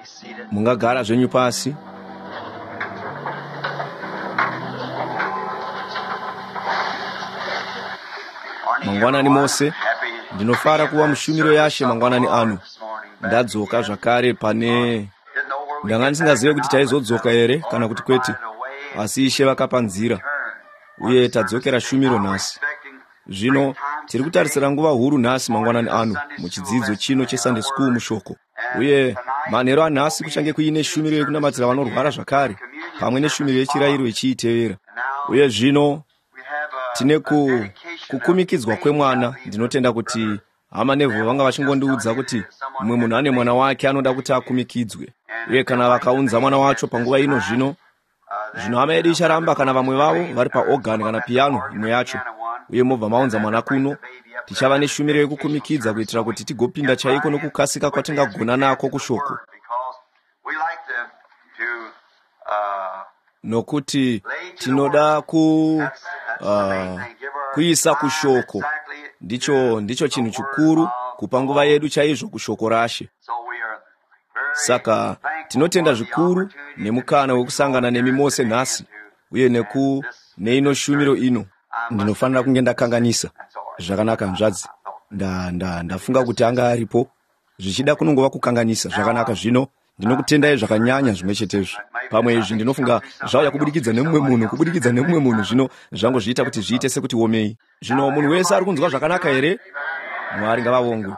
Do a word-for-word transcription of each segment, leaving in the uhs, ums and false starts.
Mungagara zvenyu pasi. Mangwanani mose, ndinofara kuva mushumiro yaShe mangwanani anu. Ndadzoka zvakare pane ndanga ndisingazive kuti taizodzoka here kana kuti kwete, asi Ishe vakapa nzira uye tadzokera shumiro nhasi. Zvino tiri kutarisira nguva huru nhasi mangwanani anu muchidzidzo chino cheSunday School mushoko, uye manheru anhasi kuchange kuine shumiro yekunamatira vanorwara zvakare pamwe neshumiro yechirayiro ichiitevera. Uye zvino tine ku kukumikidzwa kwemwana. Ndinotenda kuti hama nevhu vanga vachingondiudza kuti mumwe munhu ane mwana wake anoda kuti akumikidzwe, uye kana vakaunza mwana wacho panguva ino zvino zvino hama yedu icharamba kana vamwe vavo vari paogani kana piano imwe yacho, uye mobva maunza mwana kuno, tichava neshumiro yekukumikidza kuitira kuti tigopinda chaiko nokukasika kwatingagona nako kushoko, nokuti tinoda ku uh, kuisa kushoko. Ndicho ndicho chinhu chikuru kupa nguva yedu chaizvo kushoko raShe. Saka tinotenda zvikuru nemukana wekusangana nemi mose nhasi, uye neku neino shumiro ino. Ndinofanira kunge ndakanganisa. Zvakanaka hanzvadzi. Nda nda ndafunga kuti anga aripo. Zvichida kunongova kukanganisa. Zvakanaka zvino ndinokutendai zvakanyanya zvimwe chetezvo. Pamwe izvi ndinofunga zvauya kubudikidza nemumwe munhu, kubudikidza nemumwe munhu zvino zvangozviita kuti zviite sekuti womei. Zvino munhu wese ari kunzwa zvakanaka here? Mwari ngavavongwe.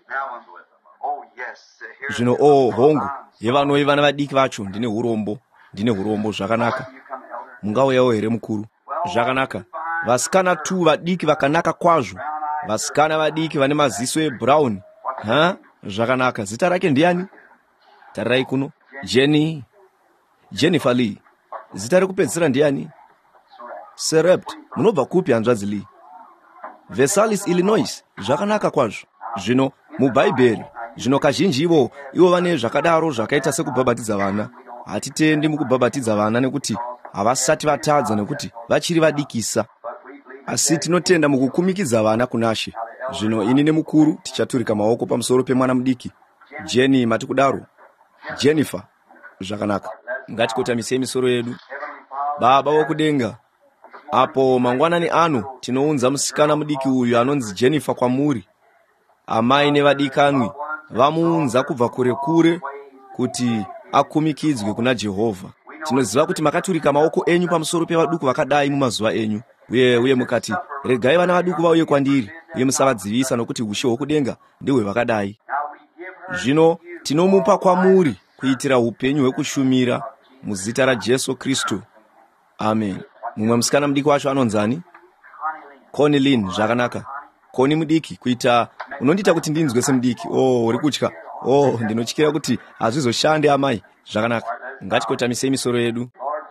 Zvino oh hongu yevanoi vana vadiki vacho, ndine hurombo, ndine hurombo. Zvakanaka. Mungauyawo here mukuru? Zvakanaka. Vasikana tu vadiki vakanaka kwazvo, vasikana vadiki vane maziso ebrown. Ha? Zvakanaka. Zita rake ndiani? Tarirai kuno. Jenny Jennifer Lee. Zita rekupedzisira ndiani? Serept. Munobva kupi hanzvadzi Lee? Versailles, Illinois. Zvakanaka kwazvo. Zvino mubhaibheri zvino kazhinji ivo ivo vane zvakadaro zvakaita sekubhabhatidza vana. Hatitendi mukubhabhatidza vana nekuti havasati vatadza nekuti vachiri vadikisa, asi tinotenda mukukumikidza vana kunaShe. Zvino ini nemukuru tichaturika maoko pamusoro pemwana mudiki. Jenny mati kudaro? Jennifer. Zvakanaka. Ngatikotamisei misoro yedu. Baba wokudenga, apo mangwanani ano tinounza musikana mudiki uyu anonzi Jennifer kwamuri. Amai nevadikanwi vamuunza kubva kure kure kuti akumikidzwe kuna Jehovha. Tinoziva kuti makaturika maoko enyu pamusoro pevaduku vakadai mumazuva enyu, uye uye mukati regai vana vaduku vauye kwandiri, uye musavadzivisa nokuti ushe hwokudenga ndihwe vakadai. Zvino tinomupa kwamuri kuitira upenyu hwekushumira muzita raJesu Kristu. Amen. Mumwe musikana mudiki wacho anonzani? Connie Lynn. Zvakanaka. Connie mudiki, kuita unondita kuti ndinzwe semudiki. Oh, uri kutya. Oh, ndinotyira kuti hazvizoshande amai. Zvakanaka. Ngatikotamisei misoro yedu.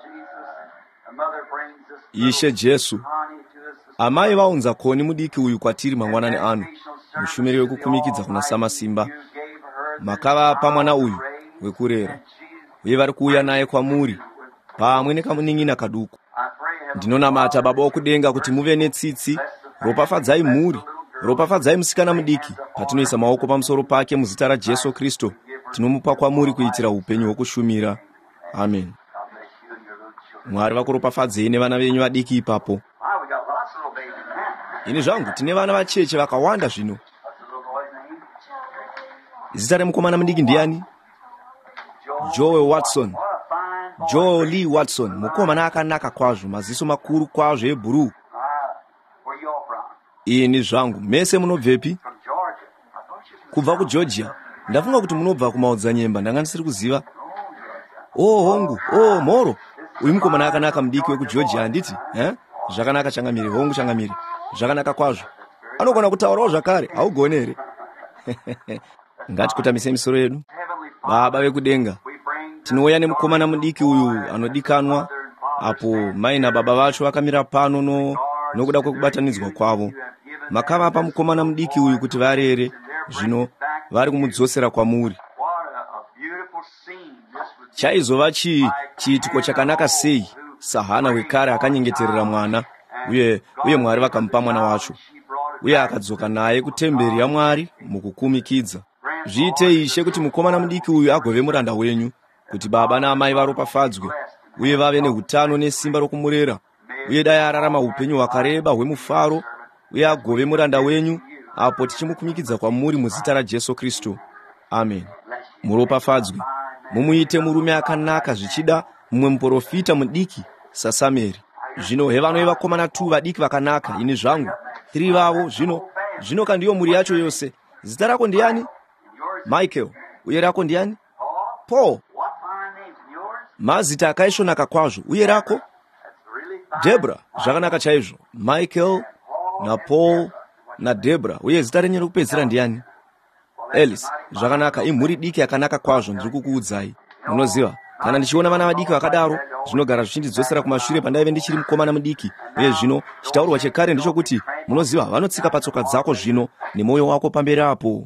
Ishe Jesu, amai vaunza Connie mudiki uyu kwatiri mangwanani ano, mushumiri wekukumikidza kuna Samasimba. Makavapa mwana uyu wekurera, uye vari kuuya naye kwamuri pamwe nekamuning'ina kaduku. Ndinonamata Baba wokudenga kuti muve netsitsi. Ropafadzai mhuri, ropafadzai musikana mudiki patinoisa maoko pamusoro pake muzita raJesu Kristu. Tinomupa kwamuri kuitira upenyu hwokushumira. Amen. Mwari vakuropafadzei nevana venyu vadiki ipapo. Ini zvangu tine vana vacheche vakawanda zvino. Zita remukomana mudiki ndiani? Joel Watson. Joel Lee Watson. Mukomana akanaka kwazvo, maziso makuru kwazvo ebhuruu. Ini zvangu mese munobvepi? Kubva kuGeorgia. Ndafunga kuti munobva kumaodzanyemba, ndanga ndisiri kuziva. Oh hongu, oh moro. Uyu mukomana akanaka mudiki wekuGeorgia handiti? Eh? Zvakanaka changamire, hongu changamire. Zvakanaka kwazvo. Anogona kutaurawo zvakare, haugoni here? Ngatikotamisei misoro yedu. Baba vekudenga, tinouya nemukomana mudiki uyu anodikanwa, apo mai nababa vacho vakamira pano no nokuda kwekubatanidzwa kwavo. Makavapa mukomana mudiki uyu kuti varere, zvino vari kumudzosera kwamuri. Chaizova chi chiitiko chakanaka sei Sahana wekare akanyengeterera mwana, uye uye Mwari vakamupa mwana wacho, uye akadzoka naye kutemberi yaMwari mukukumikidza. Zviite Ishe kuti mukomana mudiki uyu agove muranda wenyu, kuti baba naamai varopafadzwe uye vave neutano nesimba rokumurera, uye dai ararama upenyu hwakareba hwemufaro, uye agove muranda wenyu, apo tichimukumikidza kwamuri muzita raJesu Kristu. Amen. Muropafadzwe. Mumuite murume akanaka zvichida mumwe muprofita mudiki saSamueri. Zvino hevano vakomana tu vadiki vakanaka, ini zvangu tiri vavo. Zvino zvino kandiyo muri yacho yose. Zita rako ndiani? Michael. Uye rako ndiani? Paul. Mazita akaisvonaka kwazvo. Uye rako? Debra. Zvakanaka chaizvo. Michael na Paul na Debra. Uye zita renyu rekupedzisira ndiani? Alice. Zvakanaka. Imhuri diki yakanaka kwazvo, ndiri kukuudzai. Munoziva, kana ndichiona vana vadiki vakadaro, zvinogara zvichindidzosera kumashure pandaive ndichiri mukomana mudiki. Uye zvino chitaurwa chekare ndichokuti, munoziva, vanotsika patsoka dzako zvino nemwoyo wako pamberi apo.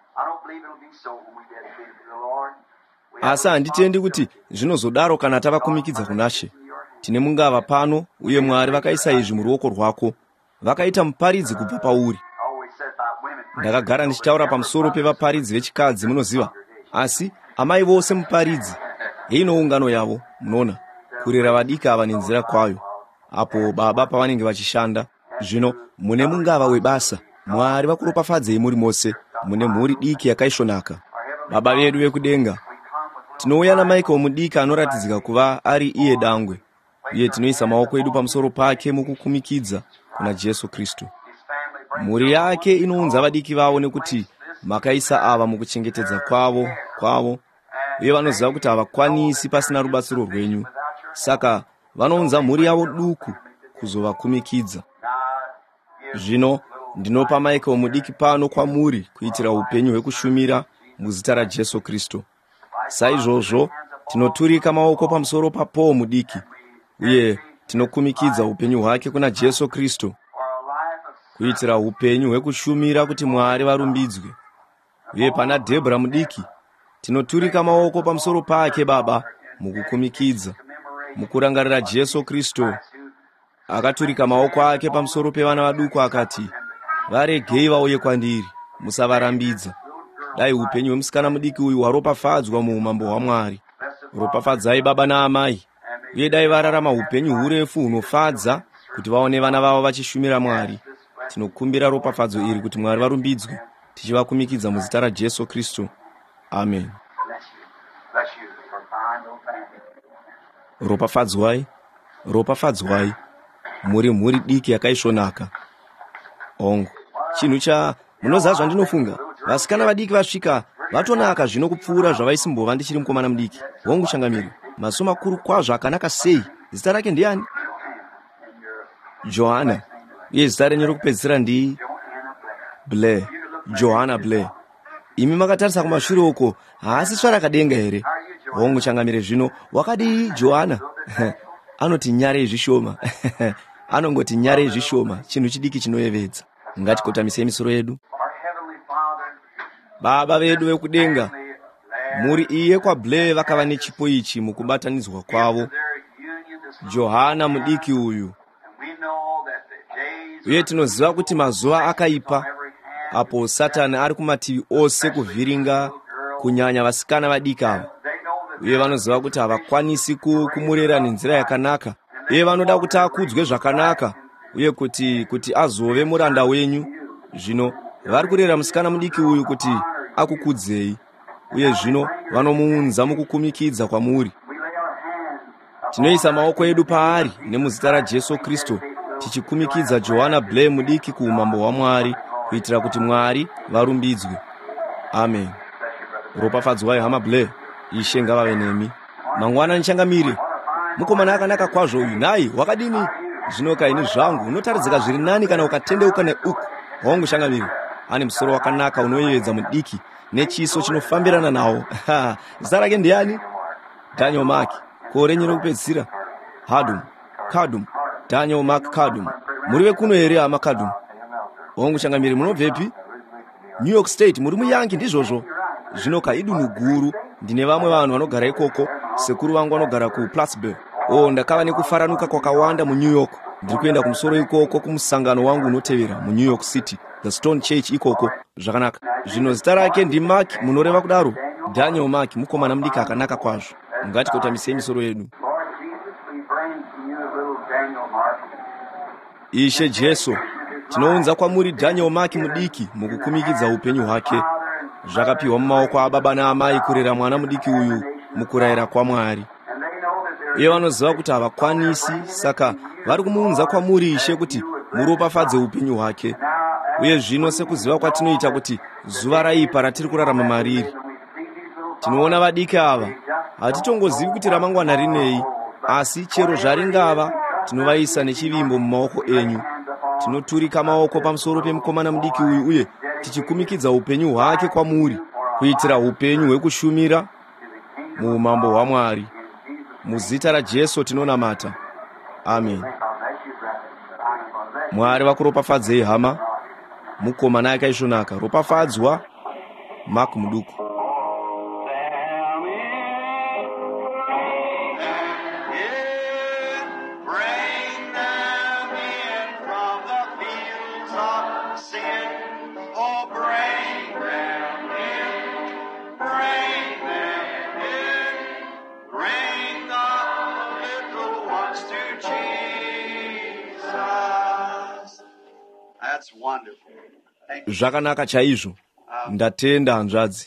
Asi handitendi kuti zvinozodaro kana tavakumikidza kuna She. Tine mungava pano, uye Mwari vakaisa izvi muruoko rwako. Vakaita muparidzi kubva pauri. Ndakagara ndichitaura pamusoro pevaparidzi vechikadzi, munoziva. Asi amai vose muparidzi. Heino ungano yavo, munoona, kurera vadiki ava nenzira kwayo. Apo baba pavanenge vachishanda. Zvino mune mungava webasa. Mwari vakuropafadzei muri mose. Mune mhuri diki yakaisvonaka. Baba vedu vekudenga, tinouya naMichael mudiki anoratidzika kuva ari iye dangwe. Uye tinoisa maoko edu pamusoro pake mukukumikidza kuna Jesu Kristu. Mhuri yake inounza vadiki vavo nekuti makaisa ava mukuchengetedza kwavo kwavo. Uye vanoziva kuti havakwanisi pasina rubatsiro rwenyu. Saka vanounza mhuri yavo duku kuzovakumikidza. Zvino ndinopa Michael mudiki pano kwamuri kuitira upenyu hwekushumira muzita raJesu Kristu. Saizvozvo tinoturika maoko pamusoro paPaul mudiki, uye tinokumikidza upenyu hwake kuna Jesu Kristu, kuitira upenyu hwekushumira kuti Mwari varumbidzwe. Uye pana Debra mudiki, tinoturika maoko pamusoro pake Baba mukukumikidza, mukurangarira Jesu Kristu. Akaturika maoko ake pamusoro pevana vaduku akati, varegei vauye kwandiri, musavarambidza. Dai upenyu hwemusikana mudiki uyu hwaropafadzwa muumambo hwaMwari. Ropafadzai baba naamai, uye dai vararama upenyu hurefu hunofadza kuti vaone vana vavo vachishumira Mwari. Tinokumbira ropafadzo iri kuti Mwari varumbidzwe, tichivakumikidza muzita raJesu Kristu. Amen. Ropafadzwai, ropafadzwai, muri mhuri diki yakaisvonaka. Ongo, chinhu cha munoziva zvandinofunga, vasikana vadiki vasvika vatonaka zvino kupfuura zvavaisimbova ndichiri mukomana mudiki. Hongu Changamiri, maso makuru kwazvo akanaka sei. Zita rake ndiani? Johanna. Uye zita renyu rokupedzisira ndi Blair. Johanna Blair. Imi makatarisa kumashure uko, haasi svarakadenga here? Hongu Changamire, zvino wakadii Johanna? Anoti nyare zvishoma. Anongoti nyare zvishoma, chinhu chidiki chinoyevedza. Ngatikotamise misoro yedu. Baba vedu vekudenga, muri iye kwa Blair vakava nechipo ichi mukubatanidzwa kwavo. Johanna mudiki uyu. Uye tinoziva kuti mazuva akaipa, apo Satani ari kumativi ose kuvhiringa kunyanya vasikana vadiki ava. Uye vanoziva kuti havakwanisi kumurera nenzira yakanaka. Uye vanoda kuti akudzwe zvakanaka, uye kuti kuti azove muranda wenyu. Zvino vari kurera musikana mudiki uyu kuti akukudzei, uye zvino vanomuunza mukukumikidza kwamuri. Tinoisa maoko edu paari nemuzita raJesu Kristu, tichikumikidza Johanna Blair mudiki kuumambo hwaMwari, kuitira kuti Mwari varumbidzwe. Amen. Ropafadzwai hama Blair, Ishe ngavave nemi. Mangwana Changamire, mukomana akanaka kwazvo uyu. Nai, wakadini? Zvino kaini zvangu unotaridzika zviri nani kana ukatendeuka neuku. Hongu Changamire, ane musoro wakanaka unoyevedza mudiki nechiso chinofambirana nawo. Zita rake ndiani? Daniel Mark. Kore renyu rokupedzisira? Kadum. Kadum. Daniel Mark Kadum. Muri vekuno here hama Kadum? Hongu Changamire, munobvepi? New York State. Muri muYankee ndizvozvo? Zvino kaidunhu guru. Ndine vamwe vanhu vanogara ikoko. Sekuru vangu vanogara kuPlattsburgh. Oh, ndakava nekufaranuka kwakawanda muNew York. Ndiri kuenda kumusoro ikoko kumusangano wangu unotevera muNew York City. the Stone Church ikoko. Zvakanaka. Zvino zita rake ndi Mark, munoreva kudaro. Daniel Mark mukomana mudiki akanaka kwazvo. Ngatikotamise misoro yedu. Ishe Jesu, tinounza kwamuri Daniel Mark mudiki mukukumikidza upenyu hwake. Zvakapiwa mumaoko ababa naamai kurera mwana mudiki uyu mukurayira kwaMwari. Uye vanoziva kuti havakwanisi, saka vari kumuunza kwamuri Ishe kuti muropafadze upenyu hwake. Uye zvino sekuziva kwatinoita kuti zuva raipa ratiri kurarama mariri, tinoona vadiki ava, hatitongozivi kuti ramangwana rinei, asi chero zvaringava tinovaisa nechivimbo mumaoko enyu. Tinoturika maoko pamusoro pemukomana mudiki uyu uye tichikumikidza upenyu hwake kwamuri, kuitira upenyu hwekushumira muumambo hwaMwari. Muzita raJesu tinonamata. Amen. Mwari vakuropafadzei hama. Mukomana yakaisvonaka. Ropafadzwa Mark muduku. Zvakanaka chaizvo. Ndatenda hanzvadzi.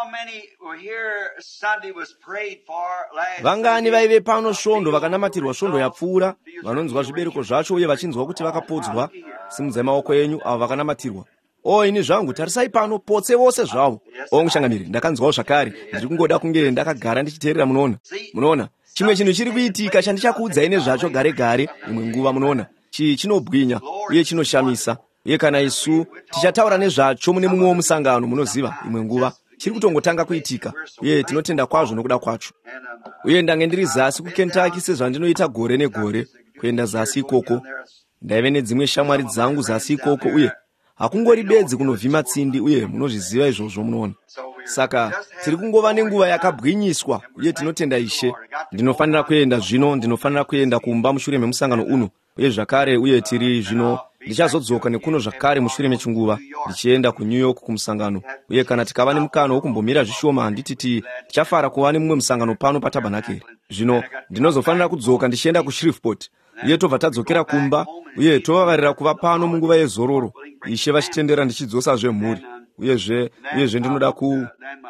Vangani vaive pano svondo vakanamatirwa svondo yapfuura, vanonzwa zvibereko zvacho uye vachinzwa kuti vakapodzwa. Simudzai maoko enyu avo vakanamatirwa. O ini zvangu, tarisai pano potse vose zvavo. O mushangamiri, ndakanzwawo zvakare, ndiri kungoda kunge ndakagara ndichiteerera. Munoona, munoona chimwe chinhu chiri kuitika chandichakuudzai nezvacho gare gare imwe nguva. Munoona chi chinobwinya uye chinoshamisa. Uye kana isu tichataura nezvacho mune mumwe musangano, munoziva imwe nguva chiri kutongotanga kuitika, uye tinotenda kwazvo nokuda kwacho. Uye ndange ndiri zasi kuKentucky sezvandinoita gore negore, kuenda zasi ikoko. Ndaive nedzimwe shamwari dzangu zasi ikoko, uye hakungori bedzi kunovhima tsindi, uye munozviziva izvozvo. Munoona, saka tiri kungova nenguva yakabwinyiswa, uye tinotenda Ishe. Ndinofanira kuenda zvino, ndinofanira kuenda kumba mushure memusangano uno, uye zvakare, uye tiri zvino ndichazodzoka nekuno zvakare mushure mechinguva ndichienda kuNew York kumusangano. Uye kana tikava nemukano wokumbomira zvishoma, handiti tichafara kuva nemumwe musangano pano paTabernakeri. Zvino ndinozofanira kudzoka ndichienda kuShreveport, uye tobva tadzokera kumba, uye tovavarira kuva pano munguva yezororo, Ishe vachitendera ndichidzosazve mhuri. Uyezve uyezve ndinoda ku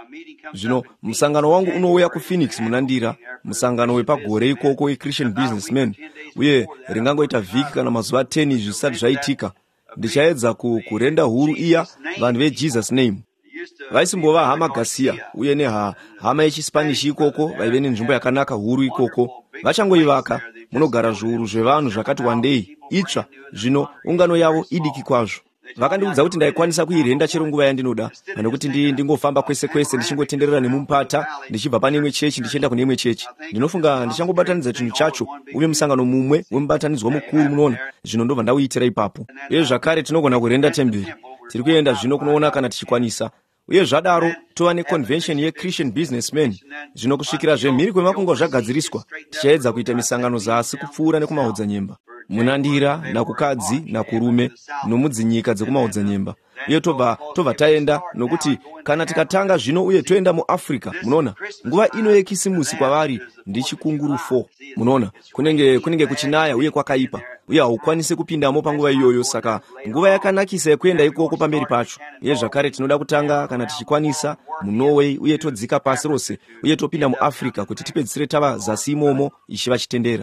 zvino musangano wangu unouya kuPhoenix munandira, musangano wepagore ikoko weChristian Businessmen, uye ringangoita vhiki kana mazuva teni zvisati zvaitika. Ndichaedza kurenda huru iya vanhu veJesus Name. Vaisimbova hama Garcia uye neha hama yechiSpanish ikoko, vaive nenzvimbo yakanaka huru ikoko. Vachangoivaka, munogara zviuru zvevanhu zvakati wandei itsva. Zvino ungano yavo idiki kwazvo. Vakandiudza kuti ndaikwanisa kuirenda chero nguva yandinoda, nekuti ndi ndingofamba kwese kwese ndichingotenderera nemumupata, ndichibva pane imwe chechi ndichienda kune imwe chechi. Ndinofunga ndichangobatanidza chinhu chacho, uye musangano mumwe wemubatanidzwa mukuru. Munoona, zvino ndobva ndauitira ipapo. Uye zvakare tinogona kurenda temberi. Tiri kuenda zvino kunoona kana tichikwanisa. Uye zvadaro tova neconvention yeChristian Businessmen. Zvino kusvikira zvemhiri kwemakungwa zvagadziriswa, tichaedza kuita misangano zasi kupfuura nekumahodza nyemba. Munandira nakukadzi nakurume nomudzinyika dzekumahodza nyemba. Uye tobva tobva taenda, nokuti kana tikatanga zvino uye toenda muAfrica, munoona nguva ino yekisimusi kwavari ndichikunguru four. Munoona kunenge kunenge kuchinaya uye kwakaipa, uye haukwanisi kupindamo panguva iyoyo. Saka nguva yakanakisa yekuenda ikoko pamberi pacho. Uye zvakare tinoda kutanga kana tichikwanisa muNorway, uye todzika pasi rose, uye topinda muAfrica kuti tipedzisire tava zasi imomo Ishe vachitendera.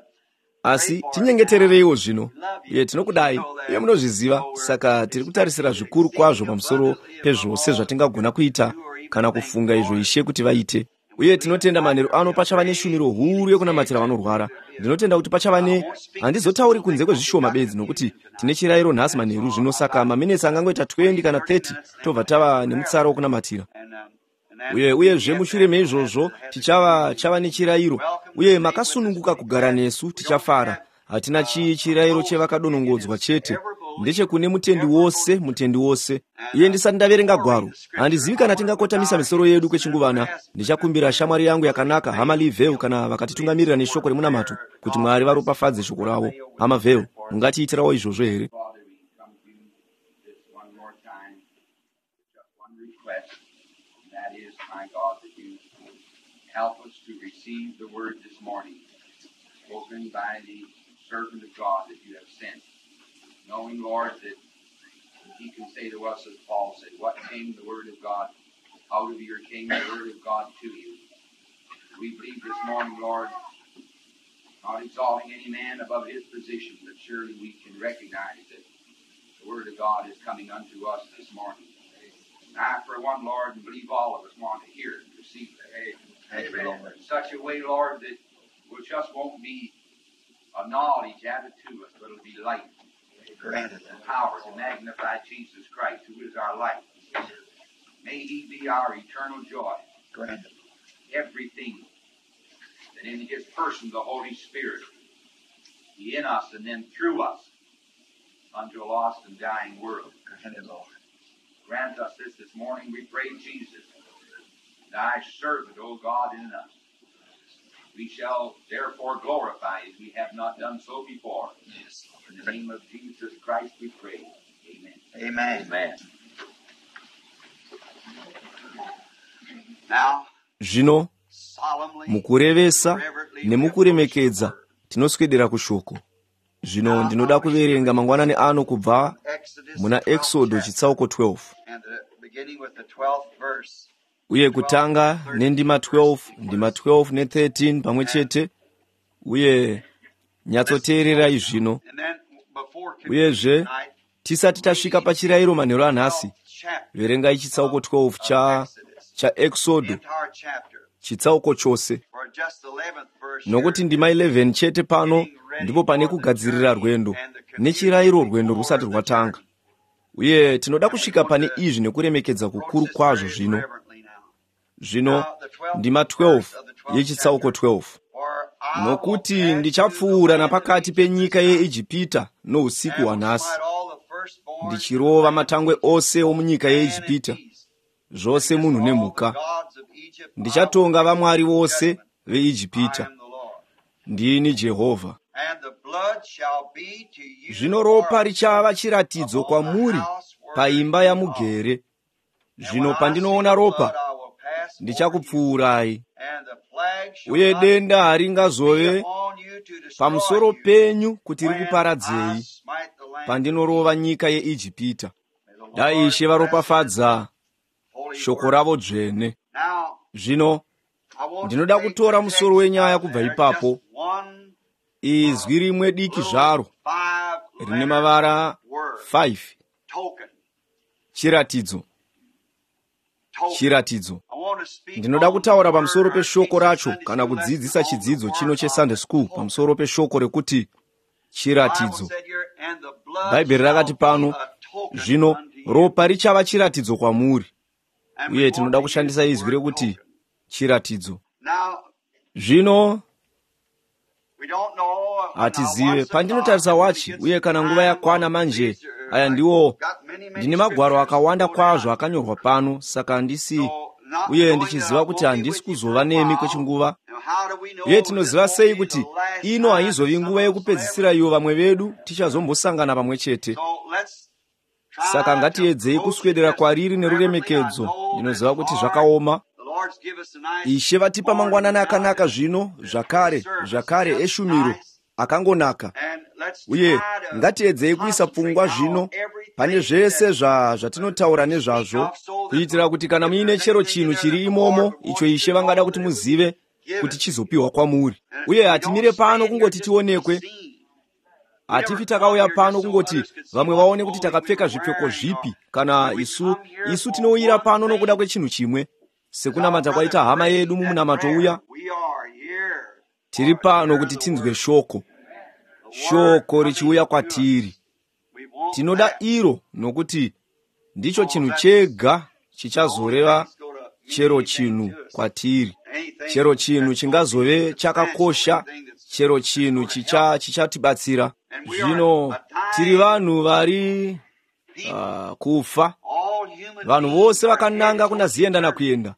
Asi tinyengeterereiwo zvino, uye tinokudai uye munozviziva. Saka tiri kutarisira zvikuru kwazvo pamusoro pezvose zvatingagona kuita kana kufunga izvo Ishe kuti vaite. Uye tinotenda manheru ano pachava neshumiro huru yokunamatira vanorwara. Ndinotenda kuti pachava ne, handizotauri kunze kwezvishoma bedzi, nokuti tine chirayiro nhasi manheru zvino. Saka maminitsi angangoita twenty kana thirty tobva tava nemutsara wokunamatira. Uye uye zvemushure meizvozvo tichava chava nechirayiro, uye makasununguka kugara nesu tichafara. Hatina chi chirayiro chevakadonongodzwa chete, ndechekune mutendi wose, mutendi wose. Iye ndisati ndaverenga gwaro, handizivi kana tingakotamisa misoro yedu kwechinguvana. Ndichakumbira shamwari yangu yakanaka hama Liveu kana vakatitungamirira neshoko remunamato, kuti Mwari varopafadze shoko ravo. Hama Veu, mungatiitirawo izvozvo here? my God, that you help us to receive the word this morning, spoken by the servant of God that you have sent, knowing, Lord, that he can say to us, as Paul said, what came the word of God out of your came the word of God to you. We believe this morning, Lord, not exalting any man above his position, but surely we can recognize that the word of God is coming unto us this morning. And I, for one, Lord, and believe all of us want to hear it and receive it. Amen. In such a way, Lord, that it just won't be a knowledge added to us, but it'll be light. Granted and power to magnify Jesus Christ, who is our life. May he be our eternal joy. Granted. Everything that in his person, the Holy Spirit, be in us and then through us unto a lost and dying world. Granted, Lord. Grant us this this morning, we pray, Jesus, thy servant, O God, in us. We shall therefore glorify as we have not done so before. Yes. In the name of Jesus Christ we pray. Amen. Amen. Amen. Now, zvino mukurevesa nemukuremekedza tinoswedera kushoko. Zvino ndinoda kuverenga mangwanani ano kubva muna Exodo chitsauko twelve. Uye kutanga nendima twelve, ndima twelve ne thirteen pamwe chete. Uye nyatsoteererai zvino. Uyezve tisati tasvika pachirayiro manheru anhasi, verengai chitsauko twelve cha cha Exodo, chitsauko chose, nokuti ndima eleven chete pano ndipo pane kugadzirira rwendo nechirayiro rwendo rusati rwatanga. Uye tinoda kusvika pane izvi nekuremekedza kukuru kwazvo zvino. Zvino ndima twelve yechitsauko twelve. Nokuti ndichapfuura napakati penyika yeIjipita nousiku hwanhasi, ndichirova matangwe ose omunyika yeIjipita, zvose munhu nemhuka. Ndichatonga vamwari vose veIjipita. Ndini Jehovha. Zvino ropa richava chiratidzo kwamuri paimba yamugere. Zvino pandinoona ropa, ndichakupfuurai. Uye denda haringazove pamusoro penyu kuti rikuparadzei pandinorova nyika yeIjipita. Dai Ishe varopafadza shoko ravo dzvene. Zvino ndinoda kutora musoro wenyaya kubva ipapo. Izwi rimwe diki zvaro rine mavara five. Chiratidzo. Chiratidzo. Ndinoda kutaura pamusoro peshoko racho kana kudzidzisa chidzidzo chino cheSunday School pamusoro peshoko rekuti chiratidzo. Bhaibheri rakati pano, zvino ropa richava chiratidzo kwamuri. Uye tinoda kushandisa izwi rekuti chiratidzo. Zvino hatizive pandinotarisa wachi, uye kana nguva yakwana manje, aya ndiwo ndine magwaro akawanda kwazvo akanyorwa pano, saka handisi, uye ndichiziva kuti handisi kuzova nemi kwechinguva. Uye tinoziva sei kuti ino haizovi nguva yekupedzisira iyo vamwe vedu tichazombosangana pamwe chete. Saka ngatiedzei kuswedera kwariri neruremekedzo. Ndinoziva kuti zvakaoma. Ishe vatipa mangwanani akanaka zvino, zvakare, zvakare eshumiro akangonaka. Uye ngatiedzei kuisa pfungwa zvino pane zvese zvatinotaura nezvazvo, kuitira kuti kana muine chero chinhu chiri imomo icho Ishe vangada kuti muzive, kuti chizopiwa kwamuri. Uye hatimire pano kungoti tionekwe. Hatifi takauya pano kungoti vamwe vaone kuti takapfeka zvipfeko zvipi, kana isu isu tinouyira pano nokuda kwechinhu chimwe, sekunamata kwaita hama yedu mumunamato uya. Tiri pano kuti tinzwe shoko, shoko richiuya kwatiri. Tinoda iro nokuti ndicho chinhu chega chichazoreva chero chinhu kwatiri. Chero chinhu chingazove chakakosha, chero chinhu chicha chichatibatsira. Zvino tiri vanhu vari uh, kufa. Vanhu vose vakananga kuna ziyenda na kuenda.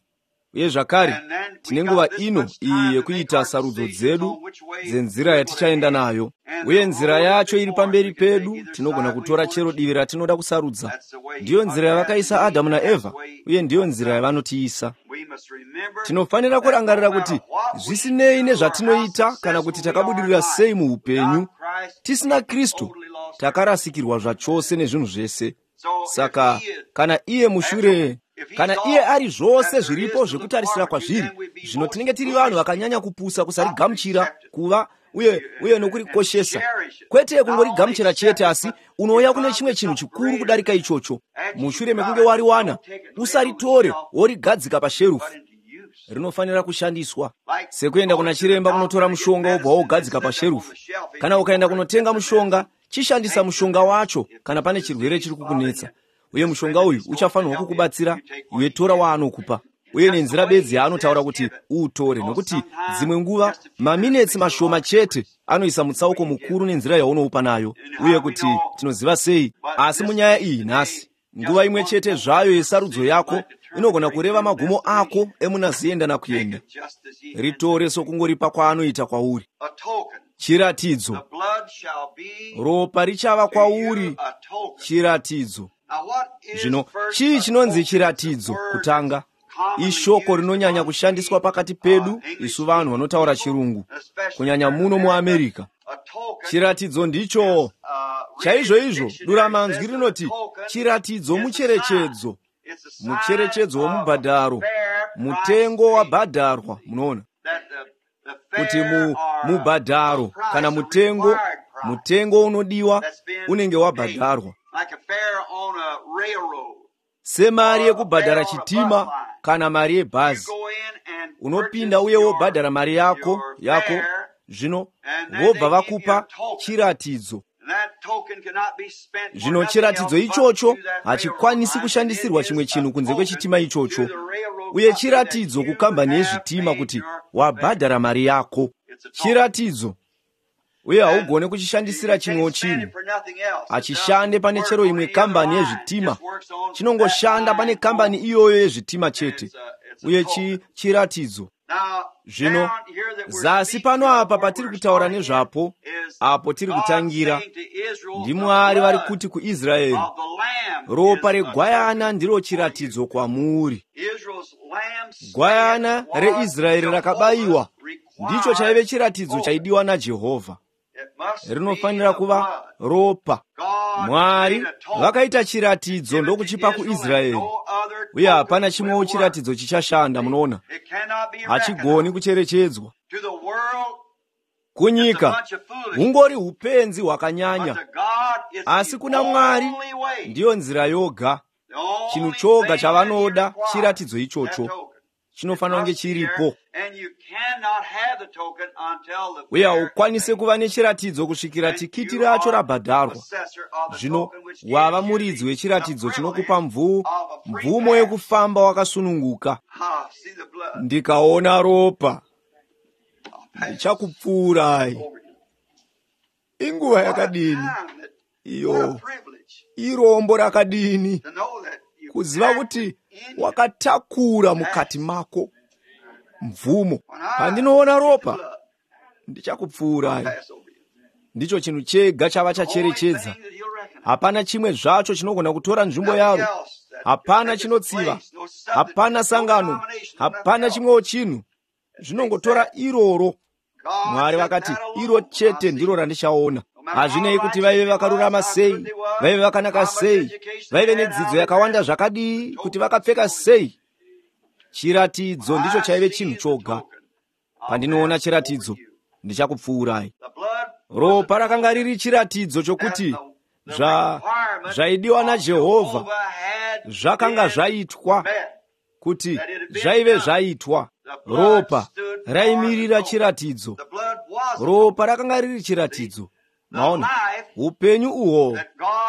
uye zvakare tine nguva ino iyi yekuita sarudzo dzedu dzenzira yatichaenda nayo, uye nzira yacho iri pamberi pedu. Tinogona kutora chero divi ratinoda kusarudza. Ndiyo nzira yavakaisa Adamu naEvha, uye ndiyo nzira yavanotiisa. Tinofanira kurangarira kuti zvisinei nezvatinoita kana kuti takabudirira sei muupenyu, tisina Kristu takarasikirwa zvachose nezvinhu zvese. Saka kana iye mushure, kana iye ari zvose zviripo zvekutarisira kwazviri, zvino tinenge tiri vanhu vakanyanya kupusa kusarigamuchira kuva uye uye nokurikoshesa. Kwete kungorigamuchira chete, asi unouya kune chimwe chinhu chikuru kudarika ichocho. Mushure mekunge wariwana, usaritore worigadzika pasherufu. Rinofanira kushandiswa, sekuenda kuna chiremba kunotora mushonga wobva wogadzika pasherufu. Kana ukaenda kunotenga mushonga, chishandisa mushonga wacho kana pane chirwere chiri kukunetsa. Uye mushonga uyu uchafanirwa kukubatsira iwe, tora waanokupa, uye nenzira bedzi yaanotaura kuti utore, nokuti dzimwe nguva maminetsi mashoma chete anoisa mutsauko mukuru nenzira yaunoupa nayo. Uye kuti tinoziva sei, asi munyaya iyi nhasi, nguva imwe chete zvayo yesarudzo yako inogona kureva magumo ako emunazienda nakuenda. Ritore sokungoripa kwaanoita kwauri. Chiratidzo. Ropa richava kwauri chiratidzo. Zvino chii chinonzi chiratidzo? Kutanga, ishoko rinonyanya kushandiswa pakati pedu isu vanhu vanotaura chirungu, kunyanya muno muAmerika. Chiratidzo ndicho chaizvo izvo. Duramanzwi rinoti chiratidzo mucherechedzo, mucherechedzo womubhadharo, mutengo wabhadharwa. Munoona kuti mu mubhadharo kana mutengo mutengo unodiwa unenge wabhadharwa, semari yekubhadhara chitima kana mari yebhazi. Unopinda uye wobhadhara mari yako yako zvino vobva vakupa chiratidzo. Zvino chiratidzo ichocho hachikwanisi kushandisirwa chimwe chinhu kunze kwechitima ichocho. Uye chiratidzo kukambani yezvitima kuti wabhadhara mari yako. Chiratidzo, uye haugone kuchishandisira chimwewo chinhu. Hachishande pane chero imwe kambani yezvitima, chinongoshanda pane kambani iyoyo yezvitima chete. Uye chi chiratidzo. Zvino zasi pano apa patiri kutaura nezvapo, apo tiri kutangira, ndiMwari vari kuti kuIsraeri, ropa regwayana ndiro chiratidzo kwamuri. Gwayana reIsraeri rakabayiwa ndicho chaive chiratidzo chaidiwa naJehovha. Rinofanira kuva ropa. Mwari vakaita chiratidzo ndokuchipa kuIsraeri, uye hapana chimwewo chiratidzo chichashanda. Munoona, hachigoni kucherechedzwa. Kunyika hungori upenzi hwakanyanya, asi kuna Mwari ndiyo nzira yoga. Chinhu choga chavanoda chiratidzo ichocho chinofanira kunge chiripo, uye haukwanise kuva nechiratidzo kusvikira tikiti racho rabhadharwa. Zvino wava muridzi wechiratidzo chinokupa mvuu mvumo yekufamba wakasununguka. Ndikaona ropa ndichakupfuurai. Inguva yakadini iyo, irombo rakadini kuziva kuti wakatakura mukati mako mvumo. Pandinoona ropa ndichakupfuurai. Ndicho chinhu chega chava chacherechedza. Hapana chimwe zvacho chinogona kutora nzvimbo yaro. Hapana chinotsiva, hapana sangano, hapana chimwewo chinhu. Zvinongotora iroro. Mwari vakati iro chete ndiro randichaona. Hazvinei kuti vaive vakarurama sei, vaive vakanaka sei, vaive nedzidzo yakawanda zvakadii, kuti vakapfeka sei. Chiratidzo ndicho chaive chinhu choga. Pandinoona chiratidzo ndichakupfuurai. Ropa rakanga riri chiratidzo chokuti zva zvaidiwa naJehovha zvakanga zvaitwa, kuti zvaive zvaitwa. Ropa raimirira chiratidzo. Ropa rakanga riri chiratidzo. Maona upenyu uhwo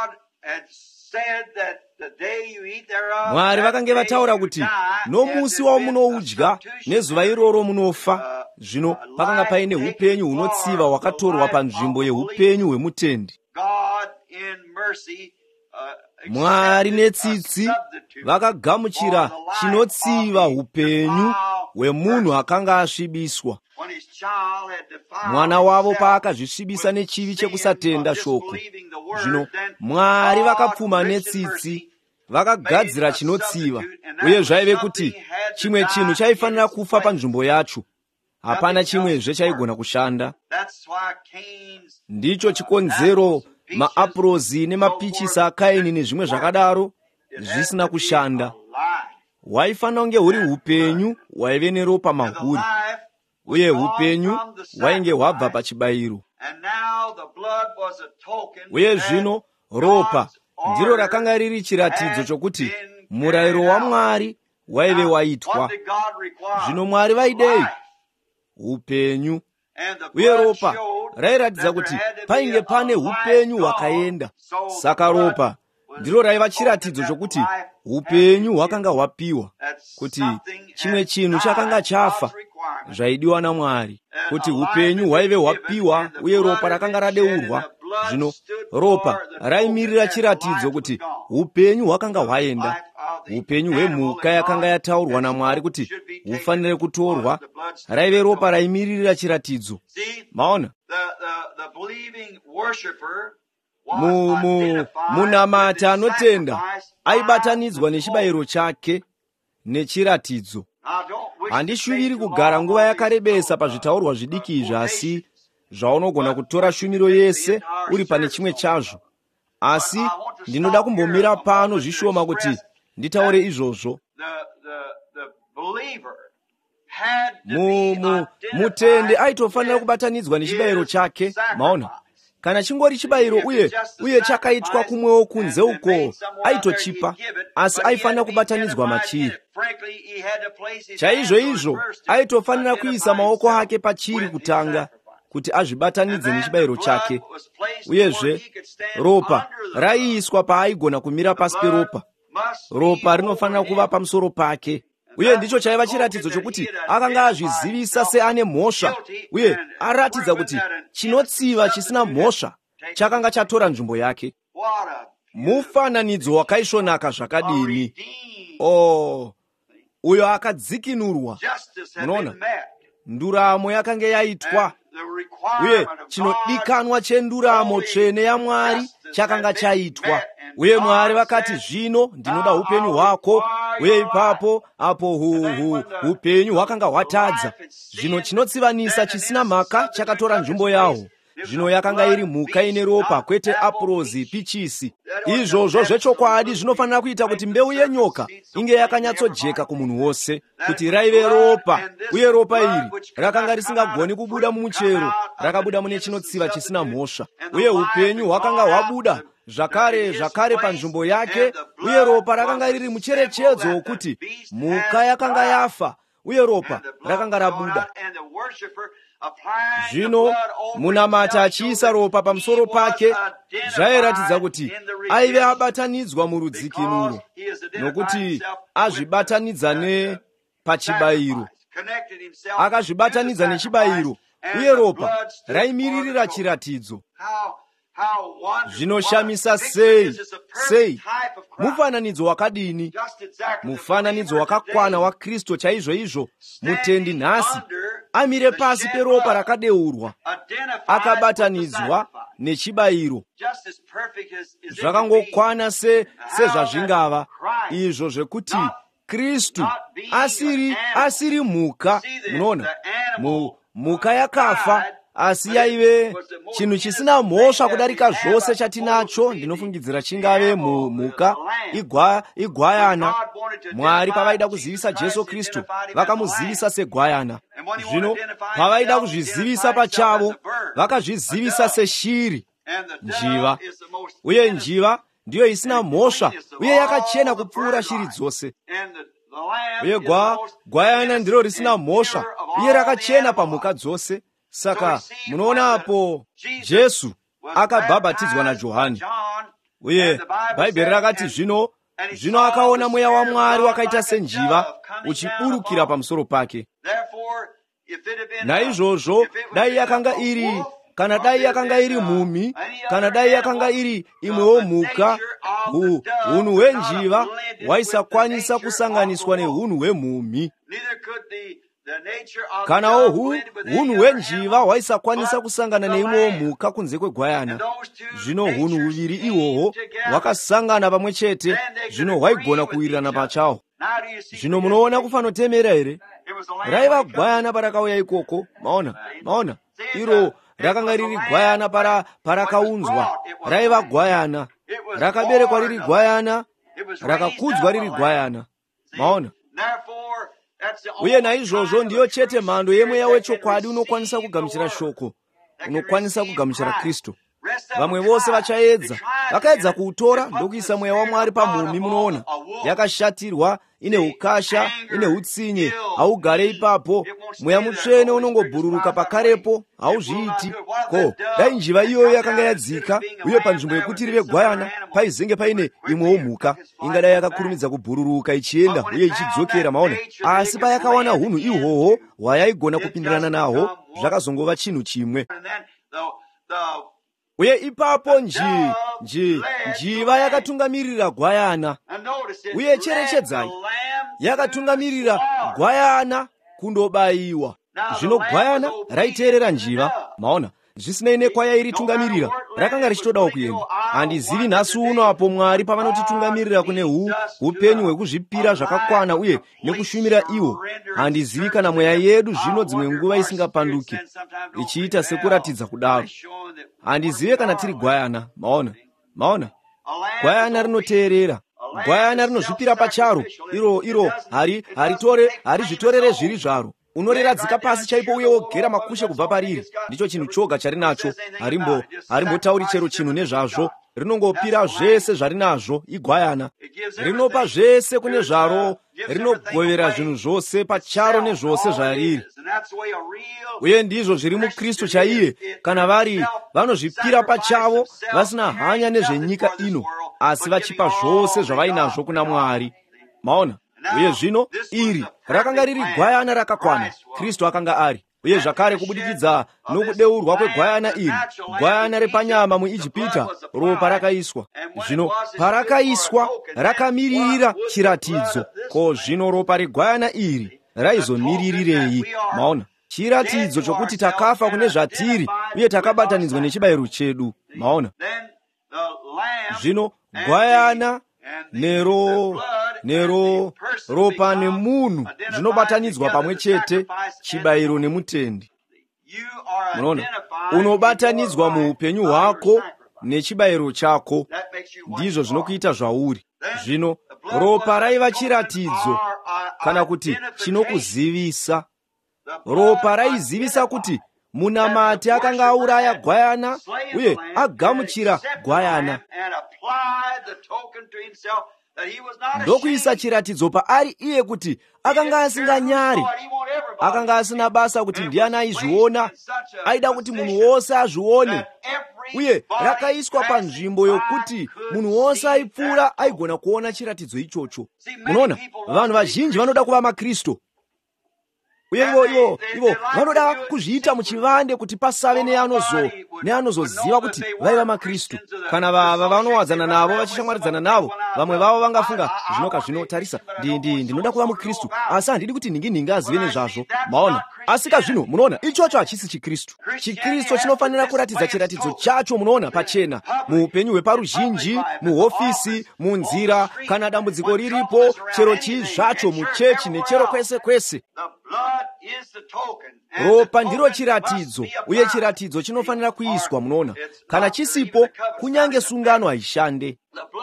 Mwari vakange vataura kuti nomusi wamunoudya nezuva iroro munofa. Zvino pakanga paine upenyu hunotsiva hwakatorwa panzvimbo yeupenyu hwemutendi. Mwari netsitsi vakagamuchira chinotsiva upenyu hwemunhu akanga asvibiswa. Mwana wavo paakazvisvibisa nechivi chekusatenda shoko, zvino Mwari vakapfuma netsitsi vakagadzira chinotsiva, uye zvaive kuti chimwe chinhu chaifanira kufa panzvimbo yacho. Hapana chimwezve chaigona kushanda. Ndicho chikonzero maapurozi nemapichisi aKaini nezvimwe zvakadaro zvisina kushanda. Waifanira kunge huri upenyu waive neropa mahuri, uye upenyu hwainge hwabva pachibayiro. Uye zvino ropa ndiro rakanga riri chiratidzo chokuti murayiro waMwari waive waitwa. Zvino Mwari vaidei? Upenyu. Uye ropa rairatidza kuti painge pane upenyu hwakaenda. Saka ropa ndiro raiva chiratidzo chokuti upenyu hwakanga hwapiwa, kuti chimwe chinhu chakanga chafa zvaidiwa naMwari, kuti upenyu hwaive hwapiwa uye ropa rakanga radeurwa. Zvino ropa raimirira chiratidzo kuti upenyu hwakanga hwaenda. Upenyu hwemhuka yakanga yataurwa naMwari kuti hufanire kutorwa raive ropa raimirira chiratidzo. Maona? Mu, mu, munamati anotenda aibatanidzwa nechibayiro chake nechiratidzo. Handishuviri kugara nguva yakarebesa pazvitaurwa zvidiki izvi, asi zvaunogona kutora shumiro yese uri pane chimwe chazvo. Asi ndinoda kumbomira pano zvishoma kuti nditaure izvozvo. Mu, mu, mutende aitofanira kubatanidzwa nechibayiro chake. Maona? Kana chingori chibayiro uye uye chakaitwa kumwewo kunze uko, aitochipa, asi aifanira kubatanidzwa machiri. Chaizvo izvo aitofanira kuisa maoko ake pachiri kutanga kuti azvibatanidze nechibayiro chake. Uyezve ropa raiiswa paaigona kumira pasi peropa. Ropa rinofanira kuva pamusoro pake. Uye ndicho chaiva chiratidzo chokuti akanga azvizivisa seane mhosva, uye aratidza kuti chinotsiva chisina mhosva chakanga chatora nzvimbo yake. Mufananidzo wakaisvonaka zvakadini! Oh, uyo akadzikinurwa. Munoona, nduramo yakanga yaitwa, uye chinodikanwa chenduramo tsvene yaMwari chakanga chaitwa. Uye Mwari vakati, zvino ndinoda upenyu hwako. Uye ipapo apo hu, hu, upenyu hwakanga hwatadza. Zvino chinotsivanisa chisina mhaka chakatora nzvimbo yawo. Zvino yakanga iri mhuka ine ropa, kwete apurozi, pichisi. Izvozvo zvechokwadi zvinofanira kuita kuti mbeu yenyoka inge yakanyatsojeka kumunhu wose, kuti raive ropa. Uye ropa iri rakanga risingagoni kubuda mumuchero, rakabuda mune chinotsiva chisina mhosva. Uye upenyu hwakanga hwabuda zvakare zvakare panzvimbo yake, uye ropa rakanga riri mucherechedzo wokuti mhuka yakanga yafa, uye ropa rakanga rabuda. Zvino munamati achiisa ropa pamusoro pake, zvairatidza kuti aive abatanidzwa murudzikinuro, nokuti azvibatanidza ne pachibayiro. Akazvibatanidza nechibayiro, uye ropa raimiririra chiratidzo. Zvinoshamisa sei, sei! Mufananidzo wakadini! Mufananidzo wakakwana wa Kristu chaizvo izvo. Mutendi nhasi amire pasi peropa rakadeurwa, akabatanidzwa nechibayiro. Zvakangokwana se sezvazvingava izvo zvekuti Kristu asiri asiri mhuka. Munoona, mu mhuka yakafa, asi yaive chinhu chisina mhosva kudarika zvose chatinacho. Ndinofungidzira chingave mhuka, igwa igwayana. Mwari pavaida kuzivisa Jesu Kristu vakamuzivisa segwayana. Zvino pavaida kuzvizivisa pachavo vakazvizivisa seshiri, njiva. Uye njiva ndiyo isina mhosva, uye yakachena kupfuura shiri dzose. Uye gwa gwayana ndiro risina mhosva, uye rakachena pamhuka dzose. Saka munoona apo Jesu akabhabhatidzwa naJohani, uye Bhaibheri rakati zvino zvino akaona mweya waMwari wakaita senjiva uchiburukira pamusoro pake. Naizvozvo dai yakanga iri kana dai yakanga iri mumi, kana dai yakanga iri imwe womuka, hunhu hwenjiva hwaisakwanisa kusanganiswa nehunhu hwemumi. Kanawo hunhu hwenjiva hwaisakwanisa kusangana neimwe womuka kunze kwegwayana. Zvino hunhu huviri ihwohwo hwakasangana pamwe chete, zvino hwaigona kuwirirana pachawo. Zvino munoona kufanotemera here? Raiva gwayana parakauya ikoko. Maona, maona, iro rakanga riri gwayana para parakaunzwa. Raiva gwayana, rakaberekwa riri gwayana, rakakudzwa riri gwayana. Maona. Uye naizvozvo ndiyo chete mhando yemweya wechokwadi unokwanisa kugamuchira shoko, unokwanisa kugamuchira Kristu. Vamwe vose vachaedza, vakaedza kuutora ndokuisa mweya waMwari pamhumbi. Munoona, yakashatirwa, ine ukasha, ine utsinye, haugare ipapo. Mweya mutsvene unongobhururuka pakarepo, hauzviiti. Ko, dai njiva iyoyo yakanga yadzika, uye panzvimbo yekuti rive gwayana paizenge paine imwe womhuka, ingadai yakakurumidza kubhururuka ichienda uye ichidzokera. Maona, asi payakawana hunhu ihwohwo hwayaigona kupindirana nahwo, zvakazongova chinhu chimwe. Uye ipapo nji, nji, njiva yakatungamirira gwayana. Uye cherechedzai, yakatungamirira gwayana kundobayiwa. Zvino gwayana raiteerera njiva. Maona, zvisinei nekwayairitungamirira, rakanga richitodawo kuenda. Handizivi nhasi uno apo Mwari pavanotitungamirira kune hu upenyu hwekuzvipira zvakakwana uye nekushumira iwo. Handizivi kana mweya yedu zvino dzimwe nguva isingapanduki, ichiita sekuratidza kudaro. Handizive kana tiri gwayana. Maona, maona, gwayana rinoteerera. Gwayana rinozvipira pacharo. Iro, iro, hari, haritore, harizvitorere zviri zvaro. Unoreradzika pasi chaipo uye wogera makushe kubva pariri. Ndicho chinhu choga charinacho. Harimbo, harimbotauri chero chinhu nezvazvo. Rinongopira zvese zvarinazvo, igwayana. Rinopa zvese kune zvaro, rinogovera zvinhu zvose pacharo nezvose zvariri. Uye ndizvo zviri muKristu chaiye, kana vari vanozvipira pachavo, vasina hanya nezvenyika ino, asi vachipa zvose zvavainazvo kuna Mwari. Maona? Uye zvino iri rakanga riri gwayana rakakwana, Kristu akanga ari. Uye zvakare kubudikidza nokudeurwa kwegwayana iri, gwayana repanyama muIjipita, ropa rakaiswa. Zvino parakaiswa rakamirira chiratidzo. Ko, zvino ropa regwayana iri raizomiririrei? Maona, chiratidzo chokuti takafa kune zvatiri uye takabatanidzwa nechibayiro chedu. Maona, zvino gwayana nero nero ropa nemunhu zvinobatanidzwa pamwe chete, chibayiro nemutendi. Munoona, unobatanidzwa muupenyu hwako nechibayiro chako, ndizvo zvinokuita zvauri. Zvino ropa raiva chiratidzo, kana kuti chinokuzivisa. Ropa raizivisa kuti munamati akanga auraya gwayana uye agamuchira gwayana, ndokuisa chiratidzo paari iye kuti akanga asinganyari, akanga asina basa kuti ndiani aizviona, aida kuti munhu wose azvione. Uye rakaiswa panzvimbo yokuti munhu wose aipfuura aigona kuona chiratidzo ichocho. Munoona, vanhu vazhinji vanoda kuva maKristu, uye ivo ivo ivo vanoda kuzviita muchivande kuti pasave neanozo neanozoziva kuti vaiva maKristu. Kana vava vanowadzana navo vachishamwaridzana navo, vamwe vavo vangafunga, zvinoka zvino tarisa, ndi ndinoda kuva muKristu, asi handidi kuti ningi-ningi azive nezvazvo. Maona, asi kazvino munoona, ichocho hachisi chiKristu. ChiKristu chinofanira kuratidza chiratidzo chacho, munoona, pachena, muupenyu hweparuzhinji, muhofisi, munzira, kana dambudziko riripo, chero chii zvacho, muchechi nechero kwese kwese. Ropa ndiro chiratidzo, uye chiratidzo chinofanira kuiswa. Munoona, kana chisipo, kunyange sungano haishande.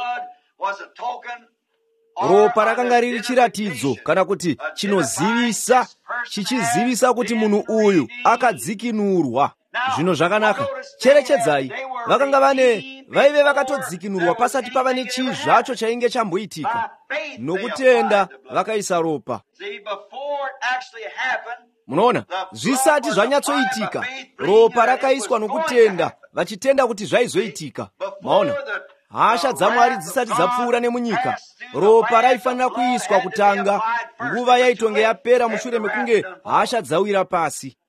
Ropa rakanga riri chiratidzo, kana kuti chinozivisa, chichizivisa kuti munhu uyu akadzikinurwa. Zvino zvakanaka, cherechedzai, vakanga vane vaive vakatodzikinurwa pasati pava nechii zvacho chainge chamboitika. Nokutenda vakaisa ropa. Munoona, zvisati zvanyatsoitika, ropa rakaiswa nokutenda, vachitenda kuti zvaizoitika. Maona, hasha dzamwari dzisati dzapfuura nemunyika, ropa raifanira kuiswa kutanga. Nguva yaitonge yapera mushure mekunge hasha dzawira pasi.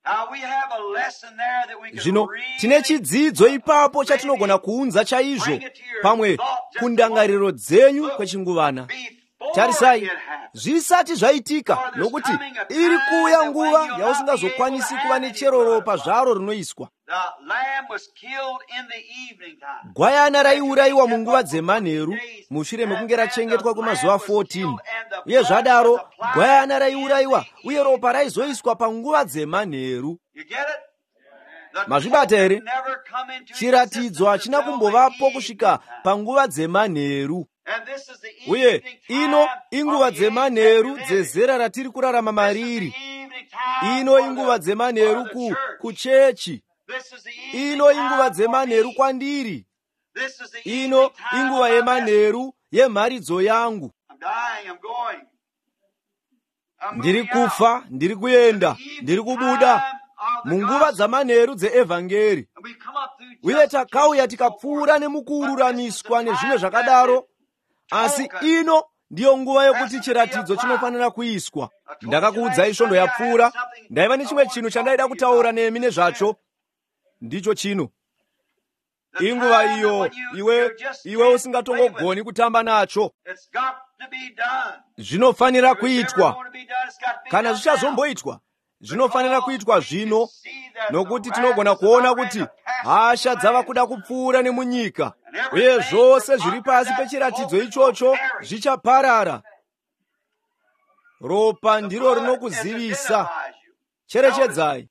Zvino tine chidzidzo ipapo chatinogona kuunza chaizvo pamwe kundangariro dzenyu kwechinguvana. Tarisai, zvisati zvaitika, nokuti iri kuuya nguva yausingazokwanisi kuva nechero ropa zvaro rinoiswa. Gwayana raiurayiwa munguva dzemanheru mushure mekunge rachengetwa kwemazuva fourteen, uye zvadaro gwayana raiurayiwa uye ropa raizoiswa panguva dzemanheru. Mazvibata here? Chiratidzo hachina kumbovapo kusvika panguva dzemanheru. Uye ino inguva dzemanheru dzezera ratiri kurarama mariri. Ino inguva dzemanheru ku kuchechi. Ino inguva dzemanheru kwandiri. Ino inguva yemanheru yemharidzo yangu. Ndiri kufa, ndiri kuenda, ndiri kubuda munguva dzamanheru dzeevhangeri. Uye takauya tikapfuura nemukururamiswa nezvimwe zvakadaro. Asi ino ndiyo nguva yokuti chiratidzo chinofanira kuiswa. Ndakakuudzai svondo yapfuura. Ndaiva nechimwe chinhu chandaida kutaura nemi nezvacho. Ndicho chino. Inguva iyo iwe iwe usingatongogoni kutamba nacho. Zvinofanira kuitwa. Kana zvichazomboitwa, zvinofanira kuitwa zvino, nokuti tinogona kuona kuti hasha dzava kuda kupfuura nemunyika, uye zvose zviri pasi pechiratidzo ichocho zvichaparara. Ropa ndiro rinokuzivisa. Cherechedzai,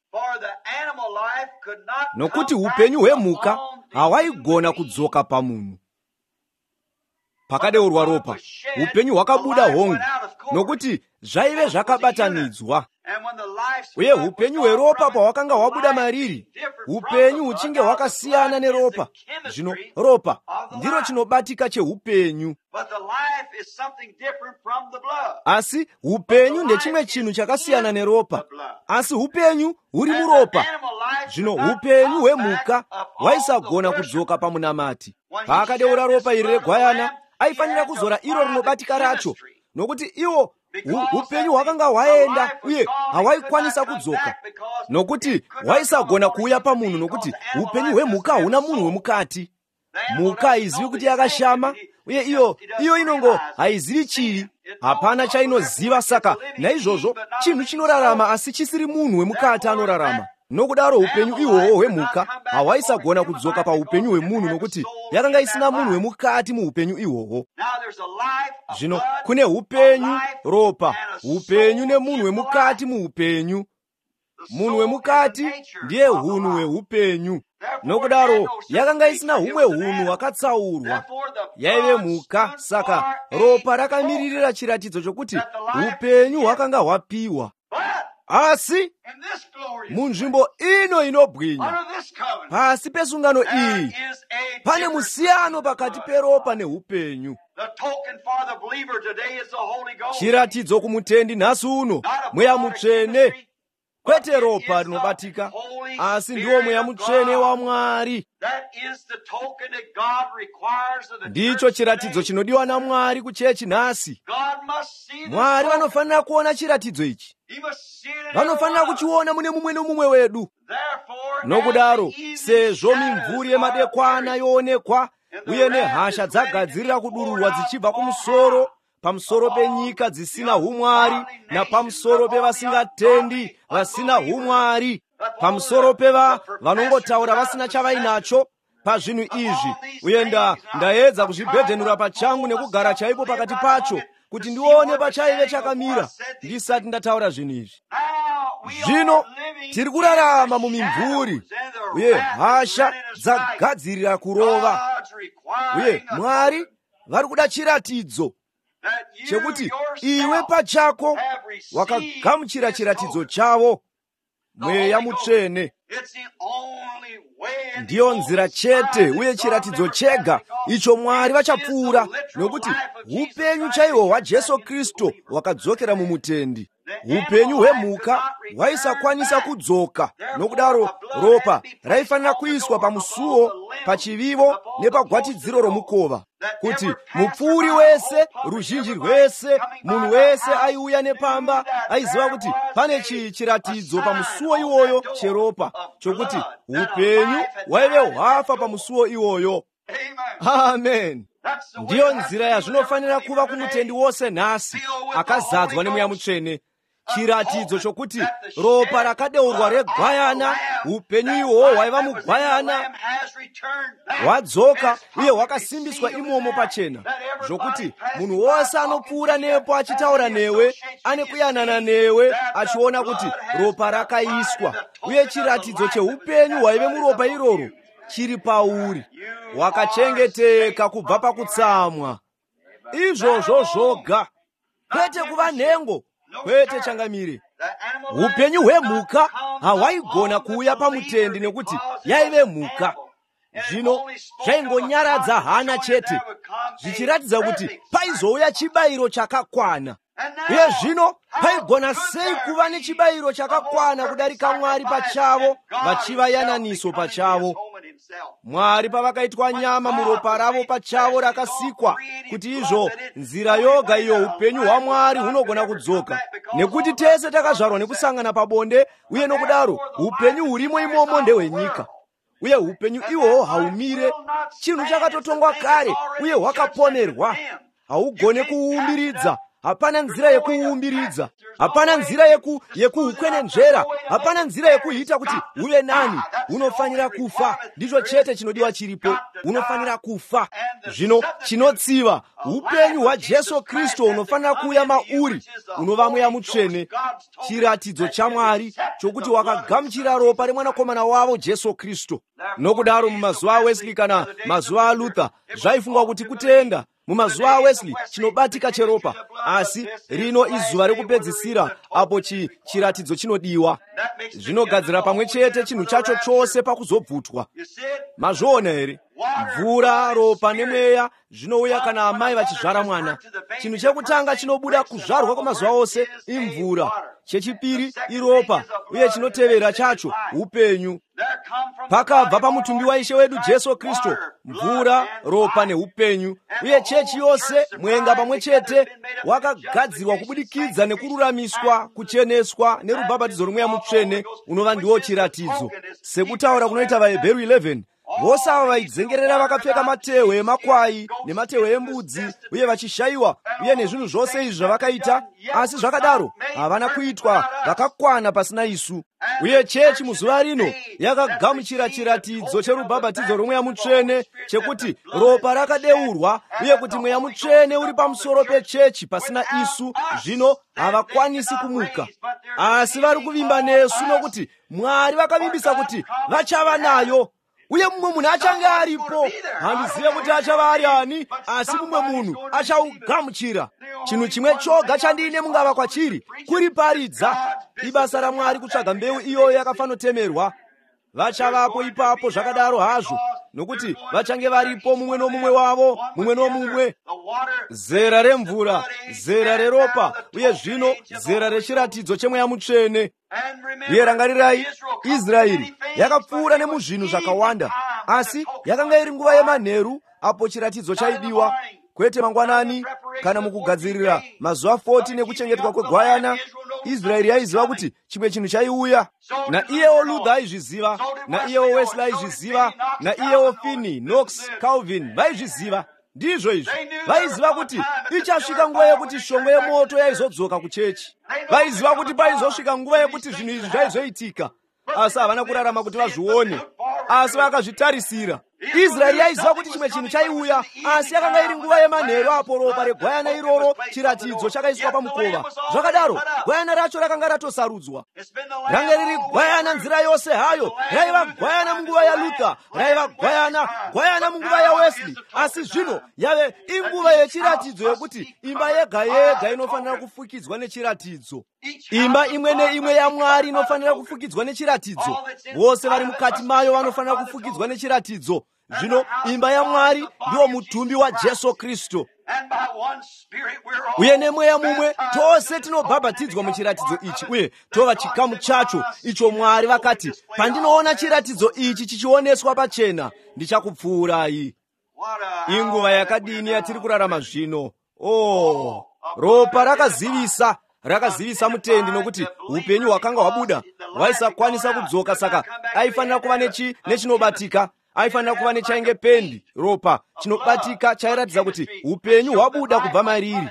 nokuti upenyu hwemhuka hawaigona kudzoka pamunhu. Pakadeurwa ropa, upenyu hwakabuda hongu, nokuti zvaive zvakabatanidzwa. Uye upenyu hweropa pahwakanga hwabuda mariri, upenyu huchinge hwakasiyana neropa. Zvino ropa ndiro chinobatika cheupenyu. Asi upenyu ndechimwe chinhu chakasiyana neropa. Asi upenyu huri muropa. Zvino upenyu hwemhuka hwaisagona kudzoka pamunamati. Paakadeura ropa iri regwayana, aifanira kuzora iro rinobatika racho, nokuti iwo upenyu hwakanga hwaenda uye hawaikwanisa kudzoka, nokuti hwaisagona kuuya pamunhu, nokuti upenyu hwemhuka huna munhu wemukati. Mhuka haizivi kuti yakashama, uye iyo iyo inongo haizivi chiri. Hapana chainoziva. Saka naizvozvo chinhu chinorarama asi chisiri munhu wemukati anorarama. Nokudaro upenyu ihwohwo hwemhuka hawaisagona kudzoka paupenyu hwemunhu, nokuti yakanga isina munhu wemukati muupenyu ihwohwo. Zvino kune upenyu ropa, upenyu nemunhu wemukati muupenyu. Munhu wemukati ndiye hunhu hweupenyu. Nokudaro yakanga isina humwe hunhu hwakatsaurwa, yaive mhuka. Saka ropa rakamiririra chiratidzo chokuti upenyu hwakanga hwapiwa. Asi munzvimbo ino inobwinya, pasi pesungano iyi, pane musiyano pakati peropa neupenyu. Chiratidzo kumutendi nhasi uno mweya mutsvene, kwete ropa rinobatika, asi ndiwo mweya mutsvene waMwari. Ndicho chiratidzo chinodiwa naMwari kuchechi nhasi. Mwari vanofanira kuona chiratidzo ichi. Vanofanira kuchiona mune mumwe nomumwe wedu. Nokudaro, sezvo mimvuri yemadekwana yoonekwa, uye nehasha dzagadzirira kudururwa dzichibva kumusoro, pamusoro penyika dzisina umwari, napamusoro pevasingatendi vasina umwari, pamusoro peva vanongotaura vasina chavainacho pazvinhu izvi. Uye nda ndaedza kuzvibhedhenura pachangu nekugara chaipo pakati pacho, kuti ndione pachaive chakamira ndisati ndataura zvinhu izvi. Zvino tiri kurarama mumimvuri, uye hasha dzagadzirira kurova, uye Mwari vari kuda chiratidzo chekuti iwe pachako wakagamuchira chiratidzo chavo, mweya mutsvene. ndiyo nzira chete uye chiratidzo chega icho Mwari vachapfuura, nokuti upenyu chaiwo wa Jesu Kristu wakadzokera mumutendi. Upenyu hwemhuka hwaisakwanisa kudzoka, nokudaro ropa raifanira kuiswa pamusuo, pachivivo nepagwatidziro romukova, kuti mupfuuri wese, ruzhinji rwese, munhu wese aiuya nepamba aiziva kuti pane chii chiratidzo pamusuo iwoyo cheropa, chokuti upenyu hwaive hwafa pamusuo iwoyo. Amen. Ndiyo nzira yazvinofanira kuva kumutendi wose nhasi akazadzwa nemweya mutsvene, chiratidzo chokuti ropa rakadeurwa regwayana, upenyu ihwo hwaiva mugwayana, hwadzoka uye hwakasimbiswa imomo pachena, zvokuti munhu wose anopfuura nepo achitaura newe, ane kuyanana newe, achiona kuti ropa rakaiswa, uye chiratidzo cheupenyu hwaive muropa iroro chiri pauri, wakachengeteka kubva pakutsamwa. Izvozvo zvoga, kwete kuva nhengo, kwete changamire. Upenyu hwemhuka hahwaigona kuuya pamutendi nekuti yaive mhuka. Zvino zvaingonyaradza hana chete, zvichiratidza kuti paizouya chibayiro chakakwana. Uye zvino paigona sei kuva nechibayiro chakakwana kudarika Mwari pachavo, vachiva yananiso pachavo. Mwari pavakaitwa nyama muropa ravo pachavo rakasikwa, kuti izvo nzira yoga iyo upenyu hwaMwari hunogona kudzoka, nekuti tese takazvarwa nekusangana pabonde, uye nokudaro upenyu hurimo imomo ndehwenyika. Uye upenyu ihwo haumire, chinhu chakatotongwa kare uye hwakaponerwa, haugone kuumbiridza. Hapana nzira yekuumbiridza, hapana nzira yeku yekuukwenenzvera, hapana nzira yekuita kuti uve nani. Unofanira kufa, ndicho chete chinodiwa chiripo, unofanira kufa. Zvino chinotsiva upenyu hwaJesu Kristu unofanira kuuya mauri, unova mweya mutsvene, chiratidzo chaMwari chokuti wakagamuchira ropa remwanakomana wavo Jesu Kristu. Nokudaro mumazuva aWesley kana mazuva aLuther zvaifungwa kuti kutenda mumazuva aWesley chinobatika cheropa, asi rino izuva rekupedzisira apo chi chiratidzo chinodiwa. Zvinogadzira pamwe chete chinhu chacho chose pakuzobvutwa. Mazviona here? Mvura, ropa nemweya zvinouya kana amai vachizvara mwana. Chinhu chekutanga chinobuda kuzvarwa kwamazuva ose imvura, chechipiri iropa, uye chinotevera chacho upenyu. Pakabva pamutumbi waIshe wedu Jesu Kristu mvura, ropa neupenyu, uye chechi yose mwenga pamwe chete wakagadzirwa kubudikidza nekururamiswa, kucheneswa nerubhabhatidzo rwomweya mutsvene, unova ndiwo chiratidzo. Sekutaura kunoita vaHebheru eleven, vose ava vaidzengerera vakapfeka matehwe emakwai nematehwe embudzi, uye vachishayiwa, uye nezvinhu zvose izvi zvavakaita, asi zvakadaro havana kuitwa vakakwana pasina isu. Uye chechi muzuva rino yakagamuchira chiratidzo cherubhabhatidzo rwomweya mutsvene, chekuti ropa rakadeurwa, uye kuti mweya mutsvene uri pamusoro pechechi pasina isu. Zvino havakwanisi kumuka, asi vari kuvimba nesu, nokuti Mwari vakavimbisa kuti vachava nayo. Uye mumwe munhu achange aripo, handizive kuti achava ari ani, asi mumwe munhu achaugamuchira. Chinhu chimwe choga chandine mungava kwachiri, kuriparidza. Ibasa raMwari kutsvaga mbeu iyoyo yakafanotemerwa. Vachavapo ipapo zvakadaro hazvo, nokuti vachange varipo mumwe nomumwe wavo, mumwe nomumwe. Zera remvura, zera reropa, uye zvino zera rechiratidzo chemweya mutsvene. Uye rangarirai, Israeri yakapfuura nemuzvinhu zvakawanda, asi yakanga iri nguva yemanheru apo chiratidzo chaidiwa, kwete mangwanani kana mukugadzirira mazuva fourteen ekuchengetwa kwegwayana. Israeri yaiziva kuti chimwe chinhu chaiuya. Naiyewo Luther aizviziva, naiyewo Wesley aizviziva, naiyewo Finney, Knox, Calvin vaizviziva. Ndizvo izvi, vaiziva kuti ichasvika nguva yekuti shongwe yemoto yaizodzoka kuchechi. Vaiziva kuti paizosvika nguva yekuti zvinhu izvi zvaizoitika, asi havana kurarama kuti vazvione, asi vakazvitarisira. Israeri yaiziva kuti chimwe chinhu chaiuya, asi yakanga iri nguva yemanheru apo ropa regwayana iroro chiratidzo chakaiswa pamukova. Zvakadaro gwayana racho rakanga ratosarudzwa. Ranga riri gwayana nzira yose hayo, raiva gwayana munguva yaLuther, raiva gwayana gwayana munguva yaWesley, asi zvino yave inguva yechiratidzo yokuti imba yega yega inofanira kufukidzwa nechiratidzo. imba imwe neimwe ya Mwari inofanira kufukidzwa nechiratidzo. Vose vari mukati mayo vanofanira kufukidzwa nechiratidzo. Zvino imba ya Mwari ndiwo mutumbi wa Jesu Kristu, uye nemweya mumwe tose tinobhabhatidzwa muchiratidzo ichi, uye tova chikamu chacho icho Mwari vakati, pandinoona chiratidzo ichi chichioneswa pachena ndichakupfuurai. Inguva yakadini yatiri kurarama zvino! Oh, ropa rakazivisa rakazivisa mutendi, nokuti upenyu hwakanga hwabuda hwaisakwanisa kudzoka, saka aifanira kuva nechi nechinobatika aifanira kuva nechainge pendi, ropa chinobatika chairatidza kuti upenyu hwabuda kubva mariri.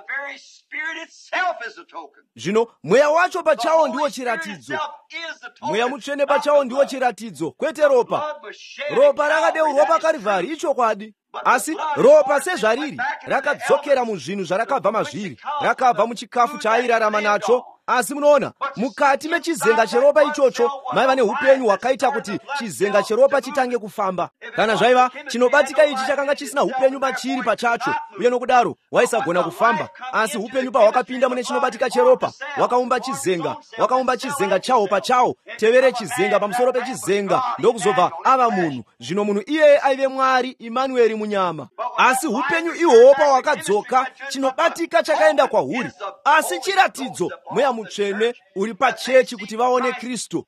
Zvino mweya wacho pachawo ndiwo chiratidzo. Mweya mutsvene pachawo ndiwo chiratidzo, kwete ropa. Ropa rakadeurwa paKarivhari, ichokwadi, asi ropa sezvariri rakadzokera muzvinhu zvarakabva mazviri, rakabva muchikafu chaairarama nacho. Asi munoona, mukati mechizenga cheropa ichocho maiva neupenyu hwakaita kuti chizenga cheropa chitange kufamba. Kana zvaiva chinobatika ichi chakanga chisina upenyu pachiri pachacho, uye nokudaro waisagona kufamba. Asi upenyu pahwakapinda mune chinobatika cheropa, wakaumba chizenga, wakaumba chizenga chawo pachawo, tevere chizenga pamusoro pechizenga, ndokuzobva ava munhu. Zvino munhu iyeye aive Mwari, Imanueri munyama. Asi upenyu ihwohwo pahwakadzoka, chinobatika chakaenda kwahuri, asi chiratidzo mweya mutsvene uri pachechi kuti vaone Kristu.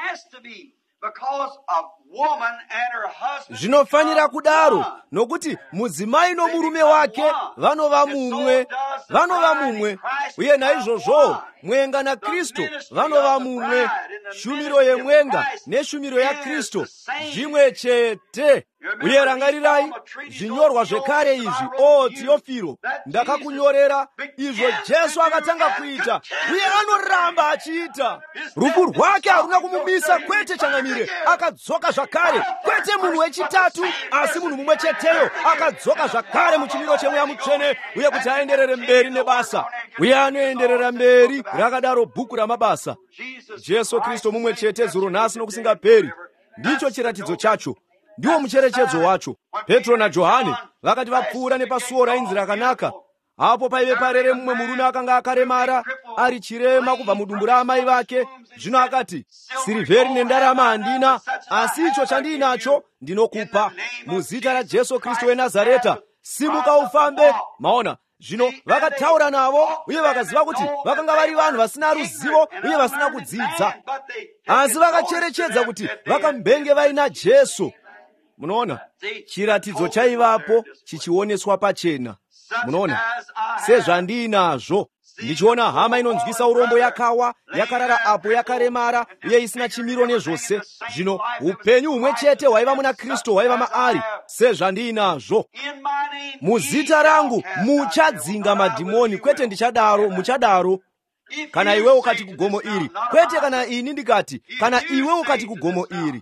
Zvinofanira kudaro, nokuti mudzimai nomurume wake vanova mumwe, vanova mumwe, uye naizvozvo mwenga naKristu vanova mumwe. Shumiro yemwenga neshumiro yaKristu zvimwe chete. Uye rangarirai zvinyorwa zvekare izvi, o Teofilo, ndakakunyorera izvo Jesu akatanga kuita, uye anoramba achiita. Rufu rwake haruna kumubisa, kwete changamire, akadzoka zvakare, kwete munhu wechitatu, asi munhu mumwe cheteyo akadzoka zvakare muchimiro chemweya mutsvene, uye kuti aenderere mberi nebasa. Uye anoenderera mberi, rakadaro bhuku ramabasa. Jesu Kristu mumwe chete zuro nhasi nokusingaperi, ndicho chiratidzo chacho, ndiwo mucherechedzo wacho. Petro naJohani vakati vapfuura nepasuo rainzi Rakanaka, apo paive parere mumwe murume akanga akaremara, ari chirema kubva mudumbu raamai vake. Zvino akati, sirivheri nendarama handina, asi icho chandiinacho ndinokupa. Muzita raJesu Kristu weNazareta, simuka ufambe. Maona, zvino vakataura navo, uye vakaziva kuti vakanga vari vanhu vasina ruzivo uye vasina kudzidza, asi vakacherechedza kuti vakambenge vaina Jesu. Munoona, chiratidzo chaivapo chichioneswa pachena. Munoona, sezvandiinazvo, ndichiona hama inonzwisa urombo yakawa, yakarara apo yakaremara, uye isina chimiro nezvose. Zvino upenyu humwe chete hwaiva muna Kristu hwaiva maari, sezvandiinazvo. Muzita rangu muchadzinga madhimoni, kwete ndichadaro, muchadaro. Kana iwe ukati kugomo iri, kwete kana ini ndikati, kana iwe ukati kugomo iri.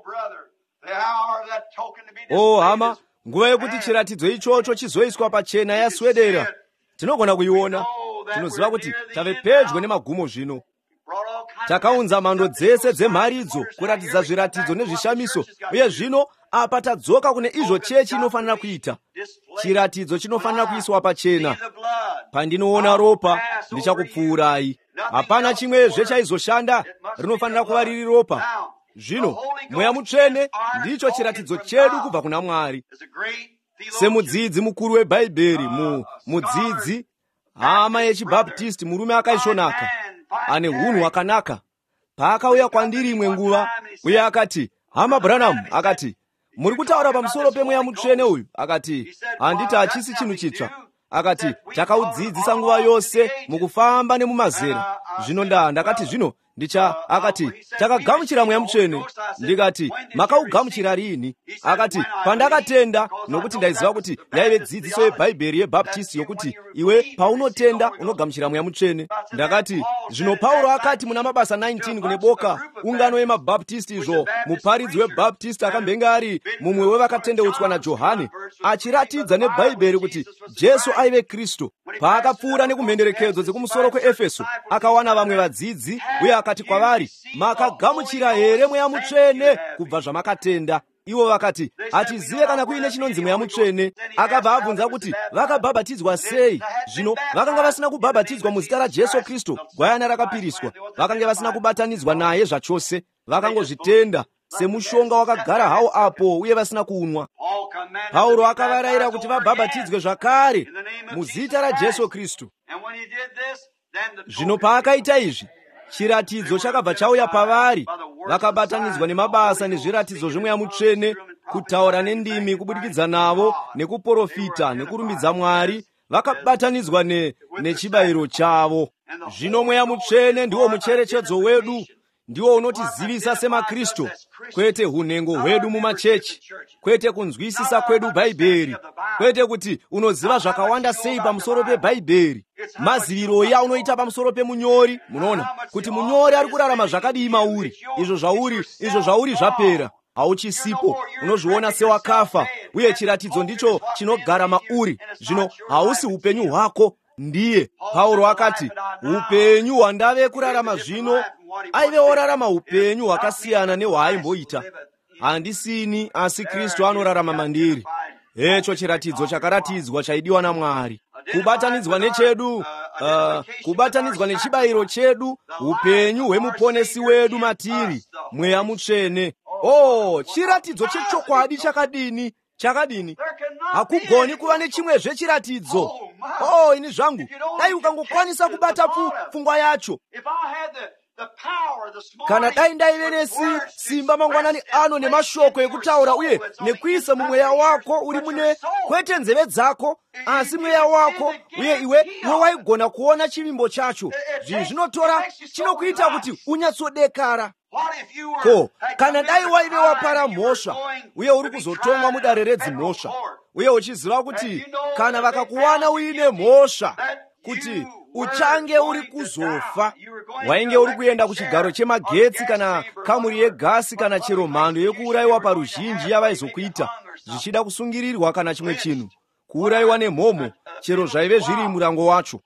Oh hama, nguva yekuti chiratidzo ichocho chizoiswa pachena yaswedera. Tinogona kuiona, tinoziva kuti tave pedyo nemagumo zvino. Takaunza mhando dzese dzemharidzo kuratidza zviratidzo nezvishamiso, uye zvino apa tadzoka kune izvo chechi inofanira kuita. Chiratidzo chinofanira kuiswa pachena. Pandinoona ropa ndichakupfuurai. Hapana chimwezve chaizoshanda, rinofanira kuva riri ropa. Zvino mweya mutsvene ndicho chiratidzo chedu kubva kuna Mwari. Semudzidzi mukuru weBhaibheri, mu mudzidzi hama yechibhabhatisti, murume akaisvonaka, ane hunhu hwakanaka, paakauya kwandiri imwe nguva, uye akati, hama Branham, akati, muri kutaura pamusoro pemweya mutsvene uyu? Akati, handiti hachisi chinhu chitsva. Akati, takaudzidzisa nguva yose mukufamba nemumazera. Zvino nda ndakati zvino ndicha akati, takagamuchira mweya mutsvene. Ndikati, makaugamuchira rini? Akati, pandakatenda, nokuti ndaiziva kuti yaive dzidziso yeBhaibheri yeBhaptisti yokuti iwe paunotenda unogamuchira mweya mutsvene. Ndakati, zvino Pauro akati muna mabasa nineteen kune boka ungano yemabhaptisti izvo, muparidzi weBhaptisti akambenga ari mumwe wevakatendeutswa naJohani, achiratidza neBhaibheri kuti Jesu aive Kristu. Paakapfuura nekumhenderekedzo dzekumusoro kweEfeso, akawana vamwe vadzidzi, uye akati kwavari, makagamuchira here mweya mutsvene kubva zvamakatenda? Iwo vakati atizive kana kuine chinonzi mweya mutsvene. Akabva abvunza kuti vakabhabhatidzwa sei. Zvino vakanga vasina kubhabhatidzwa muzita raJesu Kristu, gwayana rakapiriswa. Vakanga vasina kubatanidzwa naye zvachose, vakangozvitenda semushonga wakagara hawo apo uye vasina kuunwa. Pauro akavarayira kuti vabhabhatidzwe zvakare muzita raJesu Kristu. Zvino paakaita izvi, chiratidzo chakabva chauya pavari, vakabatanidzwa nemabasa nezviratidzo zvemweya mutsvene, kutaura nendimi kubudikidza navo, nekuprofita nekurumbidza Mwari. Vakabatanidzwa ne, nechibayiro chavo. Zvino mweya mutsvene ndiwo mucherechedzo wedu, ndiwo unotizivisa semaKristu, kwete hunengo hwedu mumachechi, kwete kunzwisisa kwedu Bhaibheri, kwete kuti unoziva zvakawanda sei pamusoro peBhaibheri. Maziviro ya unoita pamusoro pemunyori. Munoona kuti munyori ari kurarama zvakadii mauri. Izvo zvauri, izvo zvauri zvapera, hauchisipo, unozviona sewakafa, uye chiratidzo ndicho chinogara mauri. Zvino hausi upenyu hwako, ndiye. Pauro akati upenyu hwandave kurarama zvino, aive orarama upenyu hwakasiyana nehwaaimboita. Handisini, asi Kristu anorarama mandiri. Hecho chiratidzo chakaratidzwa chaidiwa naMwari. Kubatanidzwa nechedu, uh, kubatanidzwa nechibayiro chedu, upenyu hwemuponesi wedu matiri, mweya mutsvene. Oh, chiratidzo chechokwadi chakadini, chakadini. Hakugoni kuva nechimwezve chiratidzo. Oh, ini zvangu, dai ukangokwanisa kubata pfungwa yacho. Kana dai ndaive nesi simba mangwanani ano nemashoko ekutaura uye nekuisa mumweya wako uri mune, kwete nzeve dzako, asi mweya wako, uye iwe iwe waigona kuona chivimbo chacho. Zvinhu zvinotora chinokuita kuti unyatsodekara. Ko, kana dai waive wapara mhosva uye uri kuzotongwa mudare redzimhosva, uye uchiziva kuti kana vakakuwana uine mhosva kuti uchange uri kuzofa, wainge uri kuenda kuchigaro chemagetsi kana kamuri yegasi kana chero mhando yekuurayiwa paruzhinji yavaizokuita, zvichida kusungirirwa kana chimwe chinhu, kuurayiwa nemhomo, chero zvaive zviri murango wacho.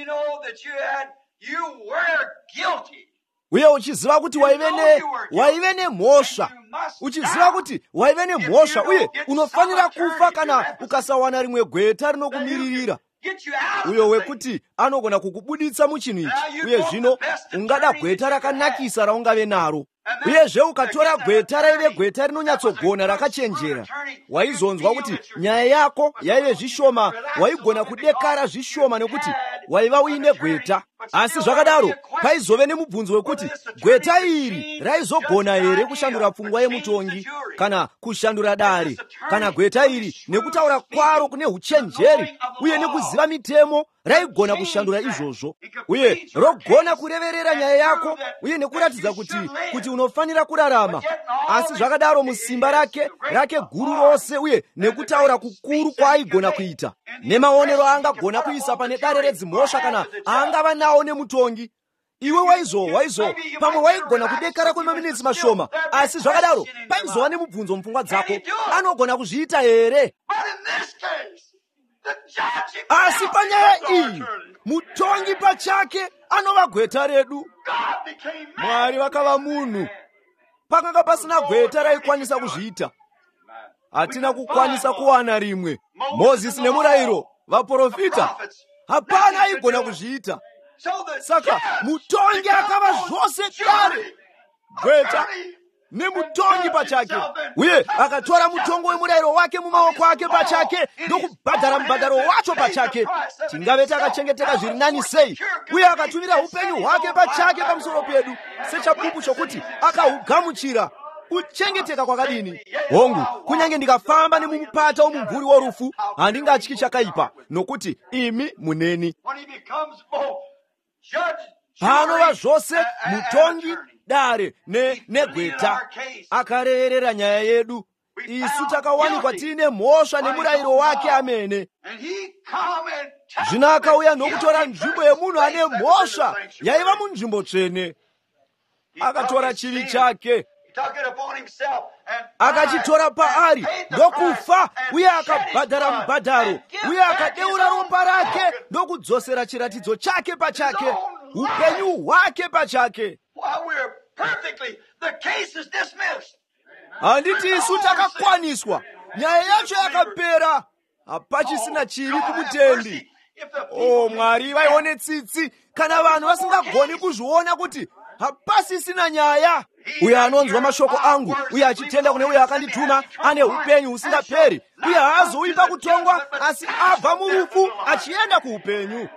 Uye uchiziva kuti waive ne waive nemhosva, uchiziva kuti waive nemhosva uye unofanira kufa kana ukasawana rimwe gweta rinokumiririra, uye wekuti anogona kukubuditsa muchinhu ichi, uye zvino ungada gweta rakanakisa raungave naro. Uyezve ukatora gweta raive gweta rinonyatsogona rakachenjera, waizonzwa kuti nyaya yako yaive zvishoma, waigona kudekara zvishoma nekuti waiva uine gweta. Asi zvakadaro paizove nemubvunzo wekuti gweta iri raizogona here kushandura pfungwa yemutongi kana kushandura dare, kana gweta iri nekutaura kwaro kune uchenjeri uye nekuziva mitemo raigona kushandura izvozvo, uye rogona kureverera nyaya yako uye nekuratidza kuti kuti unofanira kurarama. Asi zvakadaro musimba rake rake guru rose uye nekutaura kukuru kwaaigona kuita, nemaonero aangagona kuisa pane dare redzimhosva kana aangava nawo nemutongi, iwe waizo waizo pamwe waigona kudekara kwemaminitsi mashoma, asi zvakadaro paizova nemubvunzo mupfungwa dzako, anogona kuzviita here? Asi panyaya iyi mutongi pachake anova gweta redu. Mwari vakava munhu, pakanga pasina gweta raikwanisa kuzviita. Hatina kukwanisa kuwana rimwe. Mozisi nemurayiro, vaprofita, hapana aigona kuzviita. Saka mutongi akava zvose kare, gweta nemutongi pachake, uye akatora mutongo wemurayiro wake mumaoko ake pachake ndokubhadhara mubhadharo wacho pachake. Tingave takachengeteka zviri nani sei, uye akatumira upenyu hwake pachake pamusoro pedu sechapupu chokuti akahugamuchira. Kuchengeteka kwakadini! Hongu, kunyange ndikafamba nemumupata womumvuri worufu, handingatyi chakaipa, nokuti imi muneni. Panova zvose mutongi, dare ne negweta, akarerera nyaya yedu. Isu takawanikwa tiine mhosva nemurayiro wake amene. Zvino akauya nokutora nzvimbo yemunhu ane mhosva yaiva munzvimbo tsvene. Akatora chivi chake, akachitora paari ndokufa, uye akabhadhara mubhadharo, uye akadeura ropa rake ndokudzosera chiratidzo chake pachake, upenyu hwake pachake. handitisu takakwaniswa, nyaya yacho yakapera, hapachisina chiri kumutendi. O Mwari, vaione tsitsi kana vanhu vasingagoni kuzviona kuti hapasisina nyaya. Uyo anonzwa mashoko angu, uye achitenda kune uyo akandituma, ane upenyu husingaperi, uye haazouyi pakutongwa, asi abva murufu achienda kuupenyu.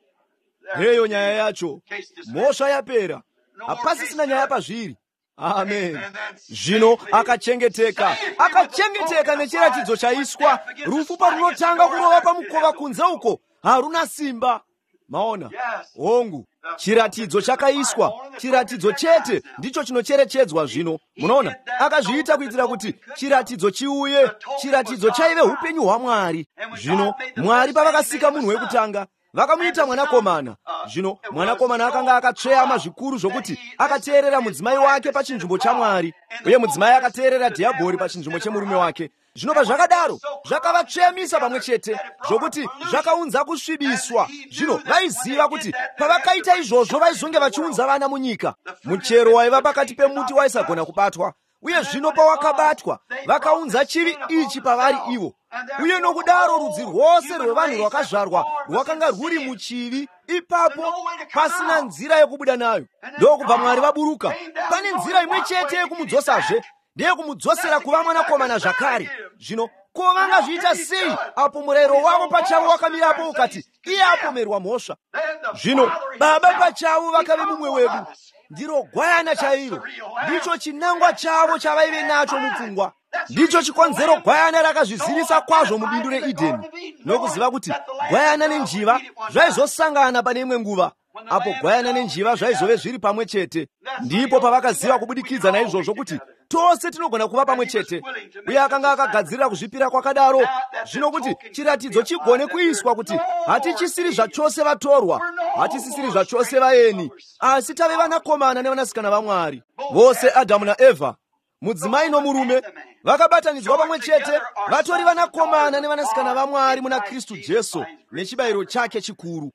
Heyo nyaya yacho, mhosva yapera, hapasisina nyaya pazviri. Amen. Zvino akachengeteka, akachengeteka nechiratidzo chaiswa. Rufu parunotanga kurova pamukova kunze uko, haruna simba. Maona, hongu, chiratidzo chakaiswa, chiratidzo chete ndicho chinocherechedzwa zvino. Munoona, akazviita kuitira kuti chiratidzo chiuye, chiratidzo chaive upenyu hwaMwari. Zvino Mwari pavakasika munhu wekutanga, vakamuita mwanakomana. Zvino mwanakomana akanga akatsveyama zvikuru zvokuti akateerera mudzimai wake pachinzvimbo chaMwari, uye mudzimai akateerera dhiabhori pachinzvimbo chemurume wake. Zvino pazvakadaro zvakavatsveyamisa pamwe chete, zvokuti zvakaunza kusvibiswa. Zvino vaiziva kuti pavakaita izvozvo vaizonge vachiunza vana munyika. Muchero waiva pakati pemuti waisagona kubatwa, uye zvino pawakabatwa vakaunza chivi ichi pavari ivo. Uye nokudaro rudzi rwose rwevanhu rwakazvarwa rwakanga rwuri muchivi. Ipapo pasina nzira yekubuda nayo. Ndokubva Mwari vaburuka. Pane nzira imwe chete yekumudzosazve, ndiye kumudzosera kuva mwanakomana zvakare. Zvino ko vangazviita sei apo murayiro wavo pachavo wakamirapo ukati iye apomerwa mhosva? Zvino baba pachavo vakave mumwe wedu, ndiro gwayana chairo, ndicho chinangwa chavo chavaive nacho mupfungwa. Ndicho chikonzero gwayana rakazvizivisa kwazvo mubindu reEdheni, nokuziva kuti gwayana nenjiva zvaizosangana pane imwe nguva. Apo gwayana nenjiva zvaizove zviri pamwe chete, ndipo pavakaziva kubudikidza naizvozvo kuti tose tinogona kuva pamwe chete. Uye akanga akagadzirira kuzvipira kwakadaro, zvino kuti chiratidzo chigone kuiswa kuti hatichisiri zvachose vatorwa, hatisisiri zvachose vaeni, asi tave vanakomana nevanasikana vaMwari. Vose Adhamu naEvha, mudzimai nomurume, vakabatanidzwa pamwe chete, vatori vanakomana nevanasikana vaMwari muna Kristu Jesu nechibayiro chake chikuru.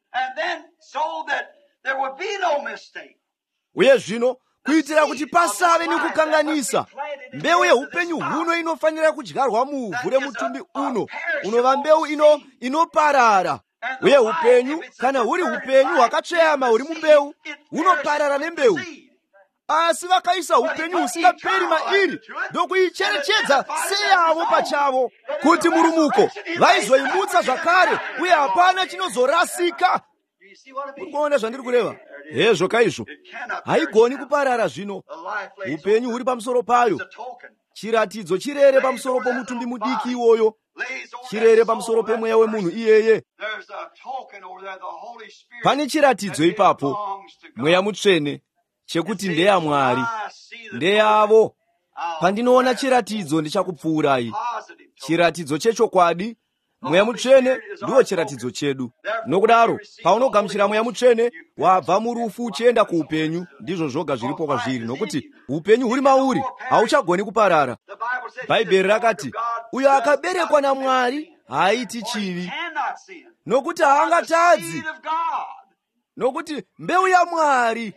Uye zvino kuitira kuti pasave nekukanganisa, mbeu yeupenyu huno inofanira kudyarwa muvhu remutumbi uno, unova mbeu ino inoparara. Uye upenyu, kana huri upenyu hwakatsveyama huri mumbeu, hunoparara nembeu. Asi vakaisa upenyu husingaperi mairi ndokuicherechedza seyavo pachavo, kuti murumuko vaizoimutsa zvakare, uye hapana chinozorasika. Kuona zvandiri kureva? Hezvo kaizvo haigoni kuparara. Zvino upenyu huri pamusoro payo, chiratidzo chirere pamusoro pomutumbi mudiki iwoyo, chirere pamusoro pemweya wemunhu iyeye. Pane chiratidzo ipapo, mweya mutsvene, chekuti ndeyaMwari, ndeyavo. Pandinoona chiratidzo ndichakupfuurai. Chiratidzo chechokwadi, mweya mutsvene ndiwo chiratidzo chedu. Nokudaro paunogamuchira mweya mutsvene wabva murufu uchienda kuupenyu. Ndizvo zvoga zviripo kwazviri, nokuti upenyu huri mauri hauchagoni kuparara. Bhaibheri rakati uyo akaberekwa naMwari haaiti chivi, nokuti haangatadzi, nokuti mbeu yaMwari,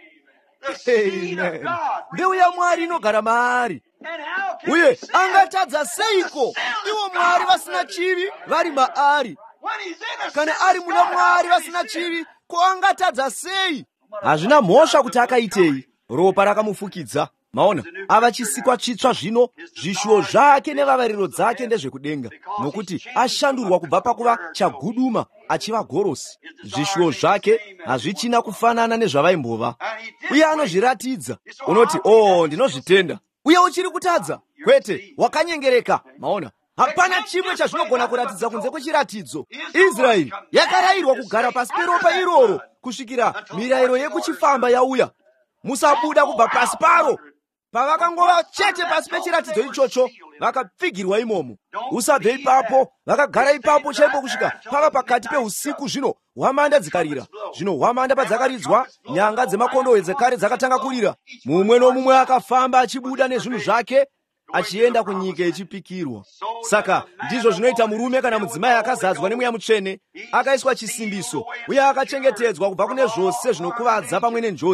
amen, mbeu yaMwari inogara maari. Uye angatadza seiko iwo Mwari vasina chivi vari maari? Kana ari muna Mwari vasina chivi, ko angatadza sei? Hazvina mhosva kuti akaitei, ropa rakamufukidza. Maona, ava chisikwa chitsva zvino, zvishuwo zvake nevavariro dzake ndezvekudenga, nokuti ashandurwa kubva pakuva chaguduma achiva gorosi. Zvishuwo zvake hazvichina kufanana nezvavaimbova, uye anozviratidza. Unoti, oh, ndinozvitenda, uye uchiri kutadza. Kwete, wakanyengereka. Maona, hapana chimwe chazvinogona kuratidza kunze kwechiratidzo. Israeri yakarayirwa kugara pasi peropa iroro kusvikira mirayiro yekuchifamba yauya. Musabuda kubva pasi paro. Pavakangova chete pasi pechiratidzo ichocho, vakapfigirwa imomo. Usabve ipapo, vakagara ipapo chaipo kusvika pava pakati peusiku. Zvino hwamanda dzikarira. Zvino hwamanda padzakaridzwa, nyanga dzemakondobwe dzekare dzakatanga kurira. Mumwe nomumwe akafamba achibuda nezvinhu zvake, achienda kunyika yechipikirwa. Saka ndizvo zvinoita murume kana mudzimai akazadzwa nemweya mutsvene, akaiswa chisimbiso, uye akachengetedzwa kubva kune zvose zvinokuvadza pamwe nenjodzi.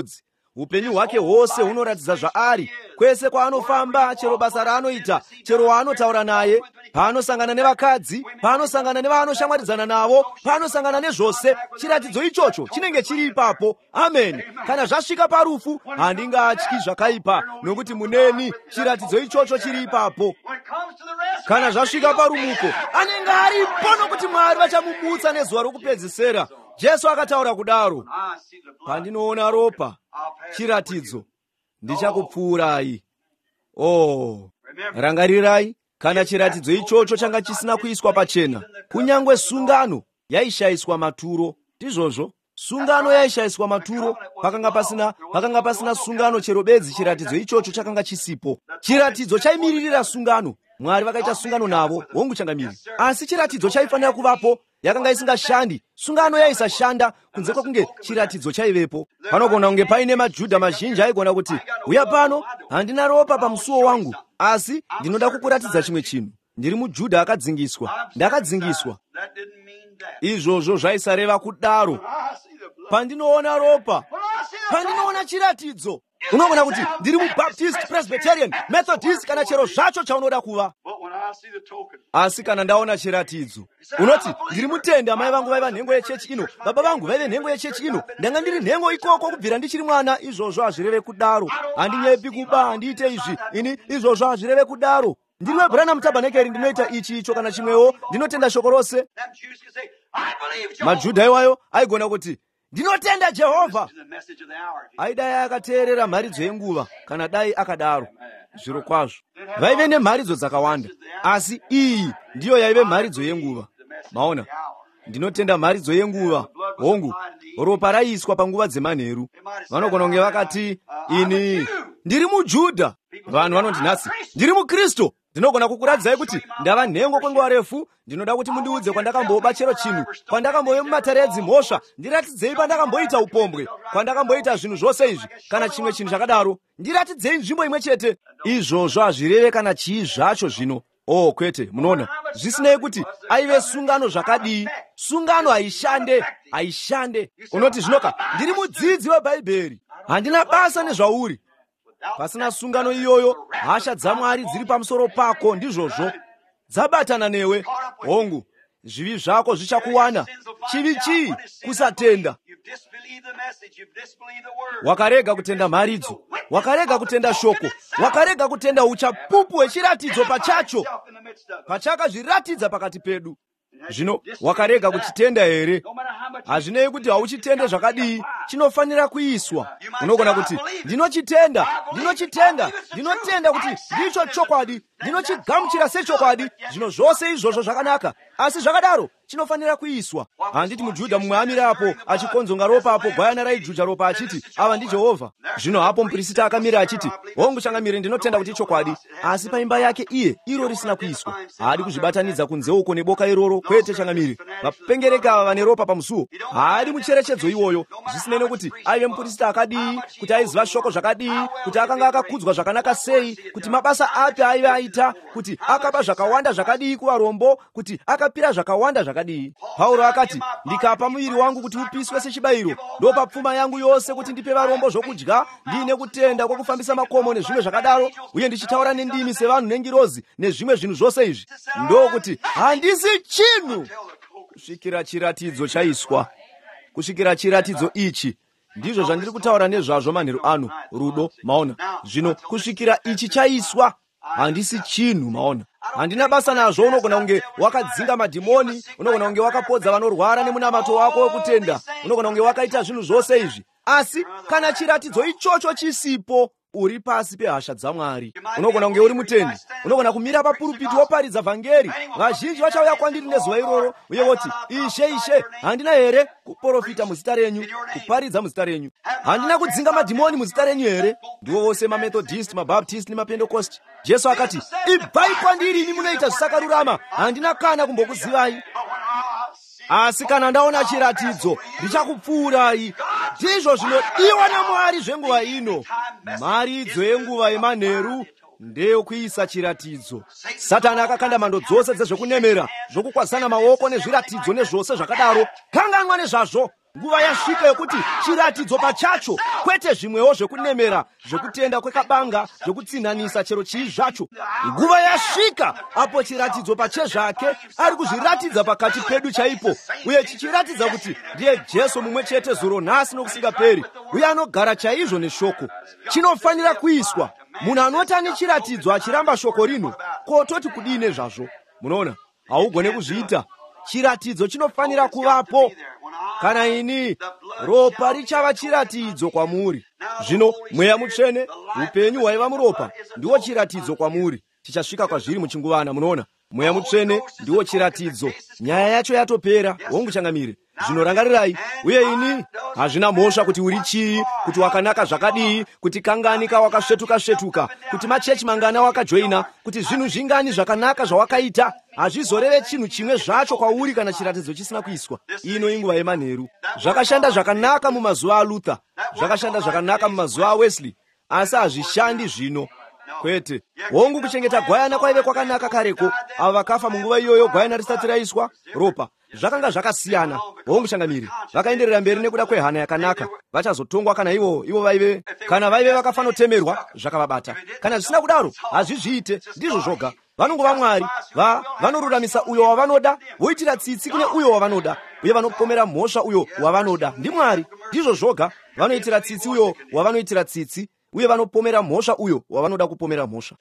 upenyu hwake hwose hunoratidza zvaari kwese kwaanofamba, chero basa raanoita, chero waanotaura naye, paanosangana nevakadzi, paanosangana nevaanoshamwaridzana navo, paanosangana nezvose, chiratidzo ichocho chinenge chiri ipapo. Amen. Kana zvasvika parufu, handingatyi zvakaipa, nokuti muneni chiratidzo ichocho chiri ipapo. Kana zvasvika parumuko, anenge aripo, nokuti Mwari vachamumutsa nezuva rokupedzisira. Jesu akataura kudaro, pandinoona ropa, chiratidzo ndichakupfuurai. Oh, rangarirai, kana chiratidzo ichocho changa chisina kuiswa pachena, kunyangwe sungano yaishayiswa maturo. Ndizvozvo, sungano yaishayiswa maturo, pakanga pasina pakanga pasina sungano chero bedzi, chiratidzo ichocho chakanga chisipo. Chiratidzo chaimiririra sungano. Mwari vakaita sungano navo, hongu changamiri. Asi chiratidzo chaifanira kuvapo, yakanga isingashandi. Sungano yaisashanda kunze kwokunge chiratidzo chaivepo. Panogona kunge paine maJudha mazhinji aigona kuti, uya pano, handina ropa pamusuwo wangu, asi ndinoda kukuratidza chimwe chinhu. Ndiri muJudha akadzingiswa, ndakadzingiswa. Izvozvo zvaisareva kudaro. Pandinoona ropa, pandinoona chiratidzo, unogona kuti ndiri muBaptist, Presbyterian, Methodist, kana chero zvacho chaunoda kuva. Asi kana ndaona chiratidzo, unoti ndiri mutende, amai vangu vaiva nhengo yechechi ino, baba vangu vaive nhengo yechechi ino, ndanga ndiri nhengo ikoko kubvira ndichiri mwana. Izvozvo hazvireve kudaro. Handinyepi kuba, handiite izvi, ini izvozvo hazvireve kudaro. Ndiri weBranham Tabernacle, ndinoita ichi icho kana chimwewo, ndinotenda shoko rose. maJudha iwayo aigona kuti ndinotenda Jehovha. Aidai akateerera mharidzo yenguva, kana dai akadaro. Zviro kwazvo vaive nemharidzo dzakawanda, asi iyi ndiyo yaive mharidzo yenguva. Maona, ndinotenda mharidzo yenguva. Hongu, ropa raiiswa panguva dzemanheru. Vanogona kunge vakati, ini ndiri muJudha. Vanhu vanoti nhasi, ndiri muKristu. Ndinogona kukuradzai kuti ndava nhengo kwenguva refu. Ndinoda kuti mundiudze kwandakamboba chero chinhu, kwandakamboye mumatare edzimhosva, ndiratidzei pandakamboita upombwe, kwandakamboita zvinhu zvose izvi, kana chimwe chinhu chakadaro. Ndiratidzei nzvimbo imwe chete. Izvozvo hazvireve kana chii zvacho zvino. Oh, kwete, munoona, zvisinei kuti aive sungano zvakadii, sungano haishande, haishande. Unoti zvinoka, ndiri mudzidzi weBhaibheri, handina basa nezvauri. Pasina sungano iyoyo, hasha dzaMwari dziri pamusoro pako, ndizvozvo dzabatana newe. Hongu, zvivi zvako zvichakuwana. Chivi chii? Kusatenda. Wakarega kutenda mharidzo, wakarega kutenda shoko, wakarega kutenda uchapupu hwechiratidzo pachacho, pachakazviratidza pakati pedu. Zvino wakarega kuchitenda here? Hazvinei kuti hauchitende zvakadii, chinofanira kuiswa. Unogona kuti ndinochitenda, ndinochitenda, ndinotenda kuti ndicho chokwadi, ndinochigamuchira sechokwadi. Zvino zvose izvozvo zvakanaka, asi zvakadaro chinofanira kuiswa. Handiti muJudha mumwe amirapo achikonzonga ropa apo gwayana raijuja ropa achiti, ava ndiJehovha. Zvino hapo muprista akamira achiti, hongu changamire, ndinotenda kuti chokwadi, asi paimba yake iye iro risina kuiswa. Haadi kuzvibatanidza kunze uko neboka iroro. Kwete changamire, vapengereka ava vane ropa pamusuwo. Haadi mucherechedzo iwoyo. Zvisinei kuti aive muprista akadii, kuti aiziva shoko zvakadii, kuti akanga akakudzwa zvakanaka sei, kuti mabasa api aive aita, kuti akapa zvakawanda zvakadii kuvarombo, kuti akapira zvakawanda zvakadii. Pauro akati, ndikapa muviri wangu kuti upiswe sechibayiro, ndopa pfuma yangu yose kuti ndipe varombo zvokudya, ndiine kutenda kwokufambisa makomo nezvimwe zvakadaro, uye ndichitaura nendimi sevanhu nengirozi nezvimwe zvinhu zvose izvi. Ndokuti handisi chinhu kusvikira chiratidzo chaiswa. Kusvikira chiratidzo ichi, ndizvo zvandiri kutaura nezvazvo manheru ano, rudo. Maona, zvino kusvikira ichi chaiswa, handisi chinhu. Maona, handina basa nazvo. Unogona kunge wakadzinga madhimoni, unogona kunge wakapodza vanorwara nemunamato wako wekutenda, unogona kunge wakaita zvinhu zvose izvi, asi kana chiratidzo ichocho chisipo, uri pasi pehasha dzaMwari. Unogona kunge uri mutendi, unogona kumira papurupiti woparidza vhangeri. Vazhinji vachauya kwandiri nezuva iroro uye voti, Ishe, Ishe, handina here kuprofita muzita renyu, kuparidza muzita renyu? Handina kudzinga madhimoni muzita renyu here? Ndivo vose maMethodist, maBaptist nemaPentecost. Jesu akati, ibvai kwandiri imi munoita zvisakarurama, handina kana kumbokuzivai. Asi kana ndaona chiratidzo, ndichakupfuurai. Ndizvo zvinodiwa naMwari zvenguva ino. Mharidzo yenguva yemanheru ndeyokuisa chiratidzo. Satani akakanda mhando dzose dzezvokunemera, zvokukwazana maoko nezviratidzo nezvose zvakadaro. Kanganwa nezvazvo. nguva yasvika yokuti chiratidzo pachacho, kwete zvimwewo zvekunemera, zvekutenda kwekabanga, zvekutsinhanisa chero chii zvacho. Nguva yasvika apo chiratidzo pachezvake ari kuzviratidza pakati pedu chaipo, uye chichiratidza kuti ndiye Jesu mumwe chete zuro nhasi nokusingaperi, uye anogara chaizvo neshoko. Chinofanira kuiswa. Munhu anoti ane chiratidzo achiramba shoko rino, kototi kudine zvazvo. Munoona, haugone kuzviita. Chiratidzo chinofanira kuvapo. Kana ini, ropa richava chiratidzo kwamuri. Zvino mweya mutsvene, upenyu hwaiva muropa, ndiwo chiratidzo kwamuri. Tichasvika kwazviri muchinguvana. Munoona, mweya mutsvene ndiwo chiratidzo. Nyaya yacho yatopera. Hongu changamire. Zvino rangarirai, uye ini hazvina mhosva kuti uri chii, kuti wakanaka zvakadii, kuti kanganika wakasvetuka-svetuka, kuti machechi mangana wakajoina, kuti zvinhu zvingani zvakanaka zvawakaita. Hazvizoreve chinhu chimwe zvacho kwauri kana chiratidzo chisina kuiswa. Ino inguva yemanheru. Zvakashanda zvakanaka mumazuva aLuther, zvakashanda zvakanaka mumazuva aWesley, asi hazvishandi zvino. Kwete. Hongu kuchengeta gwayana kwaive kwakanaka kareko. Ava vakafa munguva iyoyo gwayana risati raiswa ropa, zvakanga zvakasiyana. Hongu changamiri, vakaenderera mberi nekuda kwehana yakanaka. Vachazotongwa kana ivo ivo vaive kana vaive vakafanotemerwa zvakavabata. Kana zvisina kudaro hazvizviite, ndizvo zvoga. Vanongova Mwari, va vanoruramisa uyo wavanoda, voitira tsitsi kune uyo wavanoda, uye vanopomera mhosva uyo wavanoda. Ndi Mwari, ndizvo zvoga. Vanoitira tsitsi uyo wavanoitira tsitsi, uye vanopomera mhosva uyo wavanoda kupomera mhosva.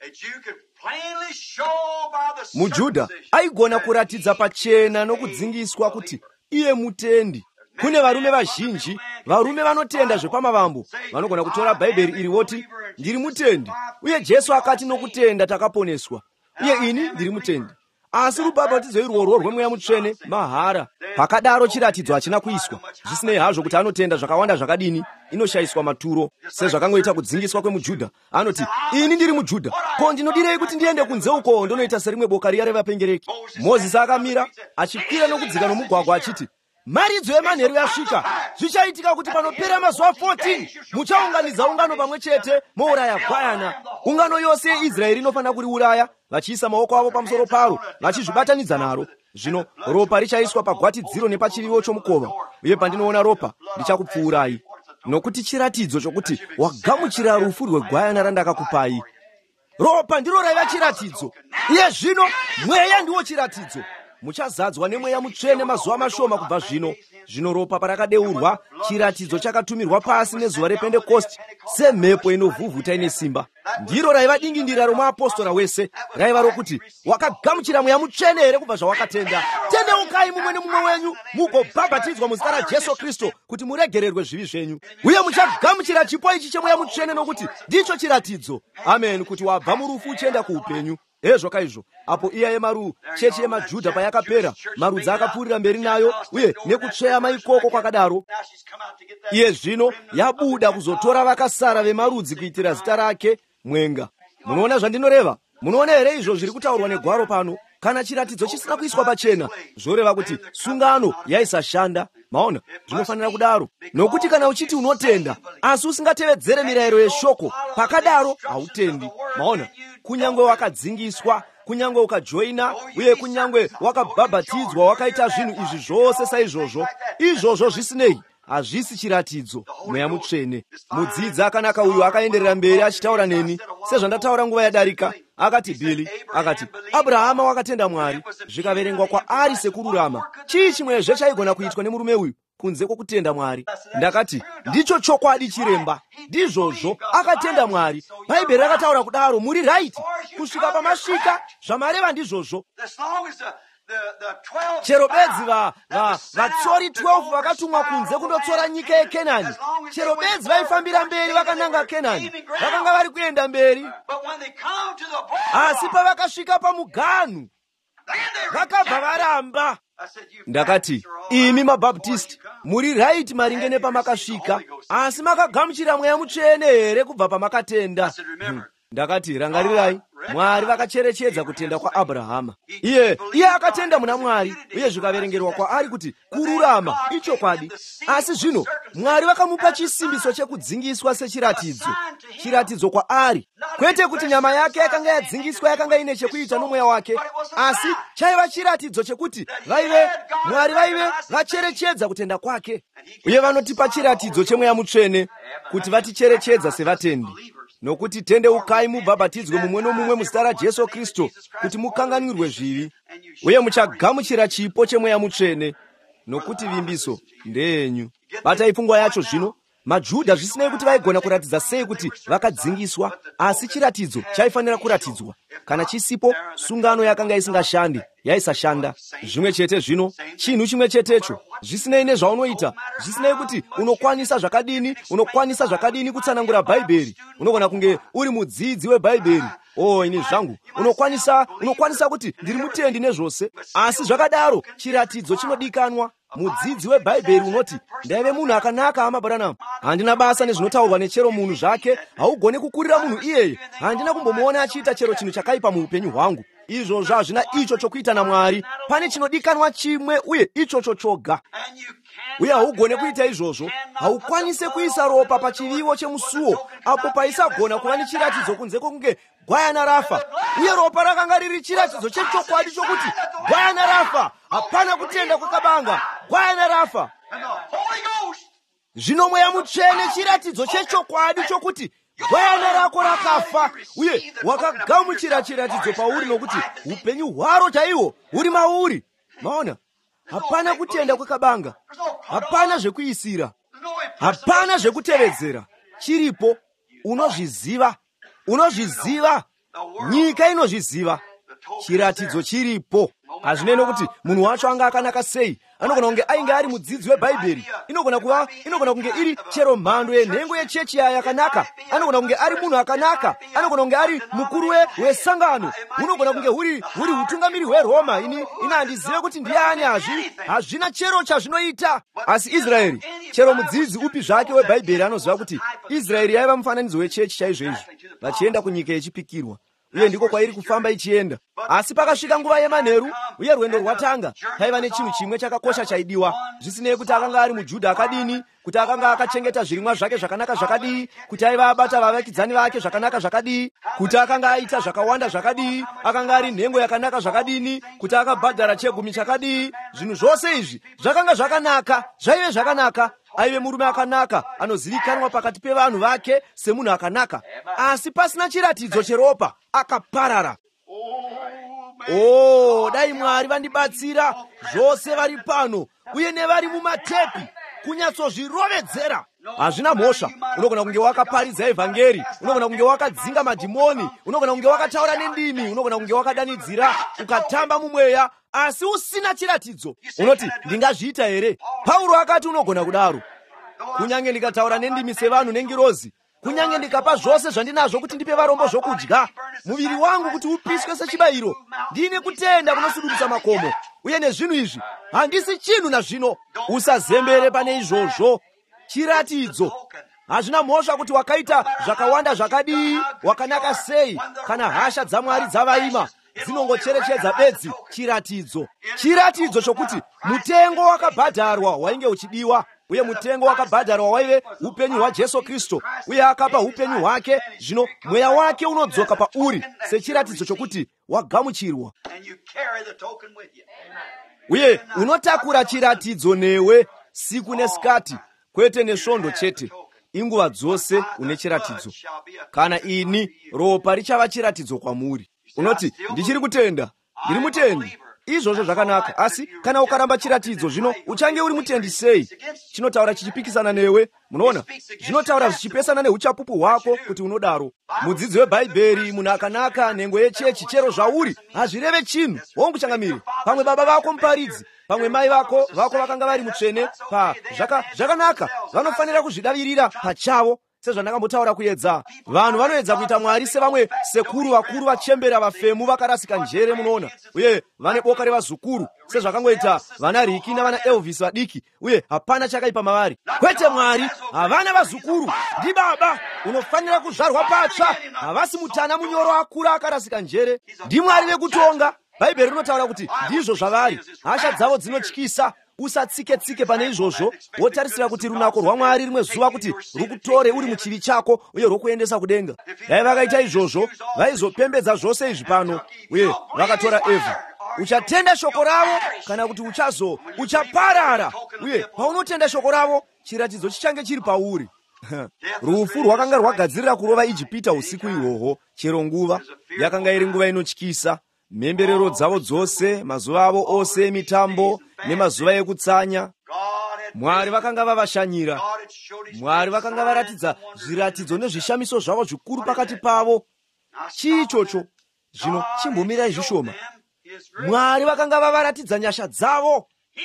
MuJudha aigona kuratidza pachena nokudzingiswa kuti iye mutendi. Kune varume vazhinji, varume vanotenda zvepamavambo, vanogona kutora Bhaibheri iri voti, ndiri mutendi, uye Jesu akati nokutenda takaponeswa, uye ini ndiri mutendi. Asi rubhabhatidzo irworwo rwemweya mutsvene mahara. Pakadaro chiratidzo hachina kuiswa. Zvisinei hazvo kuti anotenda zvakawanda zvakadini, inoshayiswa maturo. Sezvakangoita kudzingiswa kwemuJudha, anoti ini ndiri muJudha, ko ndinodirei kuti ndiende kunze uko ndonoita serimwe boka riya revapengereki. Mozisi akamira achikwira nokudzika nomugwagwa achiti, maridzo yemanheru yasvika. Zvichaitika kuti panopera mazuva fourteen muchaunganidza ungano pamwe chete mouraya gwayana. Ungano yose yeIsraeri inofanira kuriuraya, vachiisa maoko avo pamusoro paro, vachizvibatanidza naro. Zvino ropa richaiswa pagwatidziro nepachirivo chomukova, uye pandinoona ropa ndichakupfuurai. Nokuti chiratidzo chokuti wagamuchira rufu rwegwayana randakakupai. Ropa ndiro raiva chiratidzo. Iye zvino mweya ndiwo chiratidzo. Muchazadzwa nemweya mutsvene mazuva mashoma kubva zvino. Zvino ropa parakadeurwa, chiratidzo chakatumirwa pasi nezuva rePentekosti, semhepo inovhuvhuta ine simba. Ndiro raiva dingindira romuapostora wese, raiva rokuti wakagamuchira mweya mutsvene here kubva zvawakatenda. Tendeukai mumwe nemumwe wenyu mugobhabhatidzwa muzita raJesu Kristu kuti muregererwe zvivi zvenyu, uye muchagamuchira chipo ichi chemweya mutsvene nokuti ndicho chiratidzo. Amen. Kuti wabva murufu uchienda kuupenyu. Hezvo kaizvo, apo iya yemaru chechi yemaJudha payakapera, marudzi akapfuurira mberi nayo, uye nekutsveya maikoko kwakadaro, iye zvino yabuda kuzotora vakasara vemarudzi kuitira zita rake mwenga. Munoona zvandinoreva? Munoona here izvo zviri kutaurwa negwaro pano? Kana chiratidzo chisina kuiswa pachena, zvoreva kuti sungano yaisashanda. Maona, zvinofanira kudaro. Nokuti kana uchiti unotenda, asi usingatevedzere mirayiro yeshoko, pakadaro hautendi. Maona, kunyangwe wakadzingiswa, kunyangwe ukajoina, uye kunyangwe wakabhabhatidzwa, wakaita zvinhu izvi zvose saizvozvo, izvozvo zvisinei, hazvisi chiratidzo. Mweya mutsvene. Mudzidzi akanaka uyu akaenderera mberi achitaura neni, sezvandataura nguva yadarika. Akati Bili, akati Abrahama wakatenda Mwari, zvikaverengwa kwaari sekururama. Chii chimwezve chaigona kuitwa nemurume uyu kunze kwokutenda Mwari? Ndakati ndicho chokwadi chiremba, ndizvozvo akatenda Mwari. Bhaibheri rakataura kudaro, muri right. Kusvika pamasvika zvamareva ndizvozvo. Chero bedzi va va vatsori twelve vakatumwa kunze kundotsora nyika yeKenani, chero bedzi vaifambira mberi vakananga Kenani, vakanga vari kuenda mberi. Asi pavakasvika pamuganhu vakabva varamba. Ndakati imi maBaptisti muri right maringe nepamakasvika, asi makagamuchira mweya mutsvene here kubva pamakatenda? Hmm. Ndakati rangarirai, Mwari vakacherechedza kutenda kwa Abrahama. Iye iye akatenda muna Mwari, uye zvikaverengerwa kwaari kuti kururama ichokwadi. Asi zvino Mwari vakamupa chisimbiso chekudzingiswa sechiratidzo, chiratidzo kwaari, kwete kuti nyama yake yakanga yadzingiswa yakanga ine chekuita nomweya wake, asi chaiva chiratidzo chekuti vaive Mwari vaive vacherechedza kutenda kwake. Uye vanotipa chiratidzo chemweya mutsvene kuti vaticherechedza sevatendi, nokuti tendeukai mubhabhatidzwe mumwe nomumwe muzita raJesu Kristu kuti mukanganwirwe zvivi, uye muchagamuchira chipo chemweya mutsvene, nokuti vimbiso ndenyu. Batai pfungwa yacho zvino. maJudha zvisinei kuti vaigona kuratidza sei kuti vakadzingiswa, asi chiratidzo chaifanira kuratidzwa. Kana chisipo, sungano yakanga isingashandi yaisashanda. Zvimwe chete zvino, chinhu chimwe chetecho, zvisinei nezvaunoita, zvisinei kuti unokwanisa zvakadini, unokwanisa zvakadini kutsanangura Bhaibheri, unogona kunge uri mudzidzi weBhaibheri. Oh, ini zvangu, unokwanisa unokwanisa kuti ndiri mutendi nezvose, asi zvakadaro chiratidzo chinodikanwa. Mudzidzi weBhaibheri unoti, ndaive munhu akanaka amaBranham. Handina basa nezvinotaurwa nechero munhu zvake, haugoni kukurira munhu iyeye. Handina kumbomuona achiita chero chinhu chakaipa muupenyu hwangu. Izvozvo hazvina icho chokuita naMwari. Pane chinodikanwa chimwe, uye ichocho choga. Uye haugone kuita izvozvo, haukwanise kuisa ropa pachivivo chemusuo, apo paisagona kuva nechiratidzo kunze kwokunge gwayana rafa. Uye ropa rakanga riri chiratidzo chechokwadi chokuti gwayana rafa, hapana kutenda kwakabanga, gwayana rafa. Zvino mweya mutsvene chiratidzo chechokwadi chokuti gwayana rako rakafa, uye wakagamuchira chiratidzo pauri nokuti upenyu hwaro chaihwo huri mauri. Maona, hapana kutenda kwakabanga, hapana zvekuisira, hapana zvekutevedzera. Chiripo, unozviziva, unozviziva, nyika inozviziva. Chiratidzo chiripo. Hazvinei nokuti munhu wacho anga akanaka sei, anogona kunge ainge ari mudzidzi weBhaibheri, inogona kuva inogona kunge iri chero mhando yenhengo yechechi yayo yakanaka, anogona kunge ari munhu akanaka, anogona kunge ari mukuru wesangano, unogona kunge huri huri utungamiri hweRoma. Ini ina handizive kuti ndiani, hazvi hazvina chero chazvinoita. Asi Israeri, chero mudzidzi upi zvake weBhaibheri anoziva kuti Israeri yaiva mufananidzo wechechi chaizvo izvi, vachienda kunyika yechipikirwa, uye ndiko kwairi kufamba ichienda. Asi pakasvika nguva yemanheru, uye rwendo rwatanga, paiva nechinhu chimwe chakakosha chaidiwa. Zvisinei kuti akanga ari muJudha akadini, kuti akanga akachengeta zvirimwa zvake zvakanaka zvakadii, kuti aiva abata vavakidzani vake zvakanaka zvakadii, kuti akanga aita zvakawanda zvakadii, akanga ari nhengo yakanaka zvakadini, kuti akabhadhara chegumi chakadii. Zvinhu zvose izvi zvakanga zvakanaka, zvaive zvakanaka. Aive murume akanaka, anozivikanwa pakati pevanhu vake semunhu akanaka, asi pasina chiratidzo cheropa, akaparara. Oh, dai Mwari vandibatsira, zvose vari pano, uye nevari mumatepi, kunyatsozvirovedzera. Hazvina mhosva. Unogona kunge wakaparidza evhangeri, unogona kunge wakadzinga madhimoni, unogona kunge wakataura nendimi, unogona kunge wakadanidzira, ukatamba mumweya, asi usina chiratidzo. Unoti, ndingazviita here? Pauro akati unogona kudaro. Kunyange ndikataura nendimi sevanhu nengirozi, kunyange ndikapa zvose zvandinazvo kuti ndipe varombo zvokudya, muviri wangu kuti upiswe sechibayiro, ndine kutenda kunosudurisa makomo, uye nezvinhu izvi handisi chinhu nazvino. Usazembere pane izvozvo. Chiratidzo. Hazvina mhosva kuti wakaita zvakawanda zvakadii, wakanaka sei, kana hasha dzaMwari dzavaima, dzinongocherechedza bedzi. Chiratidzo. Chiratidzo chokuti mutengo wakabhadharwa wainge uchidiwa, uye mutengo wakabhadharwa waive upenyu hwaJesu Kristu, uye akapa upenyu hwake. Zvino mweya wake unodzoka pauri sechiratidzo chokuti wagamuchirwa, uye unotakura chiratidzo newe siku nesikati, kwete nesvondo chete. Inguva dzose une chiratidzo. Kana ini, ropa richava chiratidzo kwamuri. Unoti, ndichiri kutenda, ndiri mutendi. Izvozvo zvakanaka, asi kana ukaramba chiratidzo, zvino uchange uri mutendi sei? Chinotaura chichipikisana newe. Munoona, zvinotaura zvichipesana neuchapupu hwako kuti unodaro. Mudzidzi weBhaibheri, munhu akanaka, nhengo yechechi, chero zvauri hazvireve chinhu. Wonguchangamire, pamwe baba vako muparidzi, pamwe mai vako vako vakanga vari mutsvene, pa zvaka zvakanaka, vanofanira kuzvidavirira pachavo. Sezvandakambotaura kuedza, vanhu vanoedza kuita Mwari sevamwe sekuru vakuru vachembera vafemu vakarasika njere. Munoona, uye vane boka revazukuru, sezvakangoita vana Riki navana Elvis vadiki, uye hapana chakaipa mavari. Kwete, Mwari havana vazukuru, ndi baba. Unofanira kuzvarwa patsva, havasi mutana munyoro akura akarasika njere. Ndi Mwari vekutonga. Bhaibheri rinotaura kuti ndizvo zvavari, hasha dzavo dzinotyisa, usatsike-tsike pane izvozvo wotarisira kuti runako rwaMwari rimwe zuva kuti rukutore uri muchivi chako uye rokuendesa kudenga. Dai vakaita izvozvo vaizopembedza zvose izvi pano uye vakatora Evha. Uchatenda shoko ravo kana kuti uchazo uchaparara, uye paunotenda shoko ravo chiratidzo chichange chiri pauri. Rufu rwakanga rwagadzirira kurova Ijipita usiku ihwohwo, chero nguva yakanga iri nguva inotyisa. Mhemberero dzavo dzose, mazuva avo ose emitambo nemazuva ekutsanya, Mwari vakanga vavashanyira. Mwari vakanga varatidza zviratidzo nezvishamiso zvavo zvikuru pakati pavo. Chii ichocho? Zvino chimbomirai zvishoma. Mwari vakanga vavaratidza nyasha dzavo.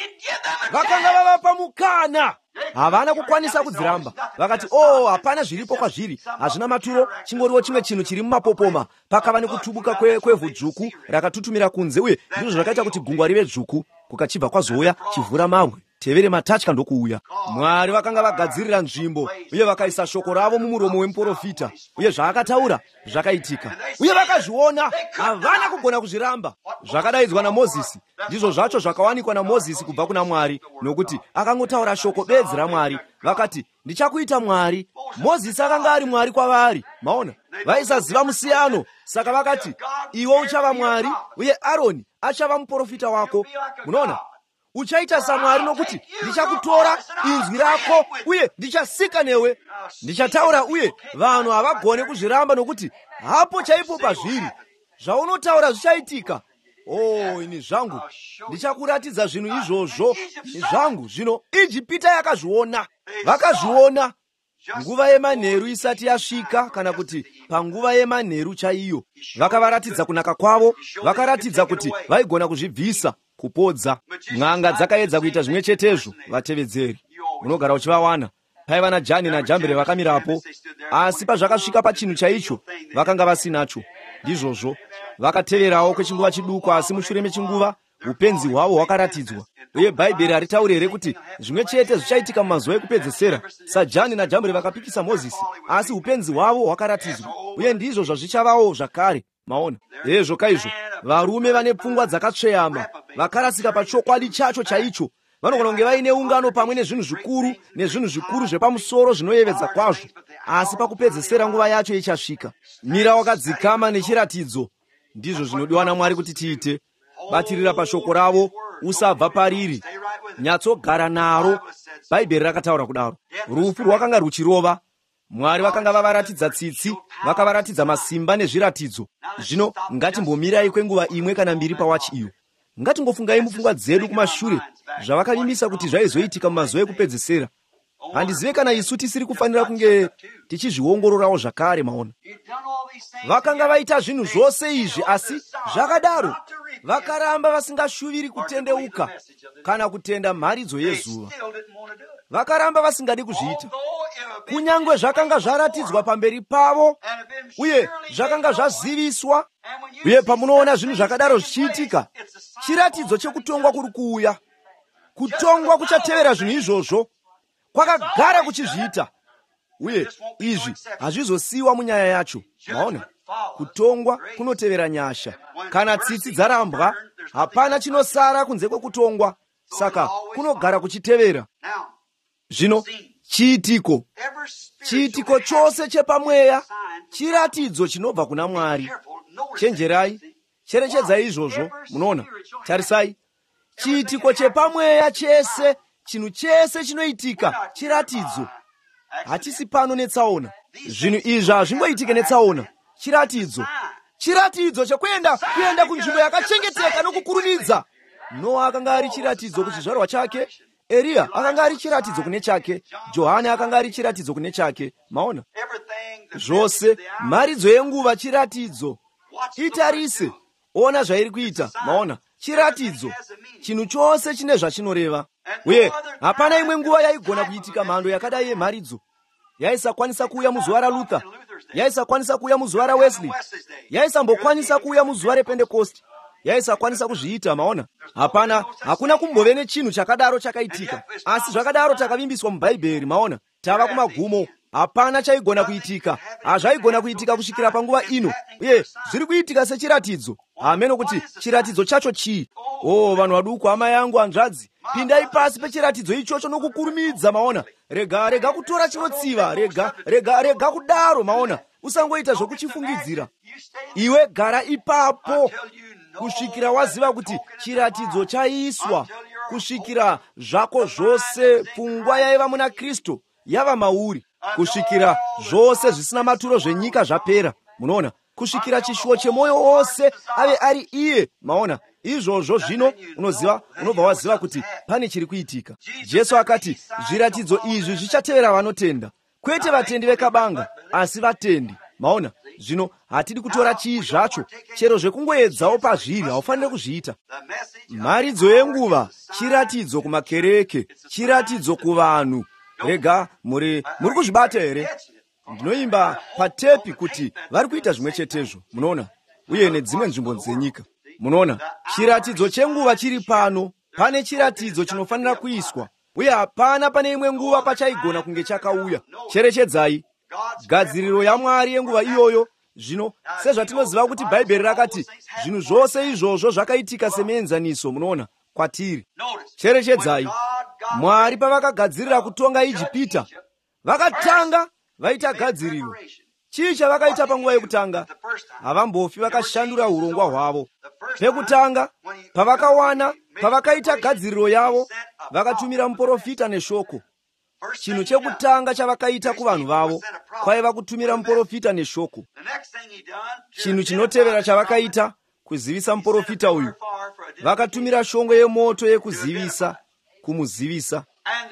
Vakanga vavapa mukana. Havana kukwanisa kudziramba. Vakati, oh, hapana zviripo kwazviri, hazvina maturo, chingoriwo chimwe chinhu chiri mumapopoma. Pakava nekutubuka kwevhu dzvuku rakatutumira kunze, uye ndizvo zvakaita kuti gungwa rive dzvuku. Kukachibva kwazouya chivhura mamwe, tevere matatya ndokuuya. Mwari vakanga vagadzirira nzvimbo, uye vakaisa shoko ravo mumuromo wemuprofita, uye zvaakataura zvakaitika. Uye vakazviona, havana kugona kuzviramba. Zvakadaidzwa naMozisi, ndizvo zvacho zvakawanikwa naMozisi kubva kuna Mwari, nokuti akangotaura shoko bedzi raMwari. Vakati, ndichakuita Mwari. Mozisi akanga ari Mwari kwavari. Maona, vaisaziva musiyano, saka vakati, iwe uchava Mwari, uye Aroni achava muprofita wako. Munoona, uchaita saMwari nokuti ndichakutora inzwi rako uye ndichasika newe. Ndichataura uye vanhu havagone kuzviramba, nokuti hapo chaipo pazviri zvaunotaura zvichaitika. Oh, ini zvangu ndichakuratidza zvinhu izvozvo. Ini zvangu zvino Ijipita yakazviona. Vakazviona nguva yemanheru isati yasvika, kana kuti panguva yemanheru chaiyo. Vakavaratidza kunaka kwavo, vakaratidza kuti vaigona kuzvibvisa kupodza. N'anga dzakaedza kuita zvimwe chetezvo. Vatevedzeri unogara uchivawana. Paiva naJani naJambere vakamirapo, asi pazvakasvika pachinhu chaicho vakanga vasinacho. Ndizvozvo vakateverawo kwechinguva chiduku, asi mushure mechinguva upenzi hwavo hwakaratidzwa. Uye Bhaibheri haritauri here kuti zvimwe chete zvichaitika mumazuva ekupedzisira? SaJani naJambere vakapikisa Mozisi, asi upenzi hwavo hwakaratidzwa, uye ndizvo zvazvichavawo zvakare. Maona, hezvo kaizvo varume vane pfungwa dzakatsveyama vakarasika pachokwadi chacho chaicho vanogona kunge vaine ungano pamwe nezvinhu zvikuru nezvinhu zvikuru zvepamusoro zvinoyevedza kwazvo, asi pakupedzesera nguva yacho ichasvika. Mira wakadzikama nechiratidzo. Ndizvo zvinodiwa naMwari kuti tiite. Batirira pashoko ravo, usabva pariri, nyatsogara naro. Bhaibheri rakataura kudaro. Rufu rwakanga ruchirova. Mwari vakanga vavaratidza tsitsi, vakavaratidza masimba nezviratidzo. Zvino ngatimbomirai kwenguva imwe kana mbiri pawachi iyo. Ngatingofungai mupfungwa dzedu kumashure zvavakavimbisa kuti zvaizoitika mumazuva ekupedzisira. Handizive kana isu tisiri kufanira kunge tichizviongororawo zvakare. Maona, vakanga vaita zvinhu zvose izvi, asi zvakadaro vakaramba vasingashuviri kutendeuka kana kutenda mharidzo yezuva. Vakaramba vasingadi kuzviita, kunyange zvakanga zvaratidzwa pamberi pavo uye zvakanga zvaziviswa. Uye pamunoona zvinhu zvakadaro zvichiitika, chiratidzo chekutongwa kuri kuuya. Kutongwa kuchatevera zvinhu izvozvo, kwakagara kuchizviita, uye izvi hazvizosiyiwa munyaya yacho. Maona, kutongwa kunotevera nyasha. Kana tsitsi dzarambwa, hapana chinosara kunze kwekutongwa, saka kunogara kuchitevera. Zvino chiitiko, chiitiko chose chepamweya chiratidzo chinobva kuna Mwari. Chenjerai, cherechedzai izvozvo. Munoona, tarisai, chiitiko chepamweya chese, chinhu chese chinoitika chiratidzo. Hatisi pano netsaona. Zvinhu izvi hazvingoitike netsaona. Chiratidzo, chiratidzo chekuenda kuenda kunzvimbo yakachengeteka nokukurumidza. Noa akanga ari chiratidzo kuchizvarwa chake. Eria akanga ari chiratidzo kune chake. Johani akanga ari chiratidzo kune chake. Maona, zvose mharidzo yenguva chiratidzo. Itarise, ona zvairi kuita. Maona, chiratidzo. Chinhu chose chine zvachinoreva. Uye hapana imwe nguva yaigona kuitika mhando yakadai yemharidzo. Yaisakwanisa kuuya muzuva raLuther, yaisakwanisa kuuya muzuva raWesley, yaisambokwanisa kuuya muzuva rePentecost, yaisakwanisa kuzviita. Maona, hapana, hakuna kumbove nechinhu chakadaro chakaitika, asi zvakadaro takavimbiswa mubhaibheri. Maona, tava kumagumo. Hapana chaigona kuitika, hazvaigona kuitika kusvikira panguva ino, uye zviri kuitika sechiratidzo. Ameno kuti chiratidzo chacho chii? o vanhu vaduku, amai angu, hanzvadzi, pindai pasi pechiratidzo ichocho nokukurumidza. Maona, rega rega kutora chinotsiva, rega rega rega kudaro. Maona, usangoita zvokuchifungidzira. Iwe gara ipapo kusvikira waziva kuti chiratidzo chaiswa, kusvikira zvako zvose, pfungwa yaiva muna Kristu yava mauri, kusvikira zvose zvisina maturo zvenyika zvapera. Munoona, kusvikira chishuwo chemoyo wose ave ari iye. Maona, izvozvo zvino unoziva, unobva waziva kuti pane chiri kuitika. Jesu akati zviratidzo izvi zvichatevera vanotenda, kwete vatendi vekabanga, asi vatendi. Maona, zvino hatidi kutora chii zvacho, chero zvekungoedzawo pazviri haufaniri kuzviita. Mharidzo yenguva, chiratidzo kumakereke, chiratidzo kuvanhu. Rega muri muri kuzvibata here? Ndinoimba patepi kuti vari kuita zvimwe chetezvo. Munoona, uye nedzimwe nzvimbo dzenyika. Munoona, chiratidzo chenguva chiri pano. Pane chiratidzo chinofanira kuiswa, uye hapana pane imwe nguva pachaigona kunge chakauya. Cherechedzai gadziriro yaMwari yenguva iyoyo. Zvino sezvatinoziva kuti Bhaibheri rakati zvinhu zvose izvozvo zvakaitika semuenzaniso. Munoona, kwatiri. Cherechedzai, Mwari pavakagadzirira kutonga Ijipita, vakatanga vaita gadziriro. Chii chavakaita panguva yekutanga? Havambofi vakashandura urongwa hwavo. Pekutanga, pavakawana, pavakaita gadziriro yavo, vakatumira muprofita neshoko. Chinhu chekutanga chavakaita kuvanhu vavo kwaiva kutumira muprofita neshoko. Chinhu chinotevera chavakaita kuzivisa muprofita uyu, vakatumira shongwe yemoto yekuzivisa, kumuzivisa.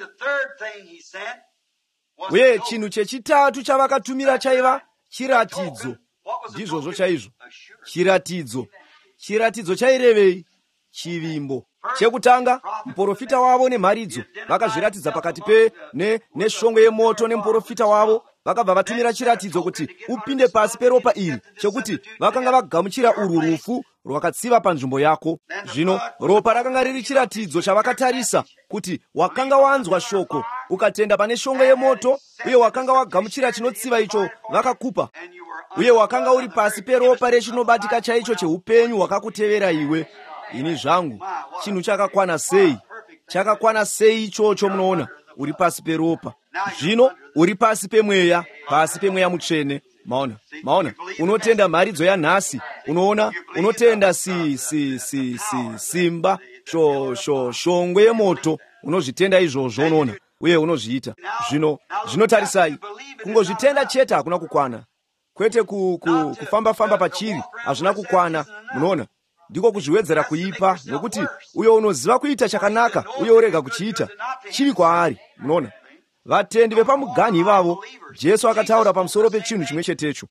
Uye chinhu chechitatu chavakatumira chaiva chiratidzo. Ndizvozvo chaizvo, chiratidzo. Chiratidzo chairevei? Chivimbo. Chekutanga, muprofita wavo nemharidzo vakazviratidza pakati pe ne neshongwe yemoto nemuprofita wavo, vakabva vatumira chiratidzo kuti upinde pasi peropa iri, chekuti vakanga vagamuchira urwu rufu rwakatsiva panzvimbo yako. Zvino ropa rakanga riri chiratidzo chavakatarisa kuti wakanga wanzwa shoko, ukatenda pane shongwe yemoto, uye wakanga wagamuchira chinotsiva icho vakakupa, uye wakanga uri pasi peropa rechinobatika chaicho cheupenyu wakakutevera iwe. Ini zvangu, chinhu chakakwana sei? Chakakwana sei ichocho? Munoona, uri pasi peropa. Zvino uri pasi pemweya, pasi pemweya mutsvene. Maona, maona, unotenda mharidzo yanhasi. Unoona, unotenda si si si si simba sho sho shongwe yemoto. Unozvitenda izvozvo, unoona, uye unozviita. Zvino zvinotarisai, kungozvitenda chete hakuna kukwana. Kwete ku, ku, kufamba famba pachiri hazvina kukwana. Munoona, ndiko kuzviwedzera kuipa, nokuti uyo unoziva kuita chakanaka uye urega kuchiita chiri kwaari. Munoona, vatendi vepamuganhi ivavo, Jesu akataura pamusoro pechinhu chimwe chetecho.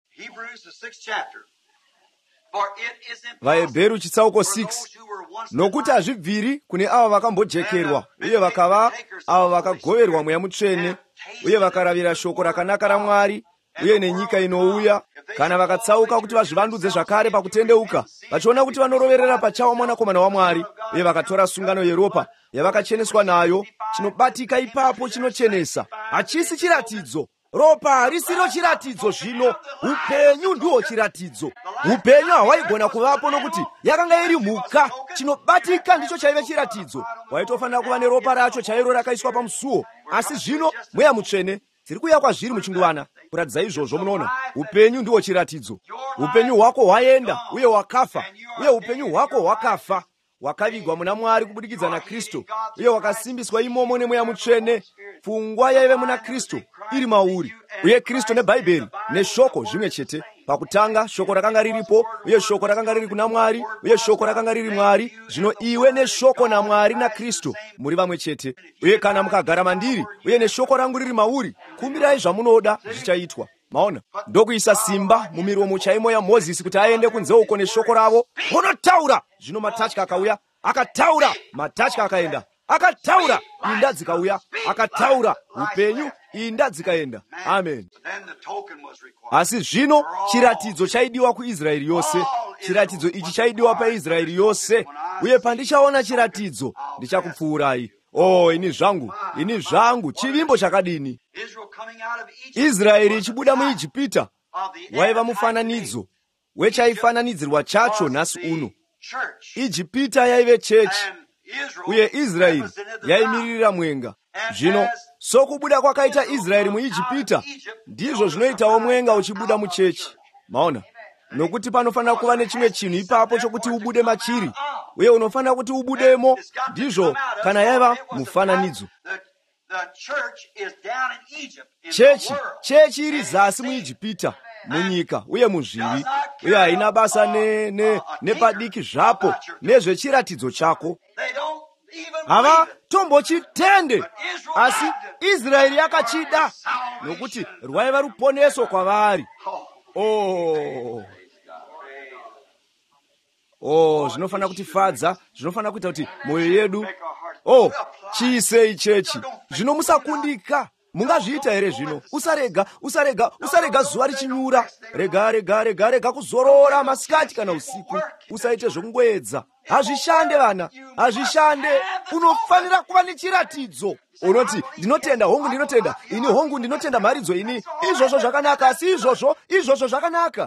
VaHebheru chitsauko six, nokuti hazvibviri kune ava vakambojekerwa uye vakava ava vakagoverwa mweya mutsvene uye vakaravira shoko rakanaka raMwari uye nenyika inouya, kana vakatsauka kuti vazvivandudze zvakare pakutendeuka, vachiona kuti vanoroverera pachavo mwanakomana waMwari, uye vakatora sungano yeropa yavakacheneswa nayo. Chinobatika ipapo chinochenesa, hachisi chiratidzo. Ropa harisiro chiratidzo. Zvino upenyu ndiwo chiratidzo. Upenyu hawaigona kuvapo nokuti yakanga iri mhuka. Chinobatika ndicho chaive chiratidzo. Waitofanira kuva neropa racho chairo rakaiswa pamusuo, asi zvino mweya mutsvene dziri kuuya kwazviri muchingwana kuratidza izvozvo. Munoona, upenyu ndiwo chiratidzo. Upenyu hwako hwaenda uye hwakafa, uye upenyu hwako hwakafa, wakavigwa muna Mwari kubudikidza naKristu, uye wakasimbiswa imomo nemweya mutsvene. Pfungwa yaive muna Kristu iri mauri, uye Kristu neBhaibheri neshoko zvimwe chete. Pakutanga shoko rakanga riripo, uye shoko rakanga riri kuna Mwari, uye shoko rakanga riri Mwari. Zvino iwe neshoko naMwari naKristu muri vamwe chete. Uye kana mukagara mandiri uye neshoko rangu riri mauri, kumbirai zvamunoda zvichaitwa. Maona, ndokuisa simba mumiromo chaimo ya Mozisi kuti aende kunze uko neshoko ravo. Unotaura, zvino matatya akauya, akataura, matatya akaenda, akataura, inda dzikauya, akataura, upenyu, inda dzikaenda. Amen. Asi zvino chiratidzo chaidiwa kuIsraeri yose. Chiratidzo ichi chaidiwa paIsraeri yose, uye pandichaona chiratidzo ndichakupfuurai. Oh, ini zvangu, ini zvangu, chivimbo chakadini! Israeri ichibuda muIjipita waiva mufananidzo wechaifananidzirwa chacho nhasi uno. Ijipita yaive chechi uye Israeli yaimirira mwenga. Zvino sokubuda kwakaita Israeli muIjipita ndizvo zvinoitawo mwenga uchibuda muchechi. Maona, nokuti panofanira kuva nechimwe chinhu ipapo chokuti ubude machiri, uye unofanira kuti ubudemo. Ndizvo kana yaiva mufananidzo. Chechi, chechi iri zasi muIjipita, munyika uye muzvivi, uye haina basa ne, ne, nepadiki zvapo nezvechiratidzo chako. Hava tombochitende, asi Israeli yakachida nokuti rwaiva ruponeso kwavari. Oh, oh, zvinofanira kutifadza, zvinofanira kuita kuti moyo yedu. Oh, chiisei chechi. Zvino musakundika. Mungazviita here zvino? Usarega, usarega, usarega zuva richinyura. Rega, rega, rega, rega kuzorora masikati kana usiku. Usaite zvokungoedza. Hazvishande vana, hazvishande. Unofanira kuva nechiratidzo. Unoti, ndinotenda hongu, ndinotenda. Ini hongu, ndinotenda mharidzo ini. Izvozvo zvakanaka, asi izvozvo, izvozvo zvakanaka.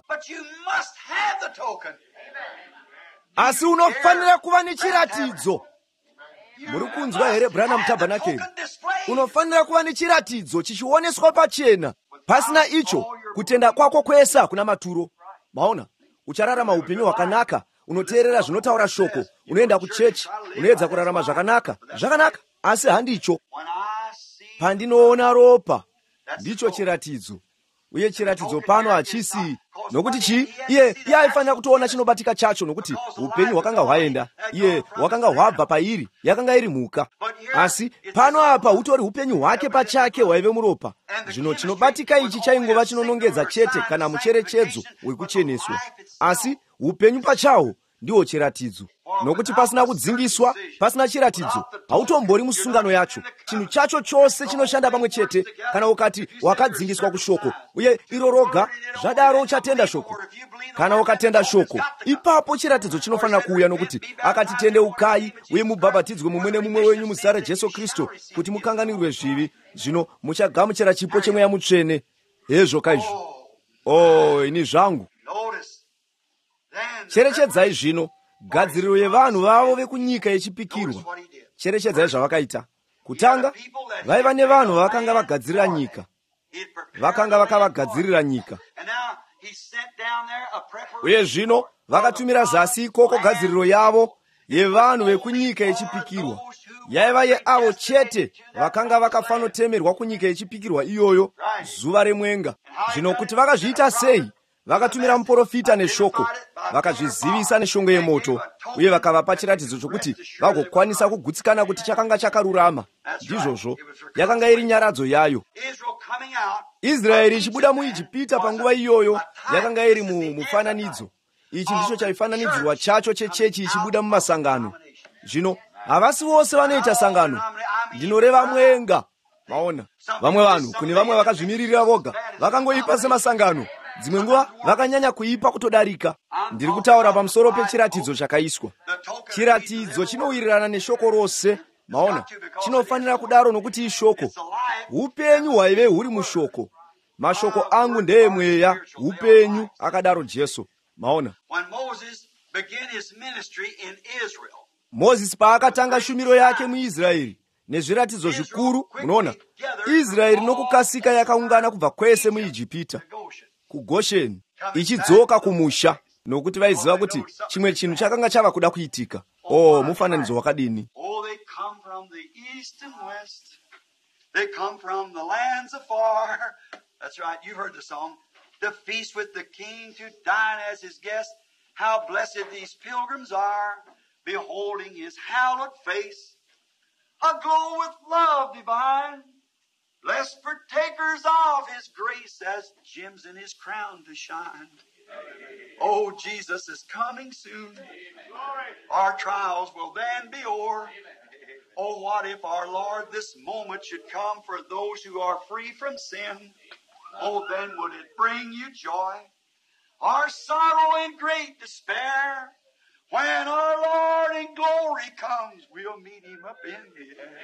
Asi unofanira kuva nechiratidzo. Muri kunzwa here Branham Tabernacle? Unofanira kuva nechiratidzo chichioneswa pachena. Pasina icho, kutenda kwako kwese hakuna maturo. Maona, uchararama upenyu hwakanaka, unoteerera zvinotaura shoko, unoenda kuchechi, unoedza kurarama zvakanaka, zvakanaka, asi handicho. Pandinoona ropa, ndicho chiratidzo. Uye chiratidzo pano hachisi, nokuti chi, iye, iye aifanira kutoona chinobatika chacho, nokuti upenyu hwakanga hwaenda, iye hwakanga hwabva pairi, yakanga iri mhuka. Asi pano apa hutori upenyu hwake pachake hwaive muropa. Zvino chinobatika ichi chaingova chinonongedza chete kana mucherechedzo wekucheneswa. Asi upenyu pachawo ndiwo chiratidzo. Nokuti pasina kudzingiswa, pasina chiratidzo, hautombori musungano yacho. Chinhu chacho chose chinoshanda pamwe chete kana ukati wakadzingiswa kushoko, uye iro roga zvadaro uchatenda shoko. Kana ukatenda shoko, ipapo chiratidzo chinofanira kuuya, nokuti akati tendeukai uye mubhabhatidzwe mumwe nemumwe wenyu muzita raJesu Kristu kuti mukanganirwe zvivi, zvino muchagamuchira chipo chemweya mutsvene. Hezvo kaizvo. Oh, ini zvangu. Cherechedzai zvino gadziriro yevanhu vavo vekunyika yechipikirwa. Cherechedzai zvavakaita. Kutanga, vaiva nevanhu vakanga vagadzirira nyika. Vakanga vakavagadzirira nyika. Uye zvino vakatumira zasi ikoko gadziriro yavo yevanhu vekunyika yechipikirwa. Yaiva yeavo chete vakanga vakafanotemerwa kunyika yechipikirwa iyoyo zuva remwenga. Zvino kuti vakazviita sei? Vakatumira muprofita neshoko, vakazvizivisa neshongo yemoto, uye vakavapa chiratidzo chokuti vagokwanisa kugutsikana kuti chakanga chakarurama. Ndizvozvo, yakanga iri nyaradzo yayo. Israeri ichibuda muIjipita panguva iyoyo yakanga iri mufananidzo. Ichi ndicho chaifananidzirwa chacho chechechi ichibuda mumasangano. Zvino havasi vose vanoita sangano, ndinoreva mwenga. Maona, vamwe vanhu kune vamwe vakazvimirira voga vakangoipa semasangano. Dzimwe nguva vakanyanya kuipa kutodarika. Ndiri kutaura pamusoro pechiratidzo chakaiswa. Chiratidzo chinowirirana neshoko rose. Maona, chinofanira kudaro nokuti ishoko. Upenyu hwaive huri mushoko. Mashoko angu ndeye mweya, upenyu, akadaro Jesu. Maona, Moses paakatanga shumiro yake muIsraeri nezviratidzo zvikuru, munoona, Israeri nokukasika yakaungana kubva kwese muIjipita kuGosheni ichidzoka kumusha, nokuti vaiziva kuti chimwe chinhu chakanga chava kuda kuitika. Oh, mufananidzo wakadini! Oh, they come from the east and west. They come from the lands afar. That's right, you heard the song. To feast with the King, to dine as his guest. How blessed these pilgrims are, beholding his hallowed face, aglow with love divine. Blessed partakers of his grace, as gems in his crown to shine. Oh, Jesus is coming soon. Our trials will then be o'er. Oh, what if our Lord this moment should come for those who are free from sin? Oh, then would it bring you joy, our sorrow and great despair? When our Lord in glory comes, we'll meet him up in the air.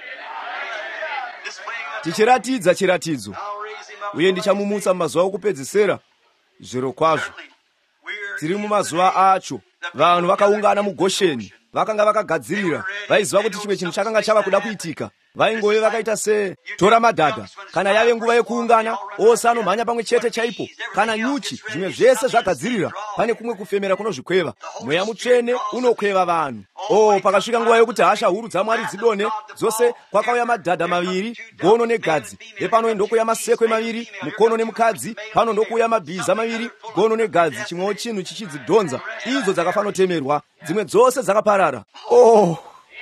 Tichiratidza chiratidzo, uye ndichamumutsa mumazuva okupedzisira. Zviro kwazvo tiri mumazuva acho, vanhu vakaungana mu Gosheni, vakanga vakagadzirira, vaiziva kuti chimwe chinhu chakanga chava kuda kuitika. Vaingove vakaita se tora madhadha. Kana yave nguva yekuungana, ose anomhanya pamwe chete chaipo. Kana nyuchi, zvimwe zvese zvagadzirira, pane kumwe kufemera kunozvikweva. Mweya Mutsvene unokweva vanhu. Oh, pakasvika nguva yokuti hasha huru dzaMwari dzidone, dzose kwakauya madhadha maviri, gono negadzi. Epano ndokuya masekwe maviri, mukono nemukadzi, pano ndokuya mabhiza maviri, gono negadzi, chimwewo chinhu chichidzidhonza. Idzo dzakafanotemerwa, dzimwe dzose dzakaparara. Oh,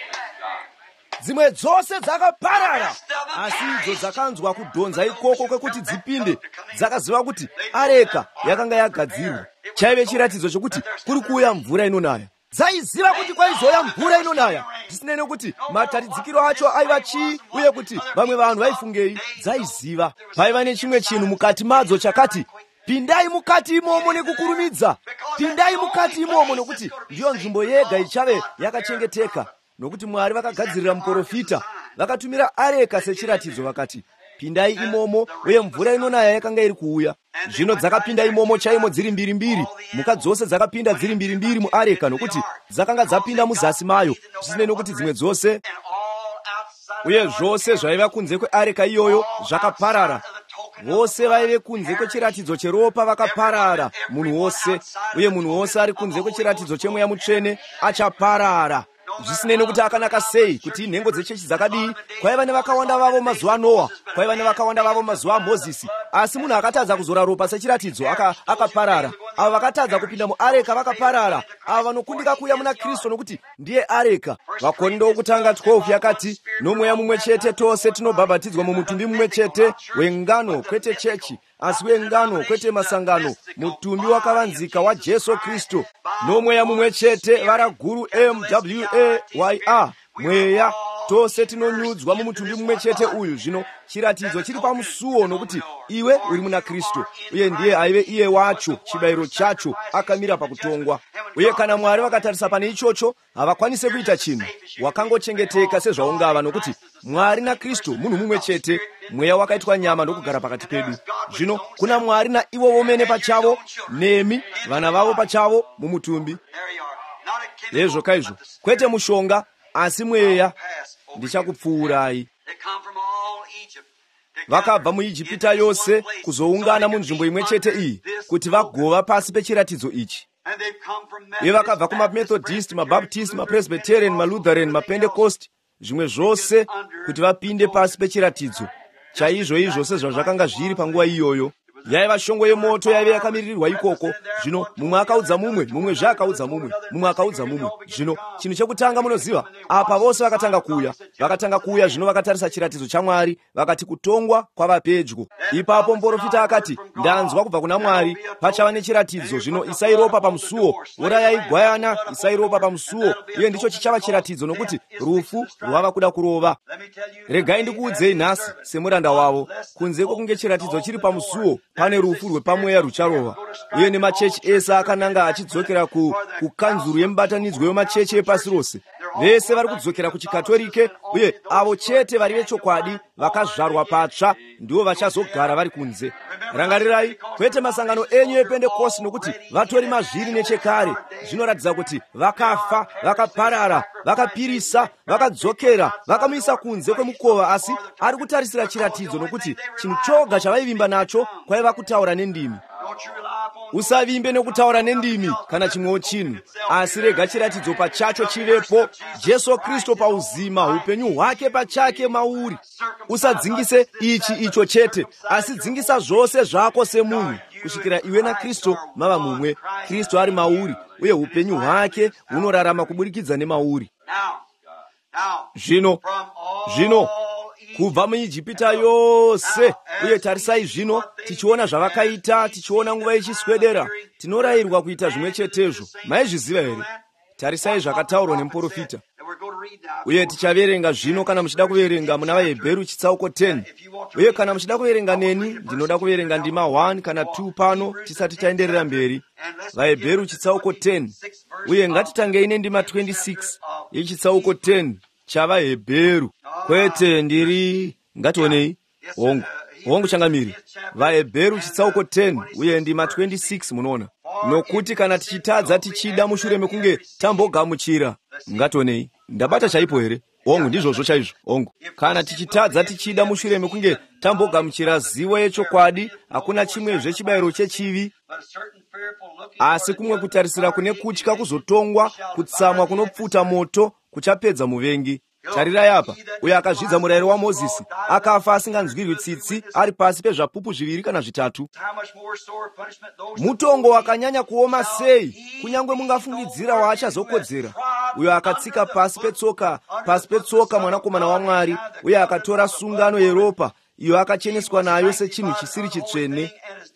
dzimwe dzose dzakaparara, asi idzo dzakanzwa kudhonza ikoko kwekuti dzipinde, dzakaziva kuti areka yakanga yagadzirwa. Chaive chiratidzo chokuti kuri kuuya mvura inonaya. Dzaiziva kuti kwaizoya mvura inonaya, zvisinei nekuti mataridzikiro acho aiva chii uye kuti vamwe vanhu vaifungei. Dzaiziva paiva nechimwe chinhu mukati madzo chakati, pindai mukati imomo nekukurumidza, pindai mukati imomo, nokuti ndiyo nzvimbo yega ichave yakachengeteka. Nokuti Mwari vakagadzirira muprofita, vakatumira areka sechiratidzo, vakati pindai imomo, uye mvura inonaya yakanga iri kuuya. Zvino dzakapinda imomo chaimo dziri mbiri mbiri, muka dzose dzakapinda dziri mbiri mbiri muareka, nokuti dzakanga dzapinda muzasi mayo, zvisinei nokuti dzimwe dzose, uye zvose zvaiva kunze kweareka iyoyo zvakaparara. Vose vaive kunze kwechiratidzo cheropa vakaparara, munhu wose, uye munhu wose ari kunze kwechiratidzo cheMweya Mutsvene achaparara. Zvisinei nokuti akanaka sei, kuti nhengo dzechechi dzakadii. Kwaiva nevakawanda vavo mazuva aNoa, kwaiva nevakawanda vavo mazuva aMozisi, asi munhu akatadza kuzora ropa sechiratidzo aka, akaparara. Ava vakatadza kupinda muareka vakaparara. Ava vanokundika kuuya muna Kristu nokuti ndiye areka. Vakorinto wokutanga twelve yakati, nomweya mumwe chete tose tinobhabhatidzwa mumutumbi mumwe chete wengano, kwete chechi, asi wengano kwete masangano, mutumbi wakavanzika waJesu Kristu. Nomweya mumwe chete, vara guru M W A Y A, mweya, tose tinonyudzwa mumutumbi mumwe chete uyu. Zvino chiratidzo chiri pamusuo, nokuti iwe uri muna Kristu, uye ndiye aive iye wacho, chibayiro chacho, akamira pakutongwa. Uye kana Mwari vakatarisa pane ichocho, havakwanise kuita chinhu. Wakangochengeteka sezvaungava, nokuti Mwari naKristu munhu mumwe chete, mweya wakaitwa nyama ndokugara pakati pedu. Zvino kuna Mwari naivo vomene pachavo, nemi vana vavo pachavo mumutumbi. Lezvo kaizvo, kwete mushonga, asi mweya. Ndichakupfuurai. Vakabva muIjipita yose kuzoungana munzvimbo imwe chete iyi, kuti vagova pasi pechiratidzo ichi. Uye vakabva kumamethodist, mabaptist, mapresbyterian, malutheran, mapentecost, zvimwe zvose kuti vapinde pasi pechiratidzo chaizvo izvo sezvazvakanga zviri panguva iyoyo. Yaiva shongwe yemoto yaive yakamirirwa ikoko. Zvino mumwe akaudza mumwe, mumwe zvakaudza mumwe, mumwe akaudza mumwe. Zvino chinhu chekutanga munoziva, apa vose vakatanga kuuya, vakatanga kuuya. Zvino vakatarisa chiratidzo chaMwari, vakati kutongwa kwava pedyo. Ipapo muprofita akati, ndanzwa kubva kuna Mwari, pachava nechiratidzo. Zvino isai ropa pamusuo, urayai gwayana, isai ropa pamusuo, uye ndicho chichava chiratidzo, nokuti rufu rwava kuda kurova. Regai ndikuudzei nhasi semuranda wavo, kunze kwokunge chiratidzo chiri pamusuo, pane rufu rwepamweya rucharova. Uye nemachechi ese akananga achidzokera ku kukanzuru yemibatanidzwo yemachechi epasi rose. Vese vari kudzokera kuchikatolike, uye avo chete vari vechokwadi vakazvarwa patsva ndivo vachazogara vari kunze. Rangarirai, kwete masangano enyu ePentekosti, nokuti vatori mazviri nechekare. Zvinoratidza kuti vakafa, vakaparara, vakapirisa, vakadzokera, vakamuisa kunze kwemukova, asi ari kutarisira chiratidzo, nokuti chinhu choga chavaivimba nacho kwaiva kutaura nendimi. Usavimbe nekutaura nendimi kana chimwewo chinhu, asi rega chiratidzo pachacho chivepo, Jesu Kristu pauzima, upenyu hwake pachake mauri. Usadzingise ichi icho chete, asi dzingisa zvose zvako semunhu, kusvikira iwe naKristu mava mumwe. Kristu ari mauri, uye upenyu hwake hunorarama kuburikidza nemauri. Zvino, zvino kubva muIjipita yose, uye tarisai zvino, tichiona zvavakaita, tichiona nguva ichiswedera, tinorayirwa kuita zvimwe chetezvo. Maizviziva here? Tarisai zvakataurwa nemuprofita. Uye tichaverenga zvino, kana muchida kuverenga muna vaHebheru chitsauko ten. Uye kana muchida kuverenga neni, ndinoda kuverenga ndima one kana two pano tisati taenderera mberi. VaHebheru chitsauko ten. Uye ngatitangei nendima twenty-six yechitsauko ten chavaHebheru. Kwete ndiri ngationei hongu hongu changamiri. VaHebheru chitsauko ten uye ndima twenty-six munoona. nokuti kana tichitadza tichida mushure mekunge tambogamuchira. Ngatonei, ndabata chaipo here? Ongu ndizvozvo chaizvo, ongu. Kana tichitadza tichida mushure mekunge tambogamuchira zivo yechokwadi, hakuna chimwezve chibayiro chechivi, asi kumwe kutarisira kune kutya kuzotongwa, kutsamwa kunopfuta moto, kuchapedza muvengi. Tarirai apa, uyo akazvidza murayiro waMozisi, akafa asinganzwirwi tsitsi, ari pasi pezvapupu zviviri kana zvitatu. Mutongo wakanyanya kuoma sei, kunyangwe mungafungidzira waachazokodzera. Uyo akatsika pasi petsoka, pasi petsoka mwanakomana waMwari, uye akatora sungano yeropa, iyo akacheneswa nayo sechinhu chisiri chitsvene,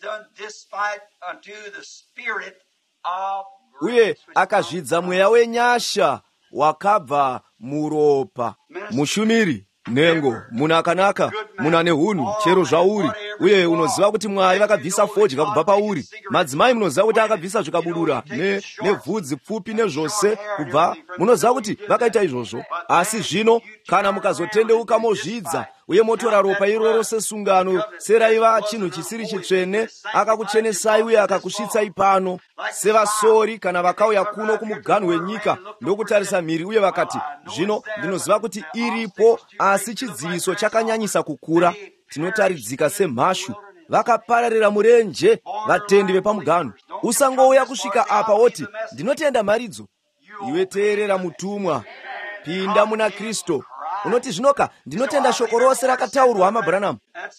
uye akazvidza mweya wenyasha wakabva muropa. Mushumiri, nengo, munhu akanaka, munhu ane hunhu, chero zvauri, uye unoziva kuti Mwari vakabvisa fodya kubva pauri. Madzimai munoziva kuti akabvisa zvikabudura ne, nevhudzi pfupi nezvose kubva, munoziva kuti vakaita izvozvo. Asi zvino kana mukazotendeuka mozvidza uye motora ropa iroro sesungano, seraiva chinhu chisiri chitsvene, akakuchenesai uye akakusvitsai pano sevasori kana vakauya kuno kumuganhu wenyika ndokutarisa mhiri uye vakati, zvino ndinoziva kuti iripo, asi chidziviso chakanyanyisa kukura, tinotaridzika semhashu. Vakapararira murenje vatendi vepamuganhu. Usangouya kusvika apa woti ndinotenda mharidzo. Iwe teerera mutumwa, pinda muna Kristu. Unoti zvinoka ndinotenda shoko rose rakataurwa naBranham.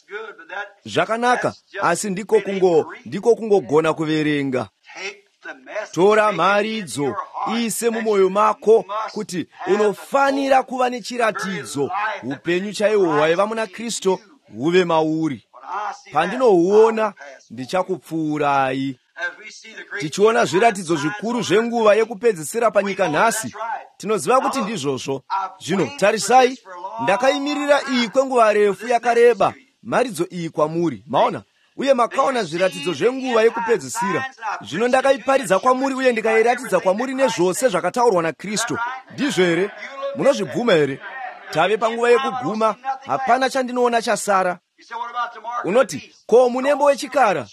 Zvakanaka, asi ndiko kungo ndiko kungogona kuverenga. Tora mharidzo ise mumwoyo mako kuti unofanira kuva nechiratidzo. Upenyu chaiwo hwaiva muna Kristu huve mauri. Pandinohuona ndichakupfuurai. Tichiona zviratidzo zvikuru zvenguva yekupedzisira panyika nhasi, tinoziva kuti ndizvozvo. Zvino tarisai, ndakaimirira iyi kwenguva refu yakareba mharidzo iyi kwamuri, maona, uye makaona zviratidzo zvenguva yekupedzisira. Zvino ndakaiparidza kwamuri uye ndikairatidza kwamuri nezvose zvakataurwa naKristu. Ndizvo here? Munozvibvuma here? Tave panguva yekuguma, hapana chandinoona chasara. Unoti, ko munembo wechikara?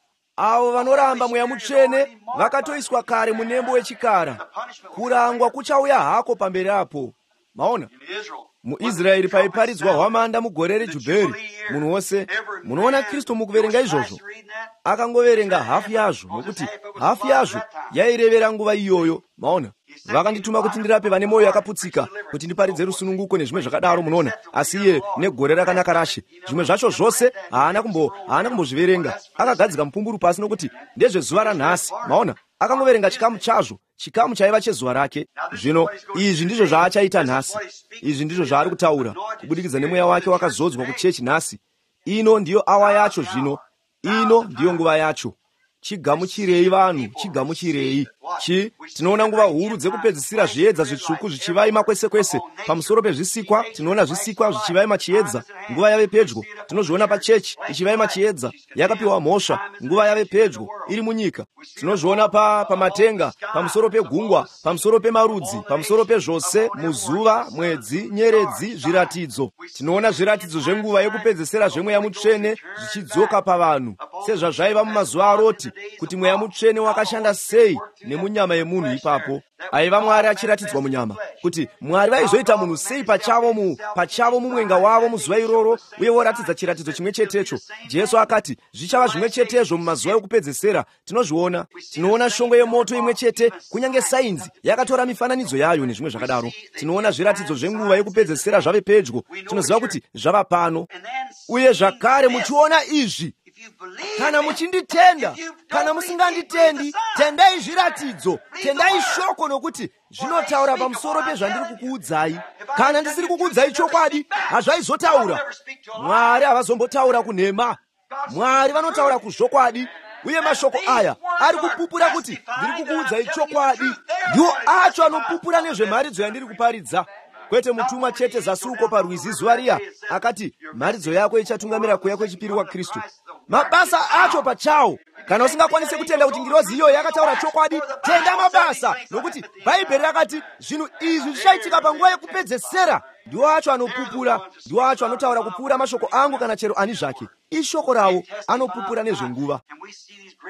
Avo vanoramba mweya mutsvene vakatoiswa kare munembo wechikara. Kurangwa kuchauya hako pamberi apo. Maona, muIsraeri paiparidzwa hwamanda mugore reJubheri, munhu wose, munoona Kristu mukuverenga izvozvo, akangoverenga hafu yazvo, nokuti hafu yazvo yairevera nguva iyoyo. Maona, vakandituma kuti ndirape vane mwoyo yakaputsika, kuti ndiparidze rusununguko nezvimwe zvakadaro, munoona. Asi iye negore rakanaka rashe, zvimwe zvacho zvose haana kumbo haana kumbozviverenga. Akagadzika mupumburu pasi nokuti ndezvezuva ranhasi. Maona, akangoverenga chikamu chazvo, chikamu chaiva chezuva rake. Zvino izvi ndizvo zvaachaita nhasi, izvi ndizvo zvaari kutaura kubudikidza nemweya wake wakazodzwa kuchechi nhasi. Ino ndiyo awa yacho, zvino ino ndiyo nguva yacho. Chigamuchirei vanhu, chigamuchirei. Chi tinoona nguva huru dzekupedzisira zviedza zvitsvuku zvichivaima kwese kwese. Pamusoro pezvisikwa tinoona zvisikwa zvichivaima chiedza, nguva yave pedyo. Tinozviona pachechi ichivaima chiedza, yakapiwa mhosva, nguva yave pedyo, iri munyika. Tinozviona pa pamatenga, pamusoro pegungwa, pamusoro pemarudzi, pamusoro pezvose, muzuva, mwedzi, nyeredzi, zviratidzo. Tinoona zviratidzo zvenguva yekupedzisira zvemweya mutsvene zvichidzoka pavanhu, sezvazvaiva mumazuva aRoti, kuti mweya mutsvene wakashanda sei nemunyama yemunhu ipapo. Aiva Mwari achiratidzwa munyama, kuti Mwari vaizoita munhu sei pachavo mu pachavo mumwenga wavo muzuva iroro, uye voratidza chiratidzo chimwe chetecho. Jesu akati zvichava zvimwe chetezvo mumazuva okupedzisira. Tinozviona, tinoona shongwe yemoto imwe chete, kunyange sainzi yakatora mifananidzo yayo nezvimwe zvakadaro. Tinoona zviratidzo zvenguva yekupedzisira zvave pedyo, tinoziva kuti zvava pano. Uye zvakare muchiona izvi, kana muchinditenda, kana musinganditendi, tendai zviratidzo, tendai shoko, nokuti zvinotaura pamusoro pezvandiri kukuudzai. Kana ndisiri kukuudzai chokwadi, hazvaizotaura. Mwari havazombotaura kunhema. Mwari vanotaura kuzvokwadi, uye mashoko aya ari kupupura kuti ndiri kukuudzai chokwadi. Ndiwo acho anopupura nezvemharidzo yandiri kuparidza. Kwete mutumwa chete zasi uko parwizi zuva riya akati mharidzo yako ichatungamira kuuya kwechipiri kwa Kristu. Mabasa acho pachawo. Kana usingakwanise kutenda kuti ngirozi iyo yakataura chokwadi, tenda mabasa, nokuti Bhaibheri rakati zvinhu izvi zvichaitika panguva yekupedzesera. Ndiwo acho anopupura, ndiwo acho anotaura kupfuura mashoko angu kana chero ani zvake. Ishoko rawo anopupura nezvenguva.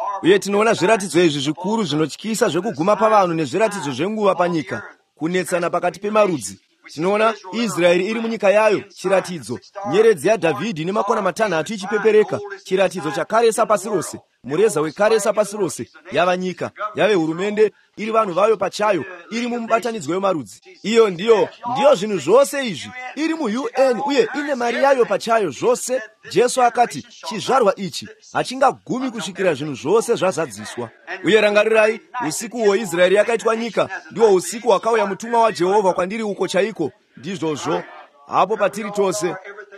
uye tinoona zviratidzo izvi zvikuru zvinotyisa zvekuguma pavanhu nezviratidzo zvenguva panyika, kunetsana pakati pemarudzi. Tinoona Israeri iri munyika yayo, chiratidzo, nyeredzi yaDhavhidhi nemakona matanhatu ichipepereka, chiratidzo chakaresa pasi rose, mureza wekaresa pasi rose, yava nyika, yave hurumende, iri vanhu vayo pachayo, iri mumubatanidzwa wemarudzi. Iyo ndiyo, ndiyo zvinhu zvose izvi, iri mu-U N uye ine mari yayo pachayo zvose. Jesu akati chizvarwa ichi hachingagumi kusvikira zvinhu zvose zvazadziswa. Uye rangarirai, usiku hwo Israeri yakaitwa nyika, ndihwo usiku hwakauya mutumwa waJehovha kwandiri uko chaiko. Ndizvozvo hapo patiri tose,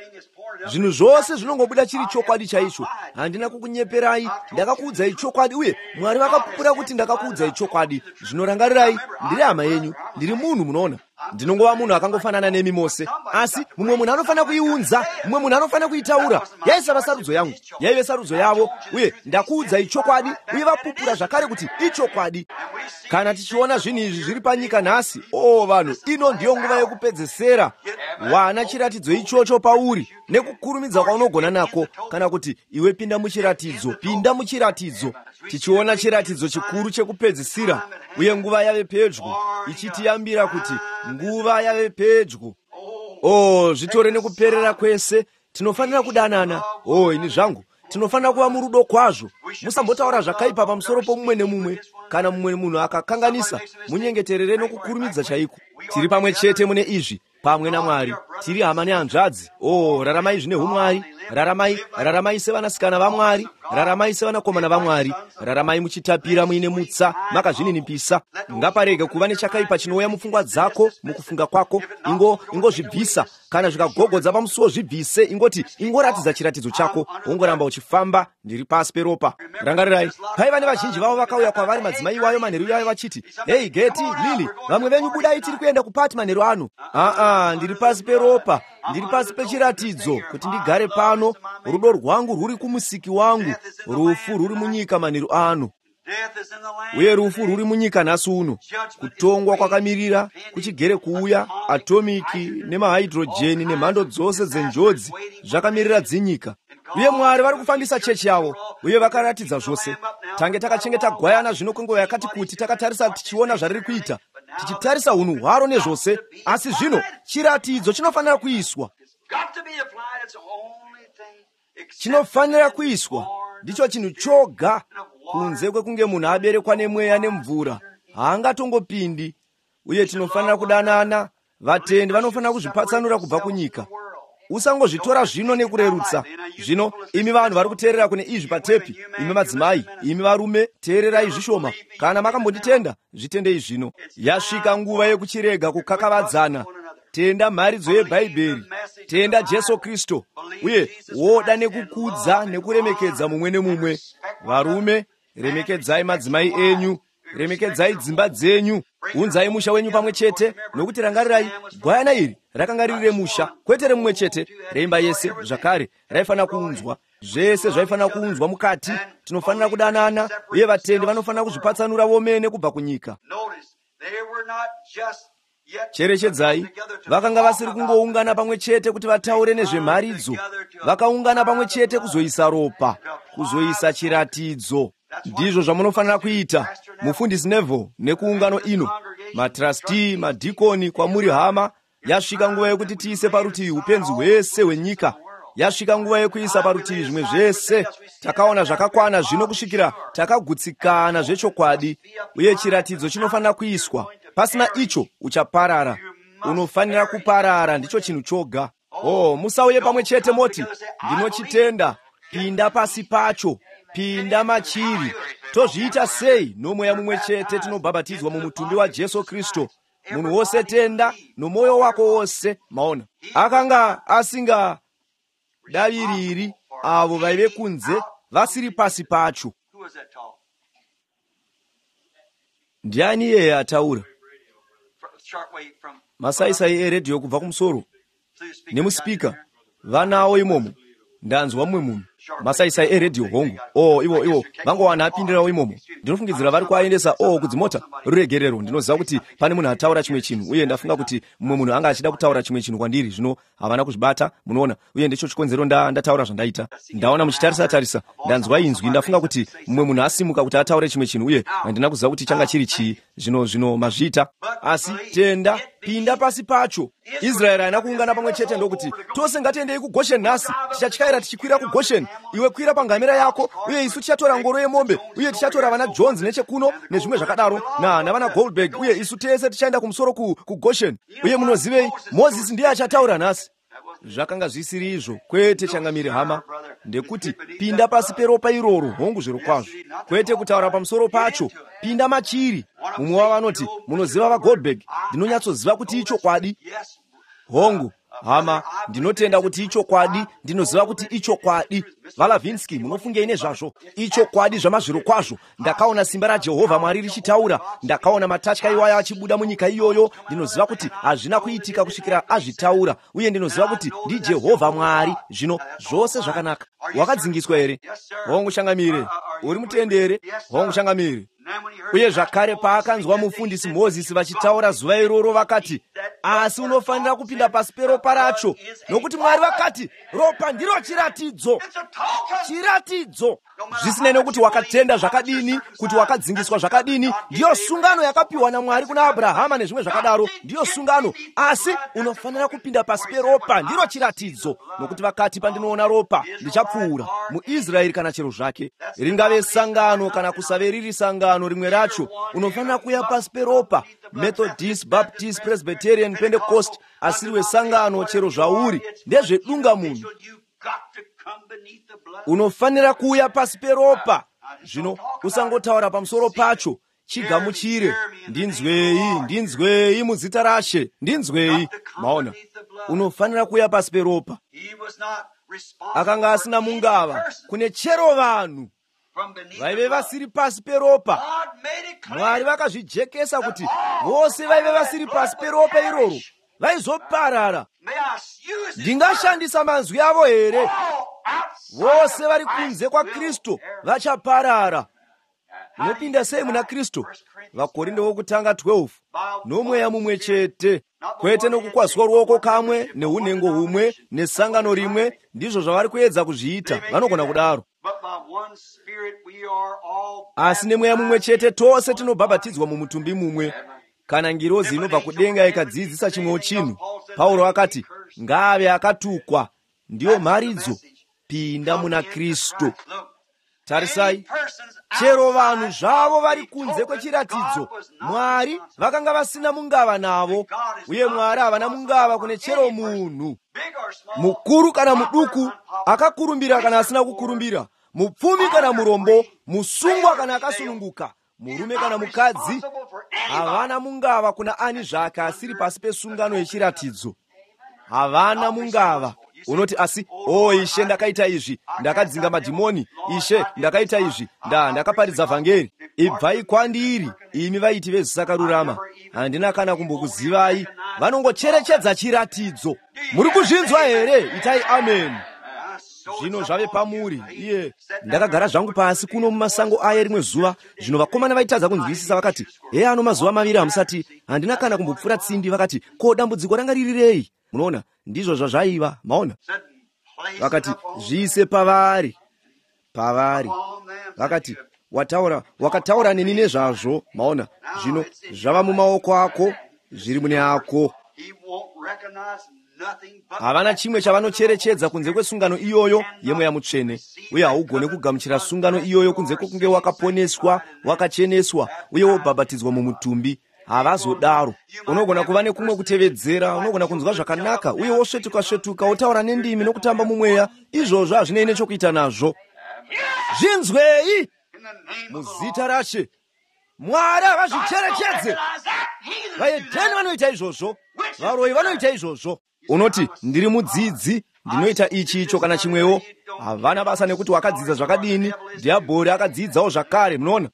zvinhu zvose zvinongobuda chiri chokwadi chaicho. Handina kukunyeperai, ndakakuudzai chokwadi, uye Mwari vakapupura kuti ndakakuudzai chokwadi. Zvinorangarirai, ndiri hama yenyu, ndiri munhu, munoona. Ndinongova munhu akangofanana nemi mose, asi mumwe munhu anofanira kuiunza, mumwe munhu anofanira kuitaura. Yaisava sarudzo yangu, yaive sarudzo yavo, uye ndakuudzai chokwadi, uye vapupura zvakare kuti ichokwadi. Kana tichiona zvinhu izvi zviri panyika nhasi, o vanhu, ino ndiyo nguva yekupedzesera. Wana chiratidzo ichocho pauri nekukurumidza kwaunogona nako, kana kuti iwe pinda muchiratidzo, pinda muchiratidzo. Tichiona chiratidzo chikuru chekupedzisira, uye nguva yave pedyo, ichitiyambira kuti nguva yave pedyo. Oh, zvitore nekuperera kwese, tinofanira kudanana. Oh, ini zvangu, tinofanira kuva murudo kwazvo. Musambotaura zvakaipa pamusoro pomumwe nemumwe. Kana mumwe munhu akakanganisa, munyengeterere nokukurumidza chaiko. Tiri pamwe chete mune izvi, pamwe naMwari. Tiri hama nehanzvadzi. Oh, raramai zvine umwari. Raramai, raramai sevanasikana vaMwari. Raramai sevanakomana vaMwari. Raramai muchitapira muine mutsa, makazvininipisa. Ngaparege kuva nechakaipa chinouya mupfungwa dzako, mukufunga kwako. Ingo, ingozvibvisa. Kana zvikagogodza pamusuwo zvibvise, ingoti ingoratidza chiratidzo chako. Ungoramba uchifamba, ndiri pasi peropa. Rangarirai, paiva nevazhinji vavo vakauya kwavari madzimai iwayo manheru yayo vachiti, "Hei Geti, Lili, vamwe venyu budai tiri kuenda kupati manheru ano." Ah ah, ndiri pasi peropa, ndiri pasi pechiratidzo kuti ndigare pano. Rudo rwangu rwuri kumusiki wangu, rufu rwuri munyika manheru ano. Uye rufu rwuri munyika nhasi uno, kutongwa kwakamirira kuchigere kuuya, atomiki nemahydrojeni nemhando dzose dzenjodzi zvakamirira dzinyika. Uye Mwari vari kufambisa chechi yavo, uye vakaratidza zvose. Tange takachengeta gwayana zvino kwenguva yakati kuti takatarisa tichiona zvariri kuita, tichitarisa unhu hwaro nezvose, asi zvino chiratidzo chinofanira kuiswa. Chinofanira kuiswa, ndicho chinhu choga. Kunze kwekunge munhu aberekwa nemweya nemvura, haangatongopindi. Uye tinofanira kudanana, vatendi vanofanira kuzvipatsanura kubva kunyika. Usangozvitora zvino nekurerutsa. Zvino imi vanhu vari kuteerera kune izvi patepi, imi madzimai, imi varume, teererai zvishoma. Kana makambonditenda, zvitendei zvino. Yasvika nguva yekuchirega kukakavadzana. Tenda mharidzo yeBhaibheri, tenda Jesu Kristu, uye woda nekukudza nekuremekedza mumwe nemumwe. Varume, remekedzai madzimai enyu, remekedzai dzimba dzenyu, unzai musha wenyu pamwe chete, nokuti rangarirai, gwayana iri rakanga riri remusha, kwete remumwe chete, reimba yese zvakare raifanira kuunzwa. Zvese zvaifanira kuunzwa mukati. Tinofanira kudanana, uye vatendi vanofanira kuzvipatsanura vomene kubva kunyika. Cherechedzai, vakanga vasiri kungoungana pamwe chete kuti vataure nezvemharidzo, vakaungana pamwe chete kuzoisa ropa, kuzoisa chiratidzo. Ndizvo zvamunofanira kuita, mufundisi Neville nekuungano ino, matrasti, madhikoni, kwamuri hama. Yasvika nguva yekuti tiise parutivi upenzi hwese hwenyika. Yasvika nguva yekuisa parutivi zvimwe zvese. Takaona zvakakwana zvino kusvikira takagutsikana zvechokwadi, uye chiratidzo chinofanira kuiswa. Pasina icho uchaparara, unofanira kuparara, ndicho chinhu choga. Oh, musauye pamwe chete moti, ndinochitenda, pinda pasi pacho, pinda machiri. Tozviita sei? Nomweya mumwe chete tinobhabhatidzwa mumutumbi waJesu Kristu. Munhu wose tenda nomwoyo wako wose. Maona, akanga asinga daviriri avo vaive kunze vasiri pasi pacho. Ndiani yeye ataura? Masaisai eredhiyo kubva kumusoro nemuspika vanawo imomo. Ndanzwa mumwe munhu. masaisai eredhiyo hongu o ivo ivo vangowana apindirawo imomo. Ndinofungidzira vari kuaendesa o kudzimota ruregerero. Ndinoziva kuti pane munhu ataura chimwe chinhu uye ndafunga kuti mumwe munhu anga achida kutaura chimwe chinhu kwandiri, zvino havana kuzvibata, munoona, uye ndicho chikonzero nda ndataura zvandaita. Ndaona muchitarisa tarisa ndanzwa inzwi, ndafunga kuti mumwe munhu asimuka kuti ataure chimwe chinhu uye handina kuziva kuti changa chiri chii. Zvino zvino mazvita asi tenda pinda pasi pacho. Israeri haina kuungana pamwe chete ndokuti tose ngatiendei kuGosheni nhasi, tichatyaira tichikwira kuGosheni. Iwe kwira pangamera yako uye isu tichatora ngoro yemombe uye tichatora vana Jones nechekuno nezvimwe zvakadaro na navana Goldberg uye isu tese tichaenda kumusoro ku kuGosheni. Uye munozivei, Mozisi ndiye achataura nhasi. Zvakanga zvisiri izvo, kwete changamire hama, ndekuti pinda pasi peropa iroro hongu zviro kwazvo, kwete kutaura pamusoro pacho, pinda machiri. Mumwe wavo anoti, munoziva vaGoldberg, ndinonyatsoziva kuti icho kwadi hongu hama, ndinotenda kuti icho kwadi, ndinoziva kuti icho kwadi. Valavinsky, munofungei nezvazvo? Icho kwadi zvamazviro kwazvo. Ndakaona simba raJehovha Mwari richitaura, ndakaona matatya iwayo achibuda munyika iyoyo. Ndinoziva kuti hazvina kuitika kusvikira azvitaura, uye ndinoziva kuti ndi Jehovha Mwari. Zvino zvose zvakanaka. Wakadzingiswa here? Hongu changamire. Uri mutendere? Hongu changamire. Uye zvakare paakanzwa mufundisi Mozisi vachitaura zuva iroro vakati, asi unofanira kupinda pasi peropa racho, nokuti Mwari vakati ropa ndiro chiratidzo. Chiratidzo zvisinei nekuti wakatenda zvakadini, kuti wakadzingiswa zvakadini, ndiyo sungano yakapiwa naMwari kuna Abrahama nezvimwe zvakadaro, ndiyo sungano. Asi unofanira kupinda pasi peropa, ndiro chiratidzo, nokuti vakati pandinoona ropa ndichapfuura. MuIsraeri kana chero zvake, ringave sangano kana kusave riri sangano rimwe racho, unofanira kuya pasi peropa. Methodist, Baptist, Presbyterian, Pentecost, asiriwe sangano chero zvauri, ndezvedunga munhu, unofanira kuya pasi peropa. Zvino usangotaura pamusoro pacho, chigamuchire. Ndinzwei, ndinzwei muzita raShe, ndinzwei. Maona, unofanira kuya pasi peropa. Akanga asina mungava kune chero vanhu vaive vasiri pasi peropa. Mwari vakazvijekesa kuti vose vaive vasiri pasi peropa iroro vaizoparara. Ndingashandisa manzwi avo here? Vose vari kunze kwaKristu vachaparara. Unopinda sei muna Kristu? Vakorinde wokutanga twelve. Nomweya mumwe chete, kwete nokukwazwa ruoko kamwe, neunhengo humwe, nesangano rimwe. Ndizvo zvavari kuedza kuzviita, vanogona kudaro. Asi nemweya mumwe chete tose tinobhabhatidzwa mumutumbi mumwe. Kana ngirozi inobva kudenga ikadzidzisa chimwewo chinhu, Pauro akati ngave akatukwa, ndiyo mharidzo, pinda muna Kristu. Tarisai, chero vanhu zvavo vari kunze kwechiratidzo, Mwari vakanga vasina mungava navo, uye Mwari havana mungava kune chero munhu, mukuru kana muduku, akakurumbira kana asina kukurumbira, mupfumi kana murombo, musungwa kana akasununguka, murume kana mukadzi, havana mungava kuna ani zvake asiri pasi pesungano yechiratidzo. Havana mungava. Unoti asi, o Ishe ndakaita izvi, ndakadzinga madhimoni, Ishe ndakaita izvi, nda ndakaparidza vhangeri. Ibvai kwandiri, imi vaiti vezvisakarurama, handina kana kumbokuzivai. Vanongocherechedza chiratidzo. Muri kuzvinzwa here? Itai amen. Zvino zvave pamuri. Iye ndakagara zvangu pasi kuno mumasango aya rimwe zuva. Zvino vakomana vaitadza kunzwisisa vakati, he ano mazuva maviri hamusati, handina kana kumbopfura tsindi. Vakati, ko dambudziko ranga ririrei? Munoona, ndizvo zvazvaiva. Maona, vakati zviise pavari, pavari. Vakati wataura, wakataura neni nezvazvo. Maona, zvino zvava mumaoko ako, zviri mune ako. Havana chimwe chavanocherechedza kunze kwesungano iyoyo yemweya mutsvene, uye haugone kugamuchira sungano iyoyo kunze kwokunge wakaponeswa, wakacheneswa, uye wobhabhatidzwa mumutumbi. Havazodaro. Unogona kuva nekumwe kutevedzera, unogona kunzwa zvakanaka, uye wosvetuka-svetuka, wotaura nendimi nokutamba mumweya. Izvozvo hazvinei nechokuita nazvo. Zvinzwei muzita raShe. Mwari havazvicherechedze. Vahedheni vanoita izvozvo, varoyi vanoita izvozvo. Unoti ndiri mudzidzi, ndinoita ichi icho kana chimwewo. Havana basa nekuti wakadzidza zvakadini. Dhiabhori akadzidzawo zvakare. Munoona,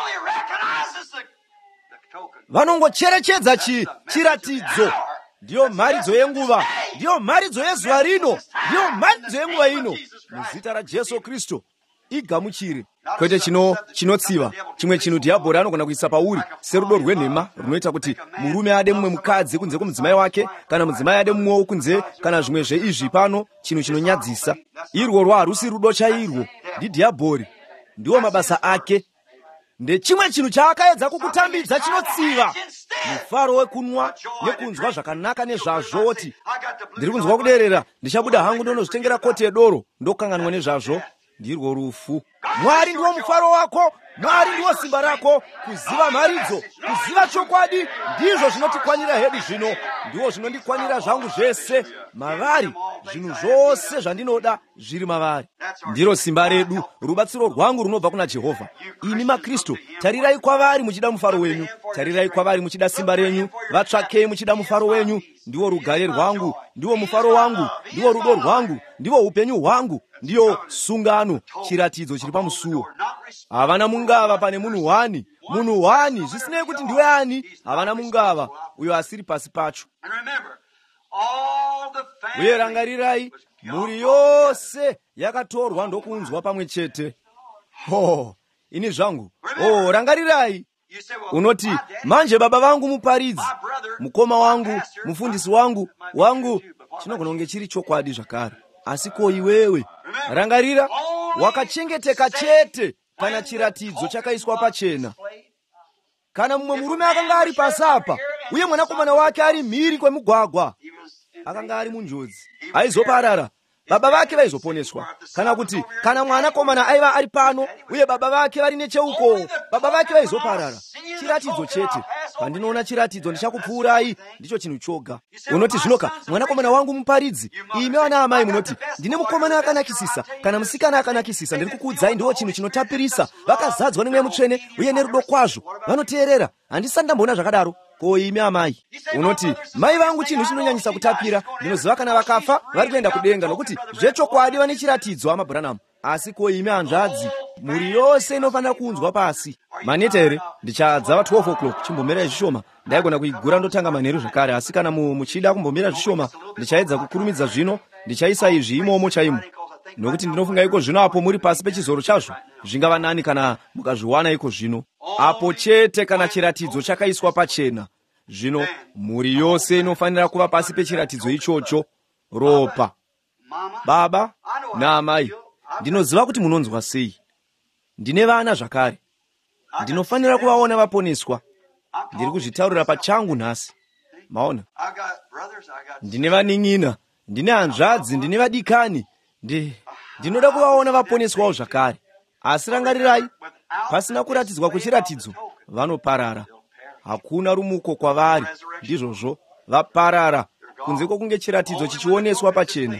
vanongocherechedza chi chiratidzo. Ndiyo mharidzo yenguva, ndiyo mharidzo yezuva rino, ndiyo mharidzo yenguva ino. muzita ra Jesu Kristu igamuchire. Kwete chino chinotsiva chimwe chino dhiabhori anogona kuisa pauri serudo rwenhema runoita kuti murume ade mumwe mukadzi kunze kwomudzimai wake, kana mudzimai ade mumwewo kunze, kana zvimwe zveizvi. Pano chinhu chinonyadzisa irworwo harusi rudo chairwo, ndi dhiabhori, ndiwo mabasa ake. Ndechimwe chinhu chaakaedza kukutambidza chinotsiva, mufaro wekunwa nekunzwa zvakanaka nezvazvoti ndiri kunzwa kuderera, ndichabuda hangu ndonozvitengera koti yedoro ndokanganwa nezvazvo, ndirwo rufu. Mwari ndiwo mufaro wako, Mwari ndiwo simba rako. Kuziva mharidzo, kuziva chokwadi, ndizvo zvinotikwanira hedu zvino, ndiwo zvinondikwanira zvangu zvese. Mavari, zvinhu zvose zvandinoda zviri mavari. Ndiro simba redu, rubatsiro rwangu runobva kuna Jehovha. Ini maKristu, tarirai kwavari muchida mufaro wenyu, tarirai kwavari muchida simba renyu, vatsvakei muchida mufaro wenyu. Ndiwo rugare rwangu, ndiwo mufaro wangu, ndiwo rudo rwangu, ndiwo upenyu hwangu, ndiyo sungano, chiratidzo chiri pamusuo. Havana mungava pane munhu wani, munhu wani, zvisinei kuti ndiwe ani, havana mungava uyo asiri pasi pacho. Uye rangarirai, mhuri yose yakatorwa ndokunzwa pamwe chete. Oh, ini zvangu. Oh, rangarirai. Unoti, manje baba vangu muparidzi, mukoma wangu, mufundisi wangu, wangu, chinogona kunge chiri chokwadi zvakare. Asi ko iwewe, rangarira, wakachengeteka chete kana chiratidzo chakaiswa pachena. Kana mumwe murume akanga ari pasapa, uye mwanakomana wake ari mhiri kwemugwagwa, akanga ari munjodzi, aizoparara, baba vake vaizoponeswa. Kana kuti kana mwanakomana aiva ari pano uye baba vake vari necheuko, baba vake vaizoparara. Chiratidzo chete. Pandinoona chiratidzo ndichakupfuurai, ndicho chinhu choga. Unoti zvinoka, mwanakomana wangu muparidzi, imi vana amai munoti ndine mukomana akanakisisa, kana musikana akanakisisa. Ndiri kukuudzai, ndiwo chinhu chinotapirisa. Vakazadzwa nemweya mutsvene uye nerudo kwazvo, vanoteerera. Handisati ndamboona zvakadaro. Ko imi amai, unoti mai vangu chinhu chinonyanyisa kutapira, ndinoziva kana vakafa vari kuenda kudenga, nokuti zvechokwadi vane chiratidzo amaBhuranamu. Asi ko imi hanzvadzi, mhuri yose inofanira kunzwa pasi. Maneta here, ndichadzava twelve o'clock, chimbomirai zvishoma. Ndaigona kuigura ndotanga manheru zvakare, asi kana muchida kumbomira zvishoma, ndichaedza kukurumidza zvino, ndichaisa izvi imomo chaimo. Nokuti ndinofunga iko zvino apo muri pasi pechizoro chazvo, zvingava nani kana mukazviwana iko zvino. Apo chete kana chiratidzo chakaiswa pachena. Zvino mhuri yose inofanira kuva pasi pechiratidzo ichocho. Ropa. Baba naamai, ndinoziva kuti munonzwa sei. Ndine vana zvakare. Ndinofanira kuvaona vaponeswa. Ndiri kuzvitaurira pachangu nhasi. Maona? Ndine vanin'ina, ndine hanzvadzi, ndine vadikani. Ndi ndinoda kuvaona vaponeswawo zvakare. Asi rangarirai, pasina kuratidzwa kwechiratidzo, vanoparara. Hakuna rumuko kwavari, ndizvozvo, vaparara, kunze kwokunge chiratidzo chichioneswa pachena.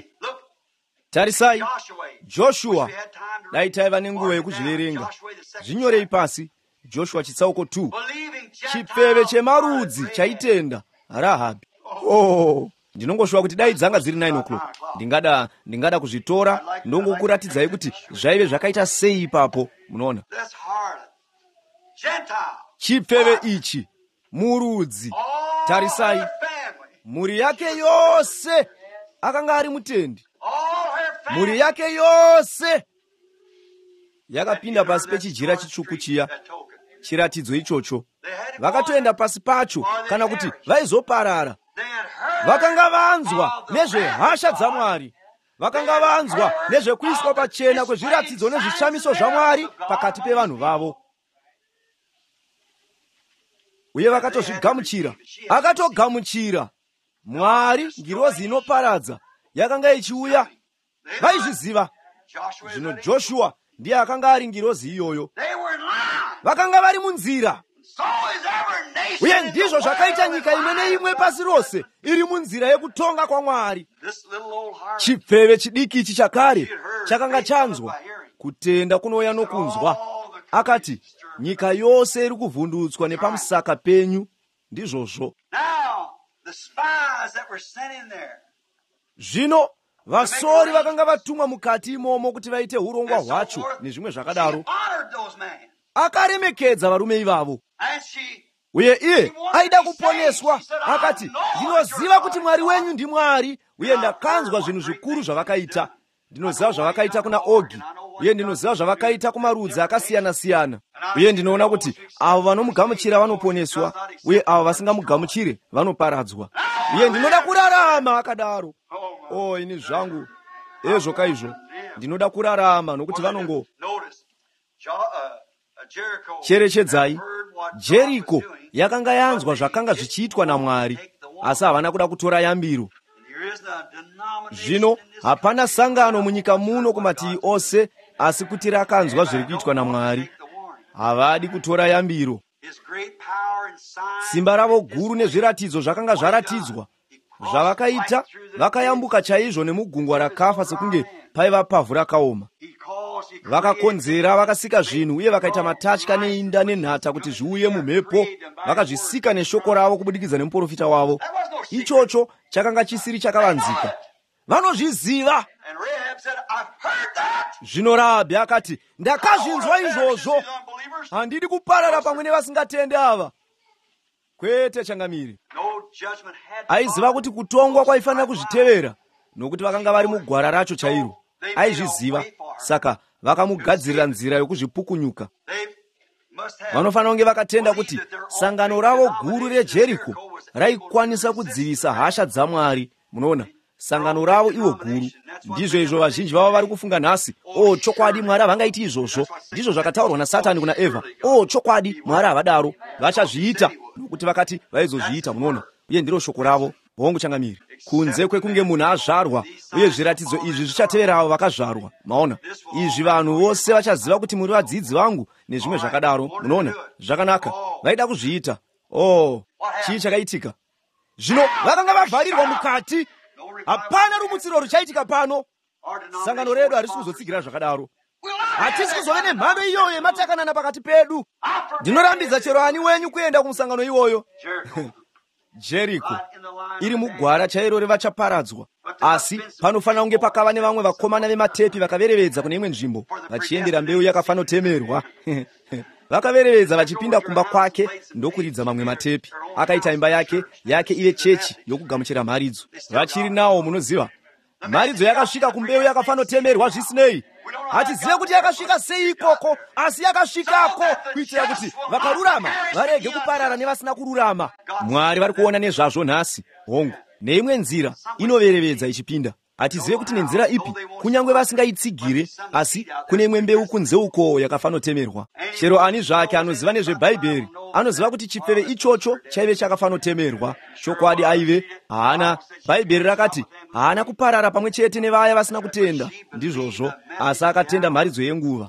Tarisai, Joshua, dai taiva nenguva yekuzviverenga. Zvinyorei pasi, Joshua chitsauko two. Chipfeve chemarudzi chaitenda Rahabhi. Oh, ndinongoshuva kuti dai dzanga dziri nine o'clock. Ndingada ndingada kuzvitora ndongokuratidzai kuti zvaive zvakaita sei ipapo. Munoona? Chipfeve ichi murudzi. Tarisai, muri yake yose akanga ari mutendi. Muri yake yose yakapinda pasi pechijira chitsvuku chiya, chiratidzo ichocho. Vakatoenda pasi pacho kana kuti vaizoparara. Vakanga vanzwa nezvehasha dzaMwari. Vakanga vanzwa nezvekuiswa pachena kwezviratidzo nezvishamiso zvaMwari pakati pevanhu vavo. Uye vakatozvigamuchira. Akatogamuchira. Mwari, ngirozi inoparadza, yakanga ichiuya. Vaizviziva. Zvino Joshua ndiye akanga ari ngirozi iyoyo. Vakanga vari munzira. Uye ndizvo zvakaita nyika imwe neimwe pasi rose iri munzira yekutonga kwaMwari. Chipfeve chidiki ichi chakare chakanga chanzwa. Kutenda kunouya nokunzwa. Akati, nyika yose iri kuvhundutswa nepamusaka penyu. Ndizvozvo. Zvino vasori vakanga vatumwa mukati imomo kuti vaite urongwa hwacho nezvimwe zvakadaro. Akaremekedza varume ivavo. Uye iye aida kuponeswa. Akati, ndinoziva kuti Mwari wenyu ndiMwari, uye ndakanzwa zvinhu zvikuru zvavakaita. ndinoziva zvavakaita kuna Ogi, uye ndinoziva zvavakaita kumarudzi akasiyana-siyana, uye ndinoona kuti avo vanomugamuchira vanoponeswa, uye avo vasingamugamuchire vanoparadzwa. Uye ndinoda kurarama akadaro. O ini zvangu ezvo kaizvo ndinoda kurarama, nokuti vanongo cherechedzai. Jeriko yakanga yanzwa zvakanga zvichiitwa naMwari, asi havana kuda kutora yambiro. Zvino hapana sangano munyika muno kumativi ose, asi kuti rakanzwa zviri kuitwa naMwari, havadi kutora yambiro. Simba ravo guru nezviratidzo zvakanga zvaratidzwa zvavakaita, vakayambuka chaizvo nemugungwa rakafa sekunge paiva pavhu rakaoma. Vakakonzera, vakasika zvinhu, uye vakaita matatya neinda nenhata kuti zviuye mumhepo, vakazvisika neshoko ravo kubudikidza nemuprofita wavo. Ichocho chakanga chisiri chakavanzika, vanozviziva. Zvino Rahabhi akati, ndakazvinzwa izvozvo, handidi kuparara pamwe nevasingatende ava. Kwete changamire. Aiziva kuti kutongwa kwaifanira kuzvitevera, nokuti vakanga vari mugwara racho chairo. Aizviziva, saka vakamugadzirira nzira yokuzvipukunyuka. Vanofanira kunge vakatenda kuti sangano ravo guru reJeriko raikwanisa kudzivisa hasha dzaMwari. Munoona, sangano ravo ivo guru. Ndizvo izvo vazhinji vavo vari kufunga nhasi. O chokwadi, Mwari havangaiti izvozvo. Ndizvo zvakataurwa naSatani kuna Evha. O chokwadi, Mwari havadaro, vachazviita, nokuti vakati vaizozviita. Munoona, uye ndiro shoko ravo. Hongu changamiri, kunze kwekunge munhu azvarwa, uye zviratidzo izvi zvichatevera avo vakazvarwa. Maona, izvi vanhu vose vachaziva kuti muri vadzidzi vangu, nezvimwe zvakadaro. Munoona, zvakanaka, vaida kuzviita. Oh, chii chakaitika? Zvino vakanga vavharirwa mukati, hapana rumutsiro ruchaitika pano. Sangano redu harisi kuzotsigira zvakadaro. Hatisi kuzove nemhando iyoyo yematakanana pakati pedu. Ndinorambidza chero ani wenyu kuenda kumusangano iwoyo. Jeriko iri mugwara chairo revachaparadzwa, asi panofanira kunge pakava nevamwe vakomana vematepi vakaverevedza kune imwe nzvimbo, vachiendera mbeu yakafanotemerwa. Vakaverevedza vachipinda kumba kwake ndokuridza mamwe matepi. Akaita imba yake yake ive chechi yokugamuchira mharidzo. Vachiri nawo, munoziva, mharidzo yakasvika kumbeu yakafanotemerwa zvisinei. Hatizive kuti yakasvika sei ikoko, asi yakasvikako kuitira kuti vakarurama varege kuparara nevasina kururama. Mwari vari kuona nezvazvo nhasi. Hongu, neimwe nzira inoverevedza ichipinda. Hatizive kuti nenzira ipi, kunyange vasingaitsigire, asi kune imwe mbeu kunze uko yakafanotemerwa. Chero ani zvake anoziva nezveBhaibheri anoziva kuti chifeve ichocho chaive chakafanotemerwa. Chokwadi aive haana. Bhaibheri rakati haana kuparara pamwe chete nevaya vasina kutenda. Ndizvozvo, asi akatenda mharidzo yenguva.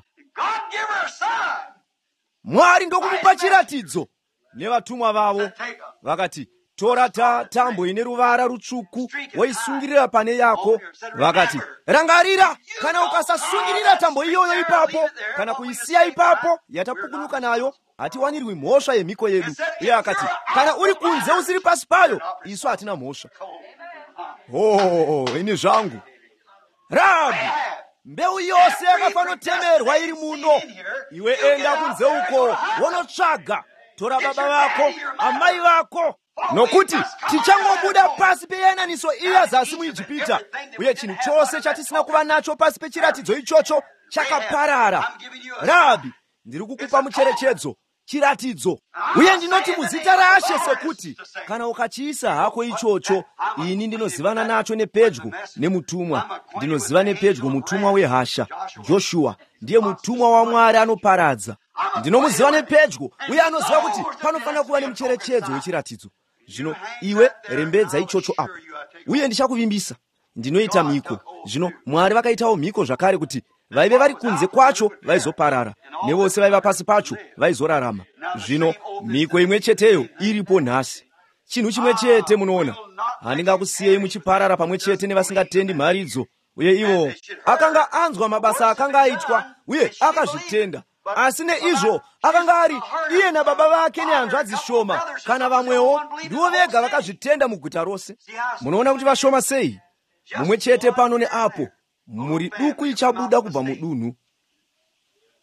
Mwari ndokumupa chiratidzo nevatumwa vavo. Vakati, tora ta tambo ine ruvara rutsvuku woisungirira pane yako. Vakati, rangarira, kana ukasasungirira tambo iyoyo ipapo, kana kuisiya ipapo yatapukunyuka nayo, hatiwanirwi mhosva yemhiko yedu. Iye akati, kana uri kunze usiri pasi payo, isu hatina mhosva. Oh, ini zvangu. Rahabhi, mbeu yose yakafanotemerwa iri muno. Iwe enda kunze uko wonotsvaga. Tora baba vako, amai vako, nokuti tichangobuda pasi peyananiso iya zasi muIjipita, uye chinhu chose chatisina kuva nacho pasi pechiratidzo ichocho chakaparara. Rahabhi, ndiri kukupa mucherechedzo, chiratidzo, uye ndinoti muzita raShe sekuti kana ukachiisa hako ichocho, ini ndinozivana nacho nepedyo nemutumwa. Ndinoziva nepedyo mutumwa wehasha. Joshua ndiye mutumwa waMwari anoparadza. Ndinomuziva nepedyo, uye anoziva kuti panofanira kuva nemucherechedzo wechiratidzo. Zvino iwe rembedza ichocho apo, uye ndichakuvimbisa. Ndinoita mhiko. Zvino Mwari vakaitawo mhiko zvakare kuti vaive vari kunze kwacho vaizoparara, nevose vaiva pasi pacho vaizorarama. Zvino mhiko imwe cheteyo iripo nhasi. Chinhu chimwe chete munoona, handingakusiyei muchiparara pamwe chete nevasingatendi mharidzo. Uye ivo akanga anzwa mabasa akanga aitwa, uye akazvitenda. Asi neizvo akanga ari iye nababa vake nehanzvadzi shoma, kana vamwewo ndivo vega vakazvitenda muguta rose. Munoona kuti vashoma sei? Mumwe chete pano neapo, muri duku ichabuda kubva mudunhu.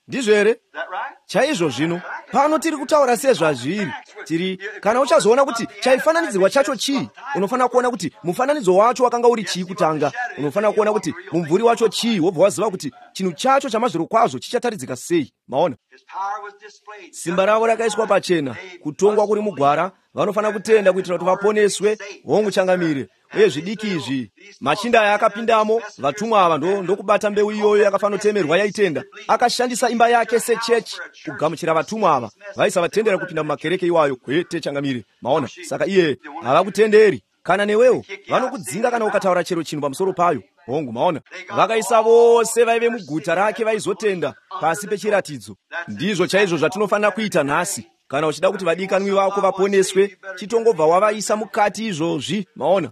ndizvo here? Is that right? chaizvo zvino pano tiri kutaura sezvazviri tiri kana uchazoona kuti chaifananidzirwa chacho chii, unofanira kuona kuti mufananidzo wacho wakanga uri chii kutanga, unofanira kuona kuti mumvuri wacho chii, wobva waziva kuti chinhu chacho chamazviro kwazvo chichataridzika sei. Maona His power was displayed. simba ravo rakaiswa pachena, kutongwa kuri mugwara, vanofanira kutenda kuitira kuti vaponeswe hongu changamire. Uye zvidiki izvi machinda aya akapindamo, vatumwa ava ndo ndokubata mbeu iyoyo yakafanotemerwa yaitenda, akashandisa imba yake sechechi kugamuchira vatumwa ava vaisavatendera kupinda mumakereke iwayo. Kwete changamire. Maona, saka iye havakutenderi. Kana newewo vanokudzinga kana ukataura chero chinhu pamusoro payo hongu. Maona, vakaisa vose vaive muguta rake vaizotenda pasi pechiratidzo. Ndizvo chaizvo zvatinofanira kuita nhasi. Kana uchida kuti vadikanwi vako vaponeswe, chitongobva wavaisa mukati izvozvi. Maona,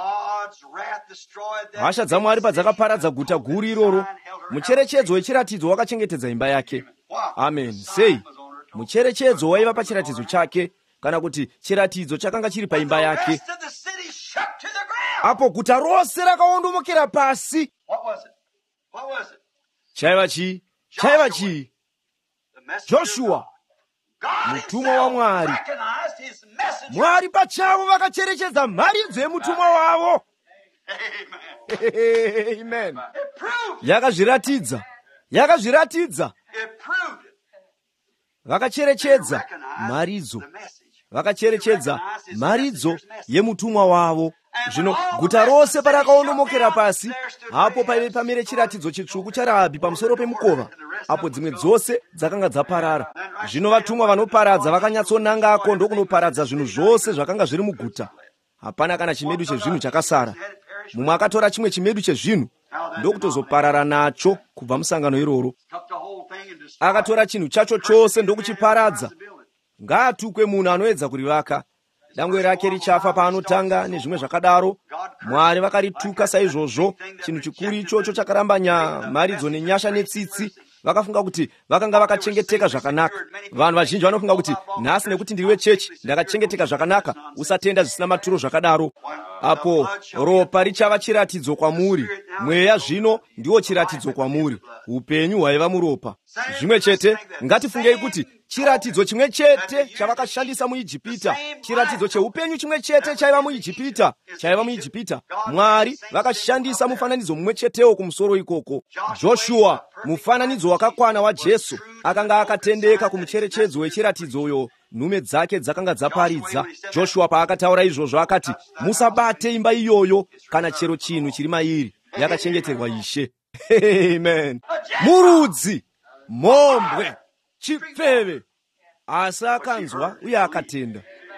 hasha dzaMwari padzakaparadza guta guru iroro, mucherechedzo wechiratidzo wakachengetedza imba yake. Amen. Sei? Mucherechedzo waiva pachiratidzo chake, kana kuti chiratidzo chakanga chiri paimba yake. Apo guta rose rakaondomokera pasi. Chaiva chii? Chaiva chii? Joshua, mutumwa waMwari. Mwari pachavo vakacherechedza mharidzo yemutumwa wavo. Amen. Yakazviratidza, yakazviratidza. Vakacherechedza mharidzo, vakacherechedza mharidzo yemutumwa wavo. Zvino guta rose parakaonomokera pasi, apo paive pamire chiratidzo chitsvuku chaRahabhi pamusoro pemukova, apo dzimwe dzose dzakanga dzaparara. Zvino vatumwa vanoparadza vakanyatsonangako ndokunoparadza zvinhu zvose zvakanga zviri muguta. Hapana kana chimedu chezvinhu chakasara. Mumwe akatora chimwe chimedu chezvinhu ndokutozoparara nacho kubva musangano iroro. Akatora chinhu chacho chose ndokuchiparadza. Ngaatukwe munhu anoedza kurivaka. Dangwe rake richafa paanotanga nezvimwe zvakadaro. Mwari vakarituka saizvozvo. Chinhu chikuru ichocho chakarambanya mharidzo nenyasha netsitsi. Vakafunga kuti vakanga vakachengeteka zvakanaka. Vanhu vazhinji vanofunga kuti nhasi nekuti ndiri wechechi ndakachengeteka zvakanaka, usatenda zvisina maturo zvakadaro. Apo ropa richava chiratidzo kwamuri. Mweya zvino ndiwo chiratidzo kwamuri. Upenyu hwaiva muropa. Zvimwe chete, ngatifungei kuti chiratidzo chimwe chete chavakashandisa muIjipita, chiratidzo cheupenyu chimwe chete chaiva muIjipita, chaiva muIjipita. Mwari vakashandisa mufananidzo mumwe chetewo kumusoro ikoko. Joshua, mufananidzo wakakwana waJesu, akanga akatendeka kumucherechedzo wechiratidzo uyo. Nhume dzake dzakanga dzaparidza. Joshua paakataura izvozvo akati, musabate imba iyoyo kana chero chinhu chiri mairi, yakachengeterwa Ishe. Amen. Murudzi, mombwe, chipfeve, asi akanzwa uye akatenda.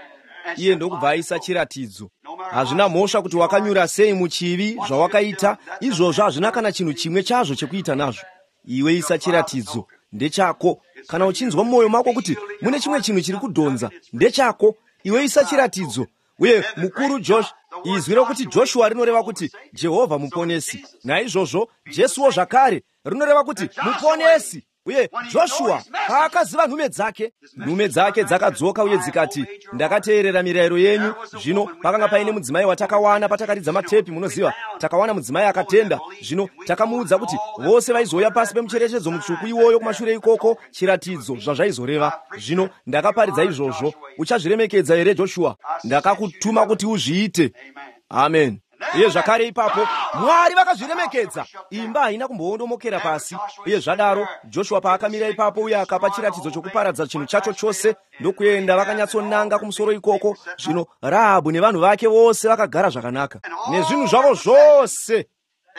Iye ndokubva aisa chiratidzo. Hazvina mhosva kuti wakanyura sei muchivi zvawakaita, izvozvo hazvina kana chinhu chimwe chazvo chekuita nazvo. Iwe isa chiratidzo, ndechako. Kana uchinzwa mumwoyo mako kuti mune chimwe chinhu chiri kudhonza, ndechako. Iwe isa chiratidzo. Uye mukuru Josh, izwi rokuti Joshua rinoreva kuti Jehovha muponesi. Naizvozvo Jesuwo zvakare rinoreva kuti muponesi. Uye Joshua paakaziva nhume dzake, nhume dzake dzakadzoka uye dzikati, ndakateerera mirayiro yenyu. Zvino pakanga paine mudzimai watakawana patakaridza matepi, munoziva, takawana mudzimai akatenda. Zvino takamuudza kuti vose vaizouya pasi pemucherechedzo mutsvuku iwoyo kumashure ikoko, chiratidzo zvazvaizoreva. Zvino ndakaparidza izvozvo. Uchazviremekedza here Joshua? Ndakakutuma kuti uzviite. Amen. Uye zvakare ipapo Mwari vakazviremekedza. Imba haina kumboondomokera pasi. Uye zvadaro Joshua paakamira ipapo uye akapa chiratidzo chokuparadza chinhu chacho chose, ndokuenda vakanyatsonanga kumusoro ikoko. Zvino Rahabhi nevanhu vake vose vakagara zvakanaka nezvinhu zvavo zvose.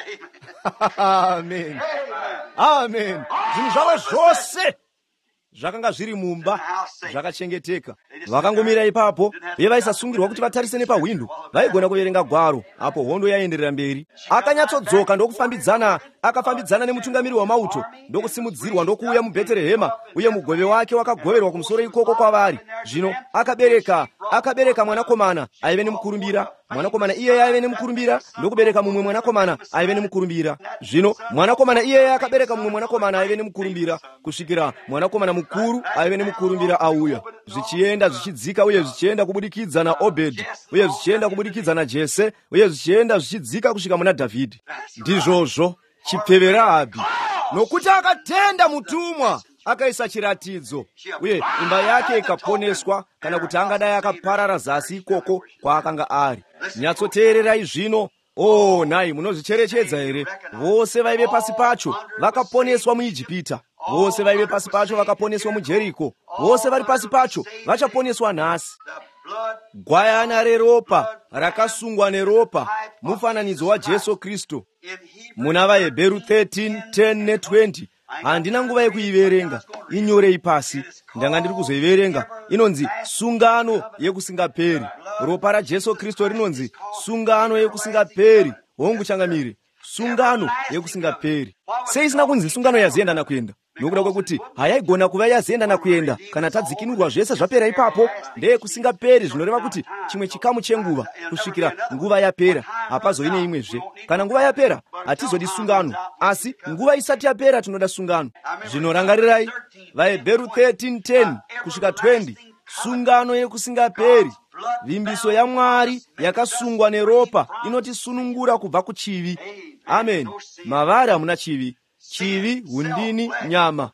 Amen. Amen. Zvinhu zvavo zvose zvakanga zviri mumba zvakachengeteka. Vakangomira ipapo, uye vaisasungirwa kuti vatarise nepahwindo, vaigona kuverenga gwaro. Apo hondo yaenderera mberi. Akanyatsodzoka ndokufambidzana, akafambidzana nemutungamiri wamauto, ndokusimudzirwa ndokuuya muBheterehema, uye mugove wake wakagoverwa kumusoro ikoko kwavari. Zvino akabereka, akabereka mwanakomana aive nemukurumbira. Mwanakomana iye aive nemukurumbira ndokubereka mumwe mwanakomana aive nemukurumbira. Zvino mwanakomana iye akabereka mumwe mwanakomana aive nemukurumbira, kusvikira mwanakomana mukuru aive nemukurumbira auya. Zvichienda zvichidzika uye zvichienda kubudikidza na Obed, uye zvichienda kubudikidza na Jese, uye zvichienda zvichidzika kusvika muna Dhavhidhi. Ndizvozvo chipfeve Rahabhi. nokuti akatenda mutumwa akaisa chiratidzo, uye imba yake ikaponeswa, kana kuti angadai akaparara zasi ikoko kwaakanga ari. Nyatsoteererai zvino. Oh, nai munozvicherechedza here? Vose vaive pasi pacho vakaponeswa muIjipita. Vose vaive pasi pacho vakaponeswa muJeriko. Vose vari pasi pacho vachaponeswa nhasi. Gwayana reropa rakasungwa neropa, mufananidzo waJesu Kristu. Muna vaHebheru thirteen ten ne twenty. Handina nguva yekuiverenga, inyorei pasi. Ndanga ndiri kuzoiverenga. Inonzi sungano yekusingaperi. Ropa raJesu Kristu rinonzi sungano yekusingaperi. Hongu changamire, sungano yekusingaperi. Sei isina kunzi sungano yaziyendana kuenda? Nokuda kwekuti hayaigona kuva yaziyendana kuenda kana tadzikinurwa zvese zvapera ipapo. Ndeye kusingaperi, zvinoreva kuti chimwe chikamu chenguva kusvikira nguva yapera. Hapazoine imwezve. Kana nguva yapera hatizodi sungano, asi nguva isati yapera tinoda sungano. Zvinorangarirai vaHebheru thirteen ten kusvika twenty. Sungano yekusingaperi, vimbiso yaMwari yakasungwa neropa, inotisunungura kubva kuchivi. Amen. Mavari hamuna chivi. Chivi, undini, nyama.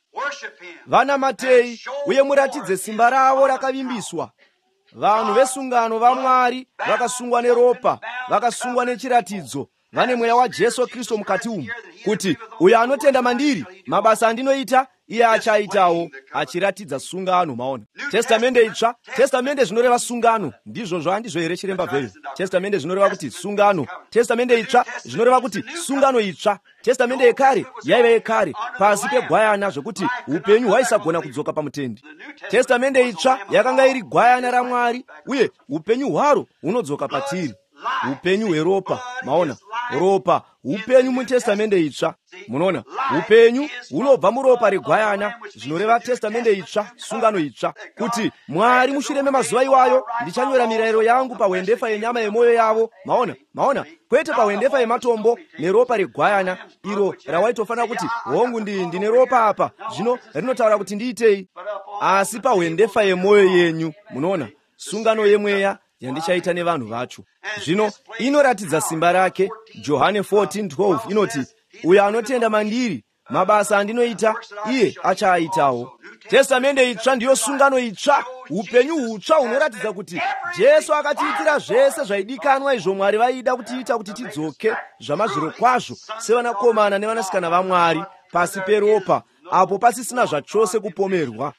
Vanamatei uye muratidze simba ravo rakavimbiswa. Vanhu vesungano vaMwari vakasungwa neropa, vakasungwa nechiratidzo. Vane mweya waJesu Kristu mukati umu, kuti uyo anotenda mandiri, mabasa andinoita iye achaitawo, achiratidza sungano. Maona testamende itsva, testamende zvinoreva sungano, ndizvo zvaandizvo here chiremba bhero. Testamende zvinoreva kuti sungano, testamende itsva zvinoreva kuti sungano itsva. Testamende yekare yaiva yekare pasi pegwayana, zvokuti upenyu hwaisagona kudzoka pamutendi. Testamende itsva yakanga iri gwayana raMwari, uye upenyu hwaro hunodzoka patiri. Upenyu hweropa. Maona, ropa, upenyu mutestamende itsva. Munoona, upenyu hunobva muropa regwayana, zvinoreva testamende itsva, sungano itsva. Kuti Mwari mushure memazuva iwayo ndichanyora mirayiro yangu pahwendefa yenyama yemoyo yavo. Maona, maona, kwete pahwendefa yematombo neropa regwayana, iro rawaitofanira kuti hongu ndi ndine ropa apa, zvino rinotaura kuti ndiitei, asi pahwendefa yemoyo yenyu. Munoona, sungano yemweya yandichaita nevanhu vacho. Zvino inoratidza simba rake. Johane fourteen twelve inoti, uyo anotenda mandiri, mabasa andinoita iye achaaitawo. Testamende itsva ndiyo sungano itsva, upenyu hutsva hunoratidza kuti Jesu akatiitira zvese zvaidikanwa izvo Mwari vaida kutiita kuti tidzoke zvamazviro kwazvo sevanakomana nevanasikana vaMwari pasi peropa, apo pasisina zvachose kupomerwa.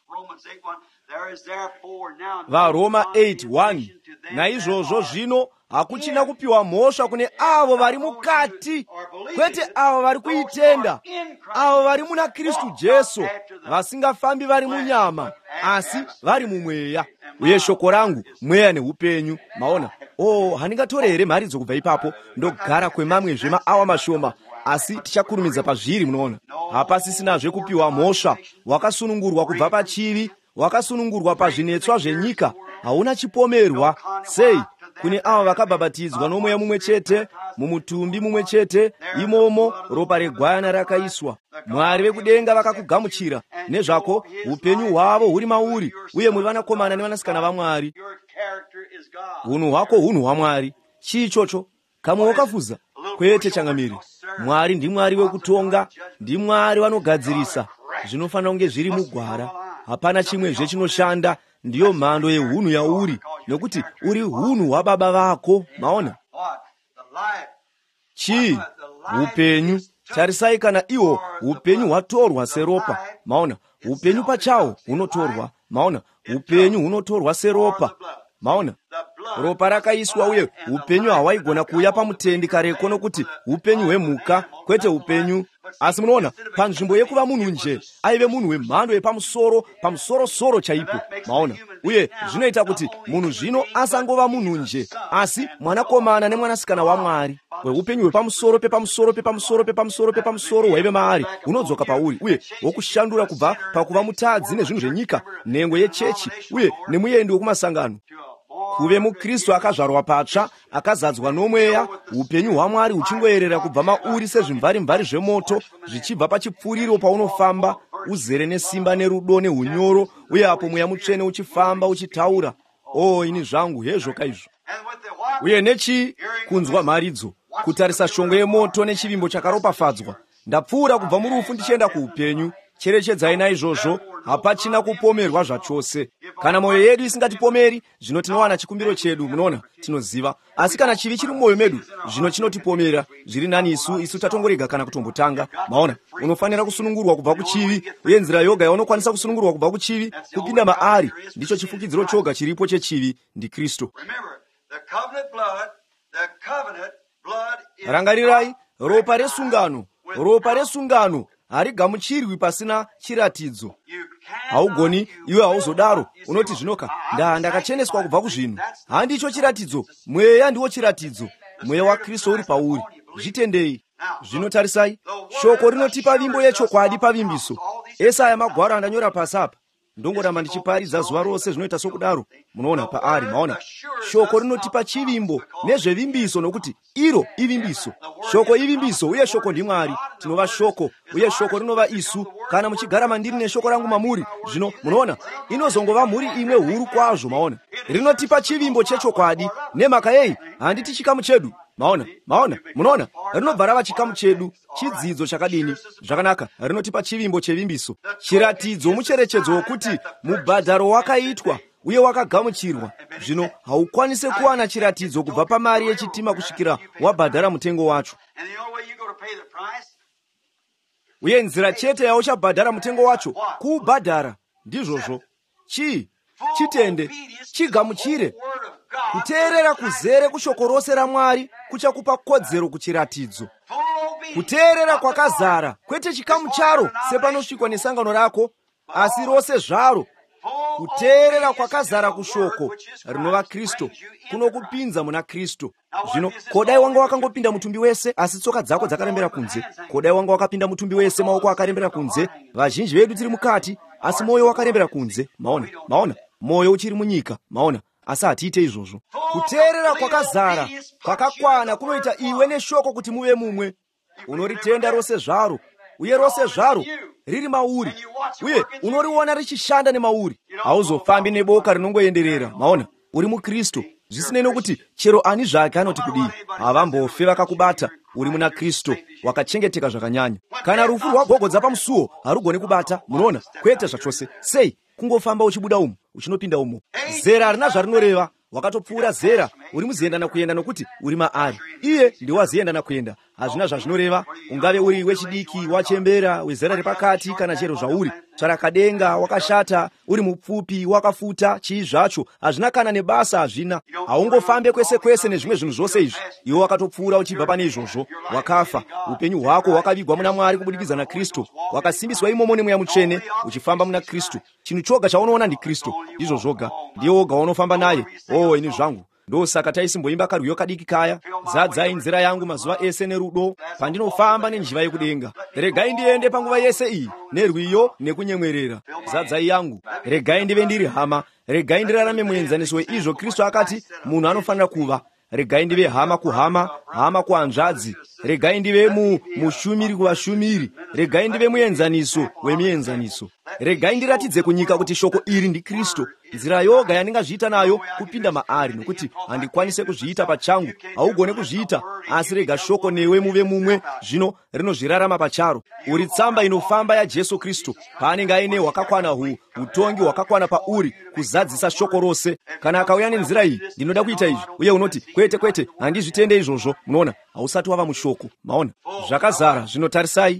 VaRoma eight one. Naizvozvo zvino hakuchina kupiwa mhosva kune avo vari mukati, kwete avo vari kuitenda, avo vari muna Kristu Jesu, vasingafambi vari munyama, asi vari mumweya. Uye shoko rangu mweya neupenyu. Maona, oh, handingatore here mharidzo kubva ipapo ndogara kwemamwezve maawa mashoma, asi tichakurumidza pazviri. Munoona, hapasisinazve kupiwa mhosva. Wakasunungurwa kubva pachivi, wakasunungurwa pazvinetswa zvenyika, hauna chipomerwa. Sei? Kune avo vakabhabhatidzwa nomweya mumwe chete, mumutumbi mumwe chete, imomo ropa regwayana rakaiswa. Mwari vekudenga vakakugamuchira, nezvako upenyu hwavo huri mauri, uye muri vanakomana nevanasikana vaMwari. Unhu hwako hunhu hwaMwari. Chii ichocho? Kamwe wakafuza? Kwete changamiri. Mwari ndiMwari wekutonga, ndiMwari vanogadzirisa. Zvinofanira kunge zviri mugwara. Hapana chimwezve chinoshanda. Ndiyo mhando yehunhu yauri, nokuti uri hunhu hwababa vako. Maona, chii? Upenyu. Tarisai kana iwo upenyu hwatorwa seropa. Maona, upenyu pachawo hunotorwa. Maona, upenyu hunotorwa seropa. Maona, ropa rakaiswa, uye upenyu hawaigona kuuya pamutendi kareko, nokuti upenyu hwemhuka, kwete upenyu. Asi munoona, panzvimbo yekuva munhu nje, aive munhu wemhando yepamusoro, pamusoro-soro chaipo. Maona, uye zvinoita kuti munhu zvino asangova munhu nje, asi mwanakomana nemwanasikana waMwari. Upenyu hwepamusoro pepamusoro pepamusoro pepamusoro pepamusoro hwaive maari hunodzoka pauri, uye wokushandura kubva pakuva mutadzi nezvinhu zvenyika, nhengo yechechi, uye nemuendi wekumasangano, kuve muKristu akazvarwa patsva, akazadzwa nomweya, upenyu hwaMwari huchingoerera kubva mauri sezvimvari-mvari zvemoto, zvichibva pachipfuriro paunofamba, uzere nesimba nerudo neunyoro, uye apo mweya mutsvene uchifamba uchitaura. Oh, ini zvangu hezvo kaizvo. Uye nechi kunzwa mharidzo, kutarisa shongwe yemoto nechivimbo chakaropafadzwa, ndapfuura kubva murufu ndichienda kuupenyu. Cherechedzai naizvozvo, hapachina kupomerwa zvachose. Kana mwoyo yedu isingatipomeri, zvino tinowana chikumbiro chedu, munoona, tinoziva. Asi kana chivi chiri mumwoyo medu, zvino chinotipomera. Zviri nani isu, isu tatongorega kana kutombotanga. Maona, unofanira kusunungurwa kubva kuchivi, uye nzira yoga yaunokwanisa kusunungurwa kubva kuchivi, kupinda maari, ndicho chifukidziro choga chiripo chechivi, ndi Kristu. Rangarirai, ropa resungano, ropa resungano harigamuchirwi pasina chiratidzo. Haugoni, iwe hauzodaro. Unoti zvinoka, nda ndakacheneswa kubva kuzvinhu. Handicho chiratidzo, mweya ndiwo chiratidzo. Mweya waKristu uri pauri. Zvitendei. Zvinotarisai, shoko rinotipa vimbo yechokwadi pavimbiso. Esaya magwaro andanyora pasi apa. Ndongoramba ndichiparidza zuva rose zvinoita sokudaro. Munoona paari, maona. Shoko rinotipa chivimbo nezvevimbiso nokuti iro ivimbiso. Shoko ivimbiso uye shoko ndiMwari. Tinova shoko uye shoko rinova isu. Kana muchigara mandiri neshoko rangu mamuri, zvino munoona inozongova muri imwe huru kwazvo, maona. Rinotipa chivimbo chechokwadi. Nemhaka yei handiti chikamu chedu. Maona, maona, munoona, rinobva rava chikamu chedu, chidzidzo chakadini, zvakanaka, rinotipa chivimbo chevimbiso. Chiratidzo mucherechedzo wokuti mubhadharo wakaitwa uye wakagamuchirwa. Zvino haukwanise kuwana chiratidzo kubva pamari yechitima kusvikira wabhadhara mutengo wacho. Uye nzira chete yauchabhadhara mutengo wacho, kuubhadhara, ndizvozvo. Chii? Chitende, chigamuchire. Kuteerera kuzere kushoko rose raMwari kuchakupa kodzero kuchiratidzo. Kuteerera kwakazara, kwete chikamu charo sepanosvikwa nesangano rako, asi rose zvaro. Kuteerera kwakazara kushoko rinova Kristu, kunokupinza muna Kristu. Zvino, kodai wanga wakangopinda mutumbi wese, asi tsoka dzako dzakarembera kunze. Kodai wanga wakapinda mutumbi wese, maoko akarembera kunze. Vazhinji vedu tiri mukati, asi moyo wakarembera kunze. Maona, maona, moyo uchiri munyika, maona. Asi hatiite izvozvo. Kuteerera kwakazara, kwakakwana kunoita iwe neshoko kuti muve mumwe. Unoritenda rose zvaro, uye rose zvaro riri mauri, uye unoriona richishanda nemauri. Hauzofambi neboka rinongoenderera, maona. Uri muKristu, zvisinei nokuti chero ani zvake anoti kudii. Havambofe vakakubata, uri muna Kristu, wakachengeteka zvakanyanya. Kana rufu rwagogodza pamusuo, harugoni kubata, munoona, kwete zvachose. Sei? Kungofamba uchibuda umu, uchinopinda umu. Zera harina zvarinoreva, wakatopfuura zera, uri muziyendana kuenda nokuti uri maari. Iye ndiwaziyendana kuenda, hazvina zvazvinoreva. Ungave uri wechidiki, wachembera, wezera repakati, kana chero zvauri. Tsvarakadenga, wakashata, uri mupfupi, wakafuta, chii zvacho, hazvina kana nebasa hazvina. Haungofambe kwese kwese nezvimwe zvinhu zvose izvi. Iwe wakatopfuura uchibva pane izvozvo, wakafa. Upenyu hwako hwakavigwa muna Mwari kubudikidza naKristu. Wakasimbiswa imomo nemweya mutsvene, uchifamba muna Kristu. Chinhu choga chaunoona ndi Kristu, ndizvo zvoga. Ndiye woga unofamba naye. Oh, ini zvangu. Ndosaka taisimboimba karwiyo kadiki kaya. Zadzai nzira yangu mazuva ese nerudo, pandinofamba nenjiva yekudenga. Regai ndiende panguva yese iyi, nerwiyo nekunyemwerera. Zadzai yangu, regai ndive ndiri hama, regai ndirarame muenzaniso weizvo Kristu akati munhu anofanira kuva. Regai ndive hama kuhama, hama kuhanzvadzi. Regai ndive mu mushumiri kuvashumiri. Regai ndive muenzaniso wemienzaniso. Regai ndiratidze kunyika kuti shoko iri ndi Kristu. Nzira yoga yandingazviita nayo kupinda maari, nokuti handikwanise kuzviita pachangu. Haugone kuzviita, asi rega shoko newe muve mumwe, zvino rinozvirarama pacharo. Uri tsamba inofamba yaJesu Kristu, paanenge aine hwakakwana huu, utongi hwakakwana pauri, kuzadzisa shoko rose. Kana akauya nenzira iyi, ndinoda kuita izvi, uye unoti, kwete kwete, handizvitende izvozvo, munoona, hausati wava mushoko, maona. Zvakazara, zvinotarisai.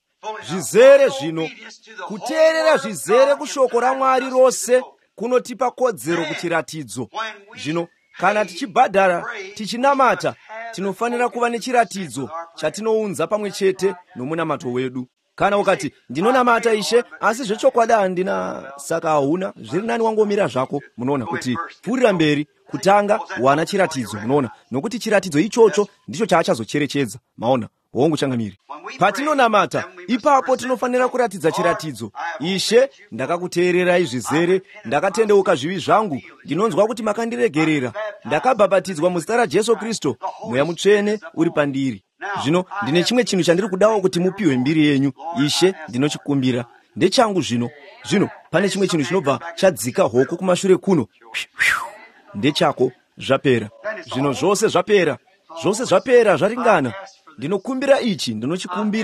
Zvizere zvino, kuteerera zvizere kushoko raMwari rose, kunotipa kodzero kuchiratidzo. Zvino, kana tichibhadhara, tichinamata, tinofanira kuva nechiratidzo chatinounza pamwe chete nomunamato wedu. Kana ukati, ndinonamata Ishe, asi zvechokwadi handina, saka hauna, zviri nani wangomira zvako, munoona, kuti pfuurira mberi, kutanga, wana chiratidzo, munoona, nokuti chiratidzo ichocho ndicho chaachazocherechedza, maona. Hongu changamiri. Patinonamata, ipapo tinofanira kuratidza chiratidzo. Ishe, ndakakuteererai zvizere, ndakatendeuka zvivi zvangu, ndinonzwa kuti makandiregerera, ndakabhabhatidzwa muzita raJesu Kristu, mweya mutsvene uri pandiri. Zvino, ndine chimwe chinhu chandiri kudawo kuti mupiwe mbiri yenyu. Ishe, ndinochikumbira. Ndechangu zvino. Zvino, pane chimwe chinhu chinobva chadzika hoko kumashure kuno. Ndechako, zvapera. Zvino zvose zvapera. Zvose zvapera zvaringana. Ndinokumbira ichi, ndinochikumbira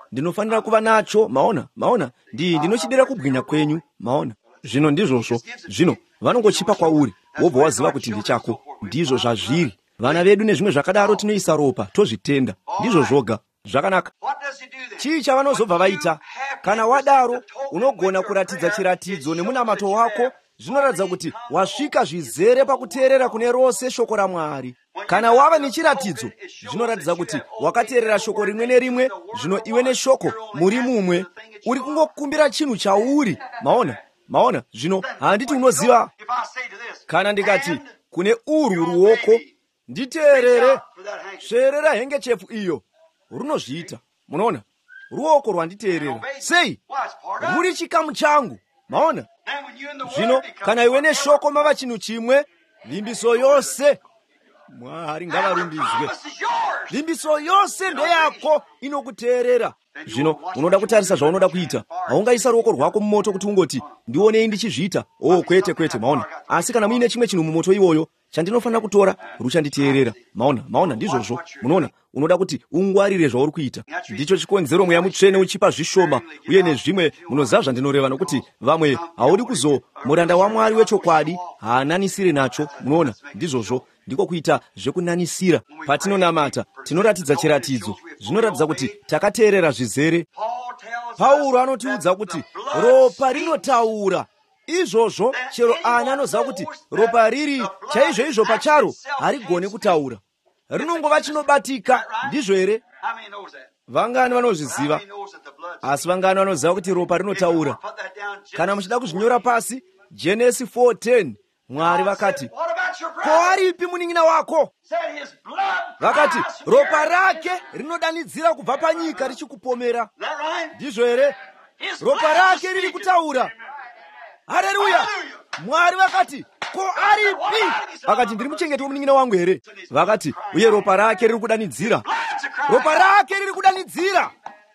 ndinofanira kuva nacho. Maona, maona, ndi ndinochidera kubwinya kwenyu. Maona, zvino ndizvozvo. Zvino vanongochipa kwauri, wobva waziva kuti ndi chako. Ndizvo zvazviri. Vana vedu nezvimwe zvakadaro tinoisa ropa, tozvitenda. Ndizvo zvoga. Zvakanaka. Chii chavanozobva vaita? Kana wadaro, unogona kuratidza chiratidzo nemunamato wako. Zvinoratidza kuti wasvika zvizere pakuteerera kune rose shoko raMwari. Kana wava nechiratidzo, zvinoratidza kuti wakateerera shoko rimwe nerimwe. Zvino iwe neshoko muri mumwe, uri kungokumbira chinhu chauri. Maona, maona, zvino handiti unoziva. Kana ndikati kune urwu ruoko, nditeerere, sverera hengechefu iyo, runozviita. Munoona, ruoko rwanditeerera sei ruri chikamu changu. Maona, zvino kana iwe neshoko mava chinhu chimwe, limbiso yose Mwari ngavarumbizwe. Limbiso yose ndeyako, inokuteerera. Zvino unoda kutarisa zvaunoda kuita. Haungaisa ruoko rwako mumoto kuti ungoti ndionei ndichizviita. Oh, kwete kwete. Maona, asi kana muine chimwe chinhu mumoto iwoyo chandinofanira kutora, ruchanditeerera. Maona, maona, ndizvozvo. Munoona, unoda kuti ungwarire zvauri kuita. Ndicho chikonzero Mweya Mutsvene uchipa zvishoma uye nezvimwe munoziva zvandinoreva, nokuti vamwe haudi kuzo muranda waMwari wechokwadi haananisire nacho. Munoona, ndizvozvo. Ndiko kuita zvekunanisira. Patinonamata tinoratidza chiratidzo. Zvinoratidza kuti takateerera zvizere. Pauro anotiudza kuti ropa rinotaura. Izvozvo chero ani anoziva kuti ropa riri chaizvo izvo pacharo harigone kutaura, rinongova chinobatika. Ndizvo here? Vangani vanozviziva? Asi vangani vanoziva kuti ropa rinotaura? Kana muchida kuzvinyora pasi, Genesis four ten, Mwari vakati, ko aripi munin'ina wako? Vakati ropa rake rinodanidzira kubva panyika richikupomera. Ndizvo here? Ropa rake riri kutaura. Haleluya! Mwari vakati, ko aripi? Vakati, ndiri muchengeti womunin'ina wangu here? Vakati, uye ropa rake riri kudanidzira. Ropa rake riri kudanidzira.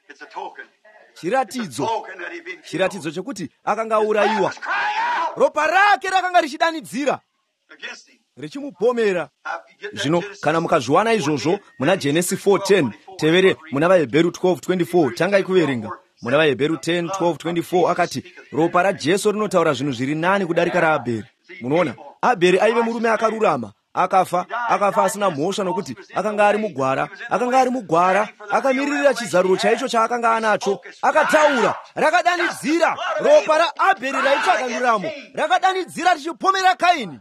Chiratidzo. Chiratidzo chekuti akanga aurayiwa. Ropa rake rakanga richidanidzira, richimupomera. Zvino kana mukazviwana izvozvo muna Genesis four ten, tevere muna vaHebheru twelve twenty-four, tangai kuverenga. Muna vaHebheru ten twelve twenty-four akati ropa raJesu rinotaura zvinhu zviri nani kudarika raAbheri. Munoona, Abheri aive murume akarurama, akafa, akafa asina mhosva nokuti akanga ari mugwara, akanga ari mugwara, akamiririra chizaruro chaicho chaakanga anacho, akataura, rakadanidzira. Ropa raAbheri raitsvaga ndiramo rakadanidzira richipomera Kaini.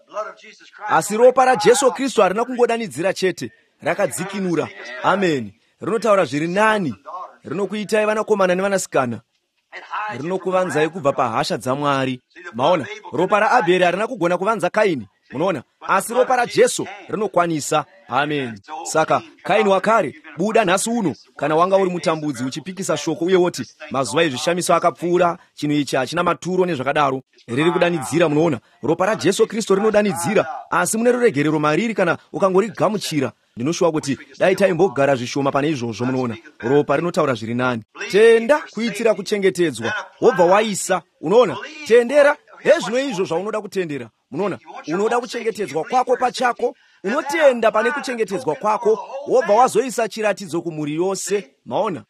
Asi ropa raJesu Kristu harina kungodanidzira chete, rakadzikinura. Amen. Rinotaura zviri nani, rinokuitai vanakomana nevanasikana, rinokuvanzai kubva pahasha dzaMwari. Maona, ropa raAbheri harina kugona kuvanza Kaini. Munoona, asi ropa raJesu rinokwanisa. Amen. Saka Kaini wakare, buda nhasi uno, kana wanga uri mutambudzi uchipikisa shoko uye woti mazuva ezvishamiso akapfuura, chinhu ichi hachina maturo nezvakadaro, riri kudanidzira. Munoona, ropa raJesu Kristu rinodanidzira, asi mune ruregerero mariri kana ukangorigamuchira. Ndinoshuva kuti dai taimbogara zvishoma pane izvozvo. Munoona, ropa rinotaura zviri nani. Tenda kuitira kuchengetedzwa, wobva waisa. Unoona, tendera hezvino izvo zvaunoda kutendera. Munoona, unoda kuchengetedzwa kwako pachako, unotenda pane kuchengetedzwa kwako, wobva wazoisa chiratidzo kumuri yose. Maona,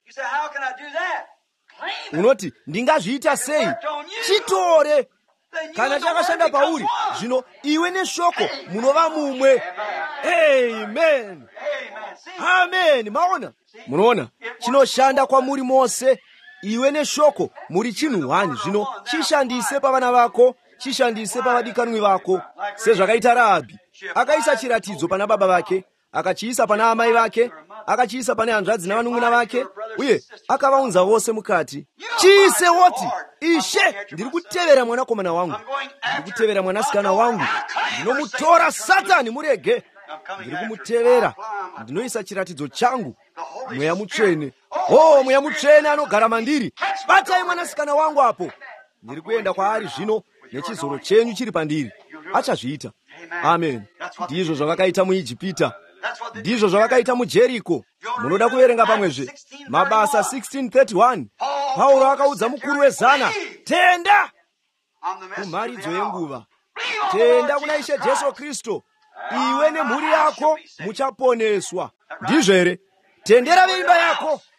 unoti ndingazviita sei? Chitore. Kana chakashanda pauri, zvino iwe neshoko munova mumwe. Amen. Amen. Maona, munoona, chinoshanda kwamuri mose. Iwe neshoko muri chinhu hwani. Zvino chishandise pavana vako, chishandise pavadikanwi vako. Sezvakaita Rahabhi, akaisa chiratidzo pana baba vake, akachiisa pana amai vake, akachiisa pane hanzvadzi navanun'una vake, uye akavaunza vose mukati. Chiise woti, Ishe, ndiri kutevera mwanakomana wangu, ndiri kutevera mwanasikana wangu, ndinomutora Satani murege, ndiri kumutevera, ndinoisa chiratidzo changu, Mweya Mutsvene. Oh, Mweya Mutsvene anogara mandiri. Batai mwanasikana wangu apo. Ndiri kuenda kwaari zvino nechizoro chenyu chiri pandiri. Achazviita. Amen. Ndizvo zvavakaita muIjipita, ndizvo zvavakaita muJeriko. Munoda kuverenga pamwezve Mabasa sixteen thirty-one. Pauro akaudza mukuru wezana, tenda kumharidzo yenguva, tenda kuna Ishe Jesu Kristu, iwe nemhuri yako muchaponeswa. Ndizvo here? Tendera veimba yako,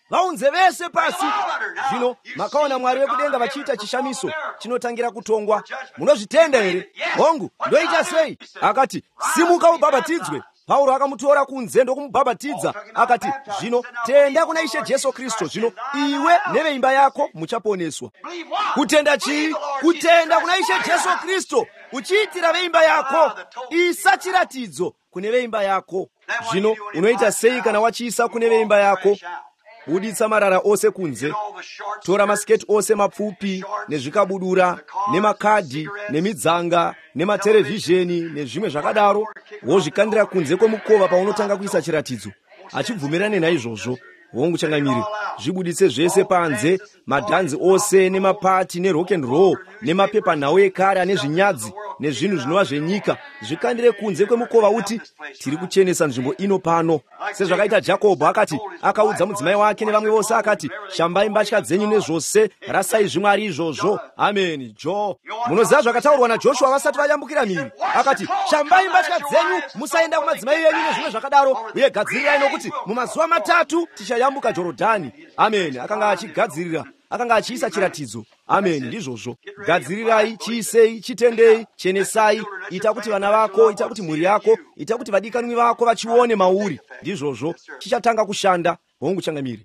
vaunze vese pasi. Zvino makaona Mwari wekudenga vachita chishamiso chinotangira kutongwa. Munozvitenda here? Hongu, ndoita sei? Akati, simuka ubhabhatidzwe. Paulo akamutora kunze ndokumubhabhatidza akati, zvino tenda kuna Ishe Jesu Kristu, zvino iwe neveimba yako muchaponeswa. Kutenda chii? Kutenda kuna Ishe Jesu Kristu uchiitira veimba yako. Isa chiratidzo kune veimba yako. Zvino unoita sei kana wachiisa kune veimba yako? Buditsa marara ose kunze, tora masiketi ose mapfupi nezvikabudura nemakadhi nemidzanga nematerevhizheni nezvimwe zvakadaro, wozvikandira kunze kwemukova paunotanga kuisa chiratidzo. Achibvumirane naizvozvo, hongu changamire, zvibuditse zvese panze, madhanzi ose nemapati nerock and roll nemapepa nhau ekare ane zvinyadzi nezvinhu zvinova zvenyika, zvikandire kunze kwemukova uti tiri kuchenesa nzvimbo ino pano. Sezvakaita Jakobho akati akaudza mudzimai wake nevamwe vose akati, shambai mbatya dzenyu nezvose, rasai zvimwari izvozvo. Amen. Jo, munoziva zvakataurwa naJoshua vasati vayambukira mhiri. Akati, shambai mbatya dzenyu, musaenda kumadzimai enyu nezvimwe zvakadaro, uye gadzirirai nokuti mumazuva matatu tichayambuka Jorodhani. Amen. Akanga achigadzirira, akanga achiisa chiratidzo. Amen. Ndizvozvo. Gadzirirai, chiisei, chitendei, chenesai, ita kuti vana vako, ita kuti mhuri yako, ita kuti vadikanwi vako vachione mauri. Ndizvozvo chichatanga kushanda. Hongu changamiri.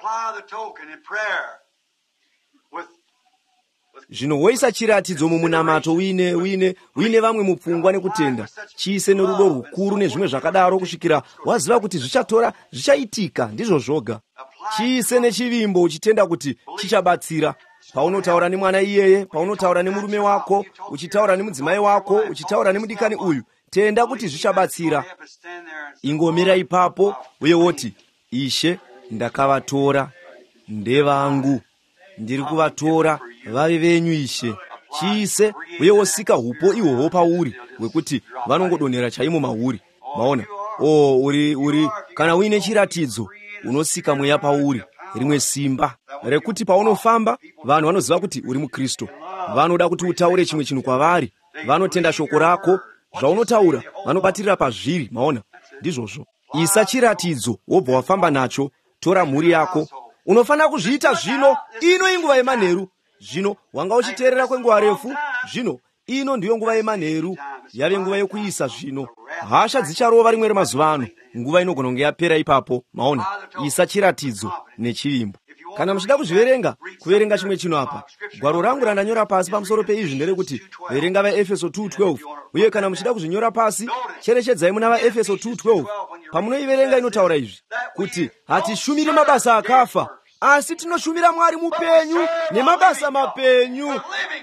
Zvino woisa chiratidzo mumunamato wine wine wine vamwe mupfungwa nekutenda, chiise nerudo rukuru nezvimwe zvakadaro kusvikira waziva kuti zvichatora zvichaitika. Ndizvo zvoga. Chiise nechivimbo uchitenda kuti chichabatsira. Paunotaura nemwana iyeye, paunotaura nemurume wako, uchitaura nemudzimai wako, uchitaura nemudikani uyu, tenda kuti zvichabatsira. Ingomira ipapo uye woti, Ishe, ndakavatora, ndevangu, ndiri kuvatora vave venyu Ishe. Chiise uye wosika hupo ihwohwo pauri hwekuti vanongodonhera chaimo mauri. Maona, oh, uri uri kana uine chiratidzo unosika mweya pauri, rimwe simba rekuti paunofamba vanhu vanoziva kuti uri muKristu. Vanoda kuti utaure chimwe chinhu kwavari, vanotenda shoko rako, zvaunotaura vanobatirira pazviri. Maona, ndizvozvo. Isa chiratidzo wobva wafamba nacho, tora mhuri yako. Unofanira kuzviita zvino, ino inguva yemanheru. Zvino wanga uchiteerera kwenguva refu, zvino ino ndiyo nguva yemanheru, yave nguva yokuisa zvino. Hasha dzicharova rimwe remazuva ano, nguva inogona kunge yapera ipapo. Maona, isa chiratidzo nechivimbo. Kana muchida kuzviverenga, kuverenga chimwe chino apa. Gwaro rangu randanyora pasi pamusoro peizvi nderekuti verenga vaEfeso two twelve, uye kana muchida kuzvinyora pasi, cherechedzai muna vaEfeso two twelve. Pamunoiverenga inotaura izvi kuti hatishumiri mabasa akafa, asi tinoshumira Mwari mupenyu nemabasa mapenyu.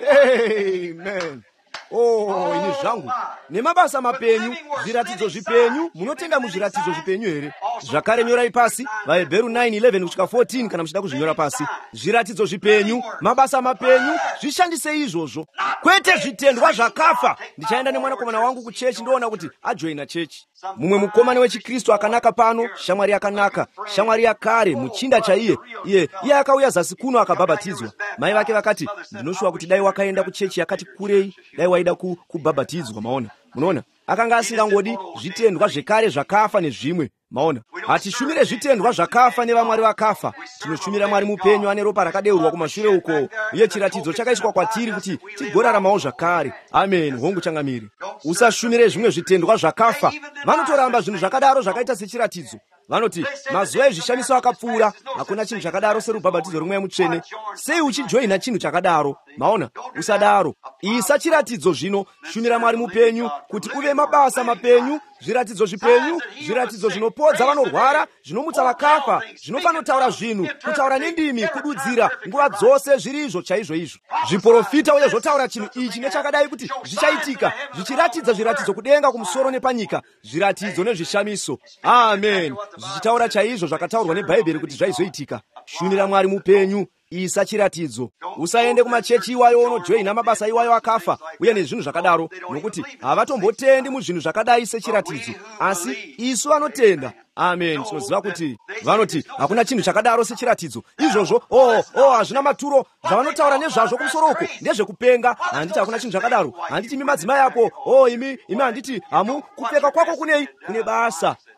Amen. Oh, ini zvangu nemabasa mapenyu, zviratidzo zvipenyu. Munotenda muzviratidzo zvipenyu here? Zvakare nyorai pasi vaHebheru nine eleven kusvika fourteen kana muchida kuzvinyora pasi. Zviratidzo zvipenyu, mabasa mapenyu, zvishandisei izvozvo, kwete zvitendwa zvakafa. Ndichaenda nemwanakomana wangu kuchechi ndoona kuti ajoina chechi. Mumwe mukomana wechiKristu akanaka pano, shamwari yakanaka, shamwari yakare, muchinda chaiye. Iye iye akauya zasi kuno akabhabhatidzwa. Mai vake vakati, ndinoshuwa kuti dai wakaenda kuchechi yakati kurei, dai waida kubhabhatidzwa. Maona, munoona, akanga asingangodi zvitendwa zvekare zvakafa nezvimwe. Maona, hatishumire zvitendwa zvakafa nevamwari vakafa, tinoshumira Mwari mupenyu ane ropa rakadeurwa kumashure uko, uye chiratidzo chakaiswa kwatiri kuti tigoraramawo zvakare. Amen. Hongu changamiri, usashumire zvimwe zvitendwa zvakafa. Vanotoramba zvinhu zvakadaro zvakaita sechiratidzo. Vanoti mazuva ezvishamiso akapfuura, hakuna chinhu chakadaro serubhabhatidzo remweya mutsvene. Sei uchijoina chinhu chakadaro? Maona, usadaro. Isa chiratidzo zvino, shumira Mwari mupenyu kuti uve mabasa mapenyu, zviratidzo zvipenyu, zviratidzo zvinopodza vanorwara, zvinomutsa vakafa, zvinofanotaura zvinhu, kutaura nendimi, kududzira nguva dzose, zviri izvo chaizvo izvo. Zviprofita uye zvotaura chinhu ichi nechakadai kuti zvichaitika, zvichiratidza zviratidzo kudenga kumusoro nepanyika, zviratidzo nezvishamiso. Amen. Zvichitaura chaizvo zvakataurwa neBhaibheri kuti zvaizoitika. Shumira Mwari mupenyu, isa chiratidzo. Usaende kumachechi iwayo unojoina mabasa iwayo akafa uye nezvinhu zvakadaro, nokuti havatombotendi muzvinhu zvakadai sechiratidzo, asi isu vanotenda. Amen. Tinoziva kuti vanoti hakuna chinhu chakadaro sechiratidzo. Izvozvo, oh, oh, hazvina maturo. Zvavanotaura nezvazvo kumusoro uko ndezvekupenga. Handiti hakuna chinhu chakadaro. Handiti imi madzimai apo, oh, imi imi handiti hamu kupfeka kwako kunei kune basa.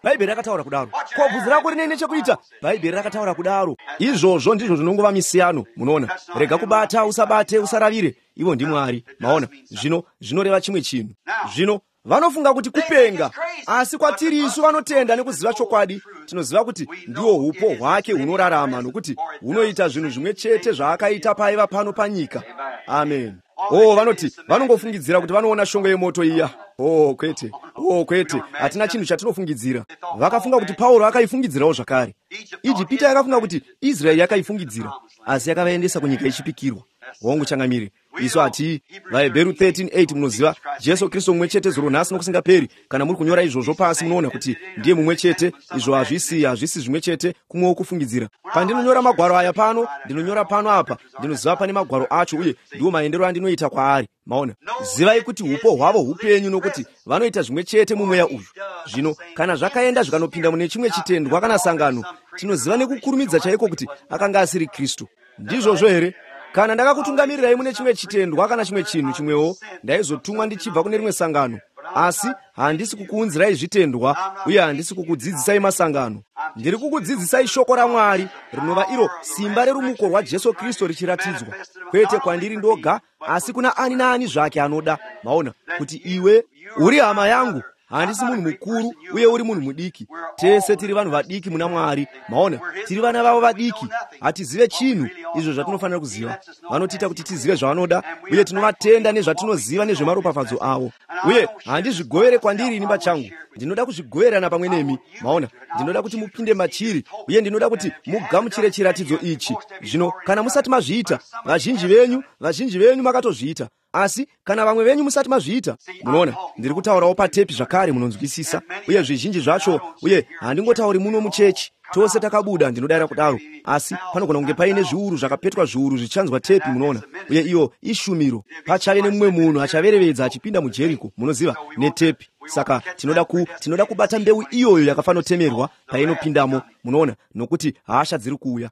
bhaibheri rakataura kudaro. Ko bvudzi rako rinene chekuita, bhaibheri rakataura kudaro. Izvozvo ndizvo zvinongova misiyano. Munoona, rega kubata, usabate, usaravire. Ivo ndimwari. Maona, zvino zvinoreva chimwe chinhu. Zvino vanofunga kuti kupenga, asi kwatiri isu vanotenda nekuziva chokwadi. Tinoziva kuti ndiwo upo hwake hunorarama nokuti hunoita zvinhu zvimwe chete zvaakaita paiva pano panyika. Amen. Oh, vanoti vanongofungidzira kuti vanoona shongwe yemoto iya. Oh, kwete. Oh, kwete. Hatina chinhu chatinofungidzira. Vakafunga kuti Pauro akaifungidzirawo zvakare. Ijipita yakafunga kuti Israeli yakaifungidzira, asi yakavaendesa kunyika yechipikirwa. Hongu changamire. Isu hati vaHebheru thirteen eight munoziva Jesu Kristu mumwe chete zuro nhasi nokusingaperi. Kana muri kunyora izvozvo pasi munoona kuti ndiye mumwe chete. Izvo hazvisi hazvisi zvimwe chete kumwewo kufungidzira. Pandinonyora magwaro aya pano, ndinonyora pano apa, ndinoziva pane magwaro acho uye ndiwo maendero andinoita kwaari. Maona, zivai kuti upo hwavo hupenyu nokuti vanoita zvimwe chete mumweya uyu. Zvino kana zvakaenda zvikanopinda mune chimwe chitendwa kana sangano, tinoziva nekukurumidza chaiko kuti akanga asiri Kristu. Ndizvozvo here? Kana ndakakutungamirirai mune chimwe chitendwa kana chimwe chinhu chimwewo, ndaizotumwa ndichibva kune rimwe sangano. Asi handisi kukuunzirai zvitendwa uye handisi kukudzidzisai masangano. Ndiri kukudzidzisai shoko raMwari rinova iro simba rerumuko rwaJesu Kristu richiratidzwa, kwete kwandiri ndoga, asi kuna ani naani zvake anoda. Maona kuti iwe uri hama yangu, handisi munhu mukuru uye uri munhu mudiki. Tese tiri vanhu vadiki muna Mwari. Maona, tiri vana vavo vadiki. Hatizive chinhu izvo zvatinofanira kuziva. Vanotiita kuti tizive zvavanoda uye tinovatenda nezvatinoziva nezvemaropafadzo avo. Uye handizvigovere kwandiri ini pachangu. Ndinoda kuzvigoverana pamwe nemi. Maona, ndinoda kuti mupinde machiri uye ndinoda kuti mugamuchire chiratidzo ichi. Zvino kana musati mazviita, vazhinji venyu, vazhinji venyu makatozviita. Asi kana vamwe venyu musati mazviita, munoona, ndiri kutaurawo patepi zvakare munonzwisisa, uye zvizhinji zvacho, uye handingotauri muno muchechi. Tose takabuda, ndinodara kudaro, asi panogona kunge paine zviuru zvakapetwa zviuru zvichanzwa tepi, munoona, uye iyo ishumiro. Pachave nemumwe munhu achaverevedza achipinda muJeriko, munoziva, netepi. Saka tinoda ku tinoda kubata mbeu iyoyo yakafanotemerwa painopindamo, munoona, nokuti hasha dziri kuuya.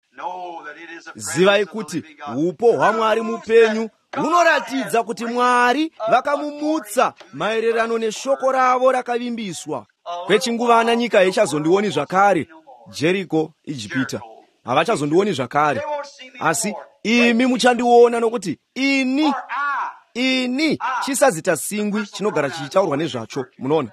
Zivai kuti upo hwaMwari mupenyu hunoratidza kuti Mwari vakamumutsa maererano neshoko ravo rakavimbiswa. Kwechinguvana nyika ichazondioni zvakare. Jeriko, Ijipita havachazondioni zvakare, asi imi muchandiona nokuti ini ini chisazita singwi chinogara chichitaurwa nezvacho. Munoona,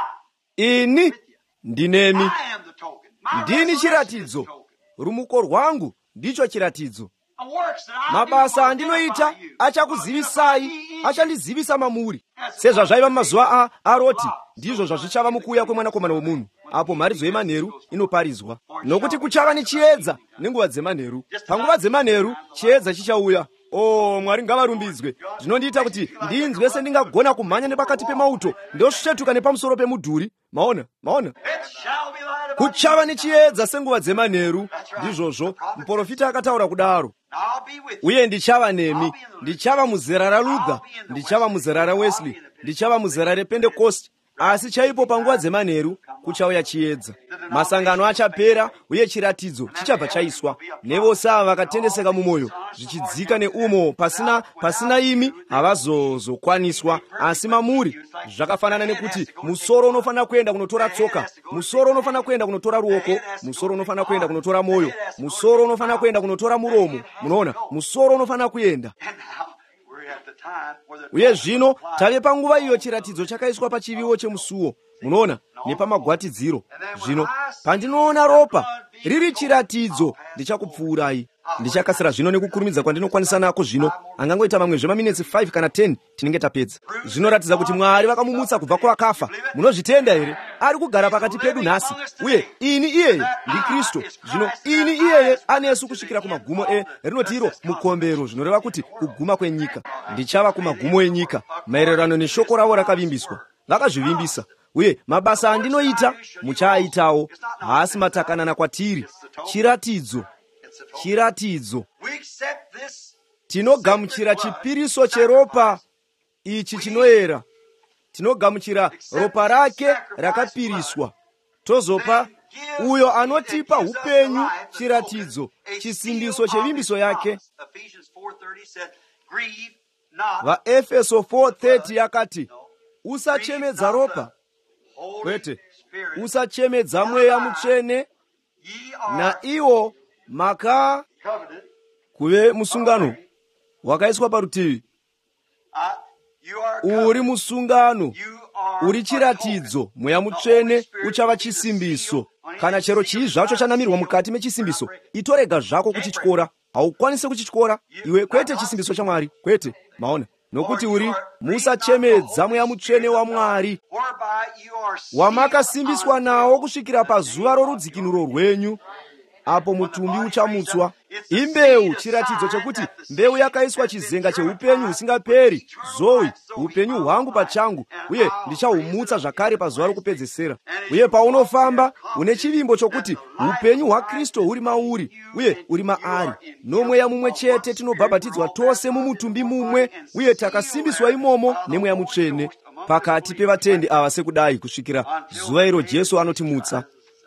ini ndinemi, ndini chiratidzo, rumuko rwangu ndicho chiratidzo. Mabasa andinoita achakuzivisai, achandizivisa mamuri. Sezvazvaiva mumazuva a Roti, ndizvo zvazvichava mukuuya kwemwanakomana womunhu, apo mharidzo yemanheru inoparizwa. Nokuti kuchava nechiedza nenguva dzemanheru. Panguva dzemanheru chiedza chichauya. Oh, Mwari ngavarumbidzwe. Zvinondiita kuti ndinzwe sendingagona kumhanya nepakati pemauto ndosvetuka nepamusoro pemudhuri. Maona, maona. Kuchava nechiedza senguva dzemanheru. Ndizvozvo muprofita akataura kudaro. Uye ndichava nemi, ndichava muzera raLuga, ndichava muzera raWesley, ndichava muzera rePentecost. Asi chaipo panguva dzemanheru kuchauya chiedza. Masangano achapera uye chiratidzo chichabva chaiswa. Nevose ava vakatendeseka mumwoyo zvichidzika neumo pasina pasina imi havazozokwaniswa. Asi mamuri zvakafanana nekuti musoro unofanira kuenda kunotora tsoka, musoro unofanira kuenda kunotora ruoko, musoro unofanira kuenda kunotora moyo, musoro unofanira kuenda kunotora muromo. Munoona, musoro unofanira kuenda. Uye zvino tave panguva iyo chiratidzo chakaiswa pachivivo chemusuo, munoona, nepamagwatidziro. Zvino pandinoona ropa riri chiratidzo, ndichakupfuurai. Ndichakasira zvino nekukurumidza kwandinokwanisa nako zvino. Angangoita mamwe zvemaminitsi five kana ten tinenge tapedza. Zvinoratidza kuti Mwari vakamumutsa kubva kuvakafa. Munozvitenda here? Ari kugara pakati pedu nhasi. Uye ini iyeye ndi Kristu. Zvino ini iyeye anesu kusvikira kumagumo e rinoti iro mukombero, zvinoreva kuti kuguma kwenyika. Ndichava kumagumo enyika maererano neshoko ravo rakavimbiswa. Vakazvivimbisa. Uye mabasa andinoita muchaaitawo, haasi matakanana kwatiri. Chiratidzo, chiratidzo. Tinogamuchira chipiriso cheropa ichi chinoera. Tinogamuchira ropa rake rakapiriswa. Tozopa uyo anotipa upenyu chiratidzo, chisimbiso chevimbiso yake. VaEfeso four thirty yakati, usachemedza ropa. Kwete, usachemedza mweya mutsvene, Ye na are iwo maka covenant. kuve musungano wakaiswa parutivi. Uh, you are covenant. Uri musungano, You are uri a chiratidzo. token. Mweya The mutsvene Holy Spirit uchava will be the chisimbiso. seal on Kana each chero seal chii zvacho side, chanamirwa seal. mukati mechisimbiso, itorega zvako kuchityora. Haukwanisi kuchityora iwe, kwete chisimbiso chaMwari, kwete. Maona, nokuti uri musachemedza mweya mutsvene waMwari, Whereby you are sealed wamakasimbiswa nawo kusvikira pazuva rorudzikinuro rwenyu, apo mutumbi uchamutswa. Imbeu, chiratidzo chekuti mbeu yakaiswa chizenga cheupenyu husingaperi, zoe, upenyu hwangu pachangu, uye ndichahumutsa zvakare pazuva rokupedzesera. Uye paunofamba une chivimbo chokuti upenyu hwaKristu huri mauri, uye uri maari. Nomweya mumwe chete tinobhabhatidzwa tose mumutumbi mumwe, uye takasimbiswa imomo nemweya mutsvene pakati pevatendi ava sekudai, kusvikira zuva iro Jesu anotimutsa.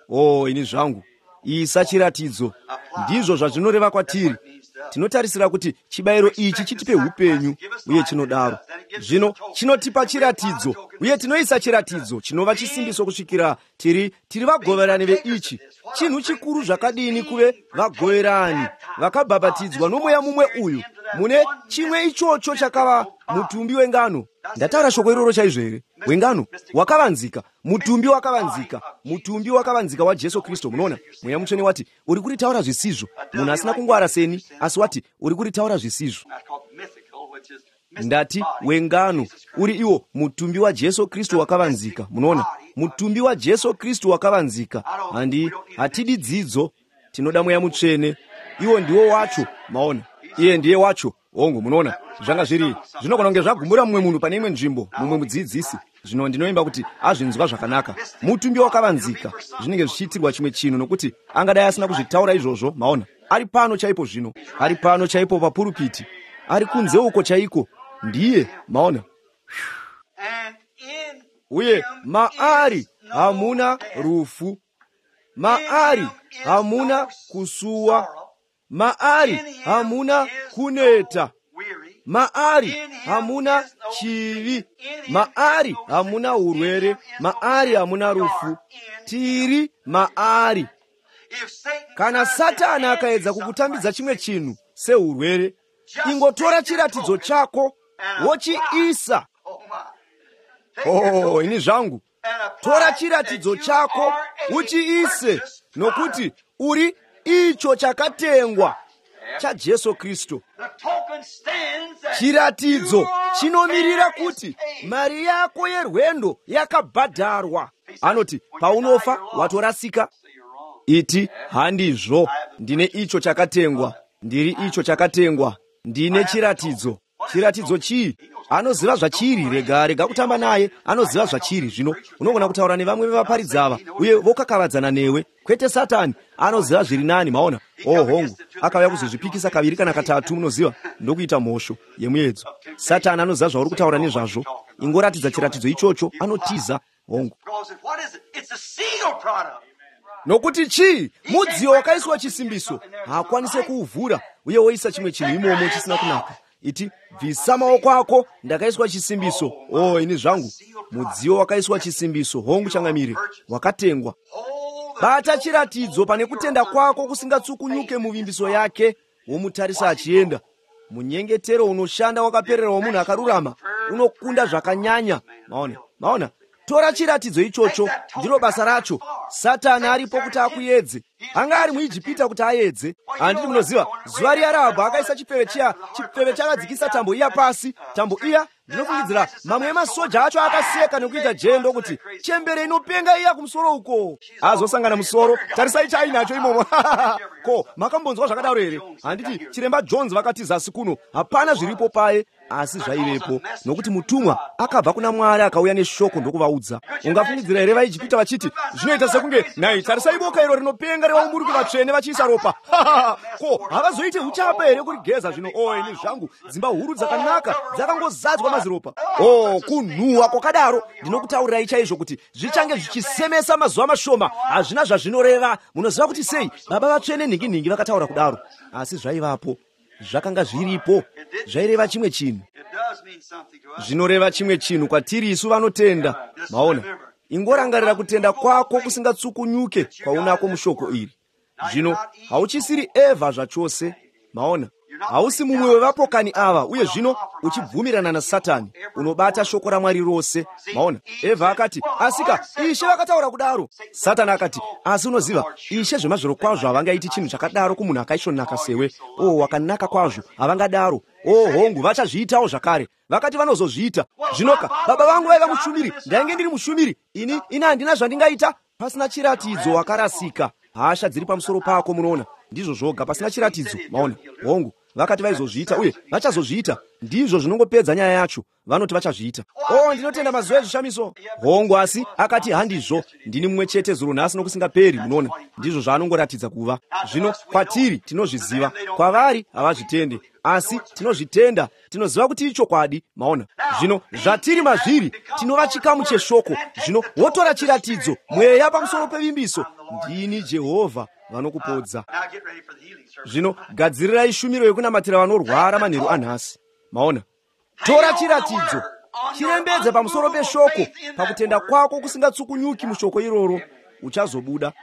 O ini zvangu, isa chiratidzo. Ndizvo zvazvinoreva kwatiri. Tinotarisira kuti chibayiro ichi chitipe upenyu, uye chinodaro. Zvino chinotipa chiratidzo, uye tinoisa chiratidzo chinova chisimbiso kusvikira tiri tiri vagoverani veichi. Chinhu chikuru zvakadini kuve vagoverani vakabhabhatidzwa nomweya mumwe uyu mune chimwe ichocho chakava mutumbi wengano. Ndataura shoko iroro chaizvo here? Wengano wakavanzika, mutumbi wakavanzika, mutumbi wakavanzika waJesu Kristu. Munoona, mweya mutsvene wati uri kuritaura zvisizvo. Munhu asina kungwara seni, asi wati uri kuritaura zvisizvo. That's called mythical, which is mystical Ndati body. wengano uri iwo mutumbi waJesu Kristu wakavanzika. Munoona, mutumbi waJesu Kristu wakavanzika. Handi hatidi dzidzo, tinoda mweya mutsvene. Iwo ndiwo wacho. Maona, iye ndiye wacho. Ongo, munoona, zvanga zviri zvinogona kunge zvagumura mumwe munhu pane imwe nzvimbo, mumwe mudzidzisi. Zvino ndinoimba kuti azvinzwa zvakanaka. Mutumbi wakavanzika zvinenge zvichiitirwa chimwe chinhu, nokuti angadai asina kuzvitaura izvozvo. Maona, ari pano chaipo zvino, ari pano chaipo papurupiti, ari kunze uko chaiko, ndiye. Maona, And in uye him maari is no hamuna death. rufu, maari hamuna kusuwa, maari hamuna kuneta, maari hamuna chivi, maari hamuna urwere, maari hamuna rufu. Tiri maari. If Satan Kana tries to Satani add akaedza something kukutambidza chimwe chinhu seurwere, ingotora chiratidzo chako wochiisa. Oh my. Take your Oh, token ini zvangu, and apply tora chiratidzo that you chako are a uchiise, purchased nokuti uri icho chakatengwa chaJesu Kristu. The token stands that Chiratidzo your chinomirira heir is kuti paid. mari yako yerwendo yakabhadharwa. Anoti paunofa watorasika, So you're wrong. iti handizvo, ndine icho chakatengwa, ndiri icho chakatengwa, ndine chiratidzo. Chiratidzo chii? Anoziva zvachiri. Rega rega kutamba naye, anoziva zvachiri. Zvino unogona kutaura nevamwe vevaparidzi ava uye vokakavadzana newe, kwete Satani. Anoziva zviri nani. Maona, oh hongu, akauya kuzozvipikisa kaviri kana katatu, munoziva, ndokuita mhosho yemuedzo. Satani anoziva zvauri kutaura nezvazvo. Ingoratidza chiratidzo ichocho, anotiza hongu. Because what is it? It's a seal product. Nokuti chii? Mudziyo wakaiswa chisimbiso, haakwanise kuuvhura, uye woisa chimwe chinhu imomo chisina kunaka. Iti bvisa maoko ako, ndakaiswa chisimbiso. Oh, ini zvangu, mudziyo wakaiswa chisimbiso, hongu changamire, wakatengwa. Hold the Bata chiratidzo pane kutenda kwako kusingatsukunyuke muvimbiso yake, womutarisa achienda. Munyengetero unoshanda wakaperera womunhu akarurama unokunda zvakanyanya. Maona, maona, tora chiratidzo ichocho, ndiro basa racho. Satani aripo kuti akuedze. Anga ari muIjipita kuti aedze. Handiti munoziva, zuva riya Rahabhu akaisa chipeve chiya, chipeve chakadzikisa tambo iya pasi. Tambo iya, ndinofungidzira mamwe emasoja acho akaseka nekuita jendo kuti chembere inopenga iya kumusoro uko azosangana musoro. Tarisai chainacho imomo. Ko, makambonzwa zvakadaro here? Handiti chiremba Jones vakati zasi kuno hapana zviripo paye, asi zvaivepo, nokuti mutumwa akabva kuna Mwari akauya neshoko ndokuvaudza. Ungafungidzira here vaIjipita vachiti zvinoita sekunge, nhai tarisai boka iro rinopenga revaumburuki vatsvene vachiisa ropa. Ko, havazoite uchapa here kurigeza zvino? Oh, ini zvangu, dzimba huru dzakanaka dzakangozadzwa maziropa. Oh, kunhuhwa kwakadaro, ndinokutaurirai chaizvo kuti zvichange zvichisemesa mazuva mashoma, hazvina zvazvinoreva. Munoziva kuti sei baba vatsvene ningi-ningi vakataura kudaro, asi zvaivapo, zvakanga zviripo, zvaireva chimwe chinhu. It does mean something to us. Zvinoreva chimwe chinhu kwatiri isu vanotenda. Maona, ingorangarira kutenda kwako kusingatsukunyuke kwaunako mushoko iri. Zvino hauchisiri Eva zvachose, maona, hausi mumwe wevapokani ava, uye zvino uchibvumirana na Satani, unobata shoko raMwari rose, maona. Eva akati, asika, Ishe vakataura kudaro. Satani akati, asi unoziva, Ishe zvemazviro kwazvo havangaiti chinhu chakadaro kumunhu akaisvonaka sewe. Oh, wakanaka kwazvo, havangadaro. Oh, hongu, vachazviitawo zvakare. Vakati vanozozviita. Zvinoka, baba vangu vaiva mushumiri, ndainge ndiri mushumiri. Ini, ini handina zvandingaita. Pasina chiratidzo wakarasika. Hasha dziri pamusoro pako munoona. Ndizvo zvoga, pasina chiratidzo, maona. Hongu, vakati vaizozviita, uye vachazozviita. Ndizvo zvinongopedza nyaya yacho. Vanoti vachazviita. Oh, ndinotenda mazuva ezvishamiso. Hongu, asi akati handizvo. Ndini mumwe chete zuro nhasi nokusingaperi, munoona. Ndizvo zvaanongoratidza kuva. Zvino kwatiri tinozviziva, kwavari havazvitende. Asi tinozvitenda, tinoziva kuti ichokwadi, maona. Zvino zvatiri mazviri, tinova chikamu cheshoko. Zvino wotora chiratidzo, mweya pamusoro pevimbiso. Ndini Jehovha vanokupodza. Zvino gadzirirai shumiro yokunamatira vanorwara manheru anhasi, maona. Tora chiratidzo, chirembedze pamusoro peshoko, pakutenda kwako kusingatsukunyuki mushoko iroro, uchazobuda.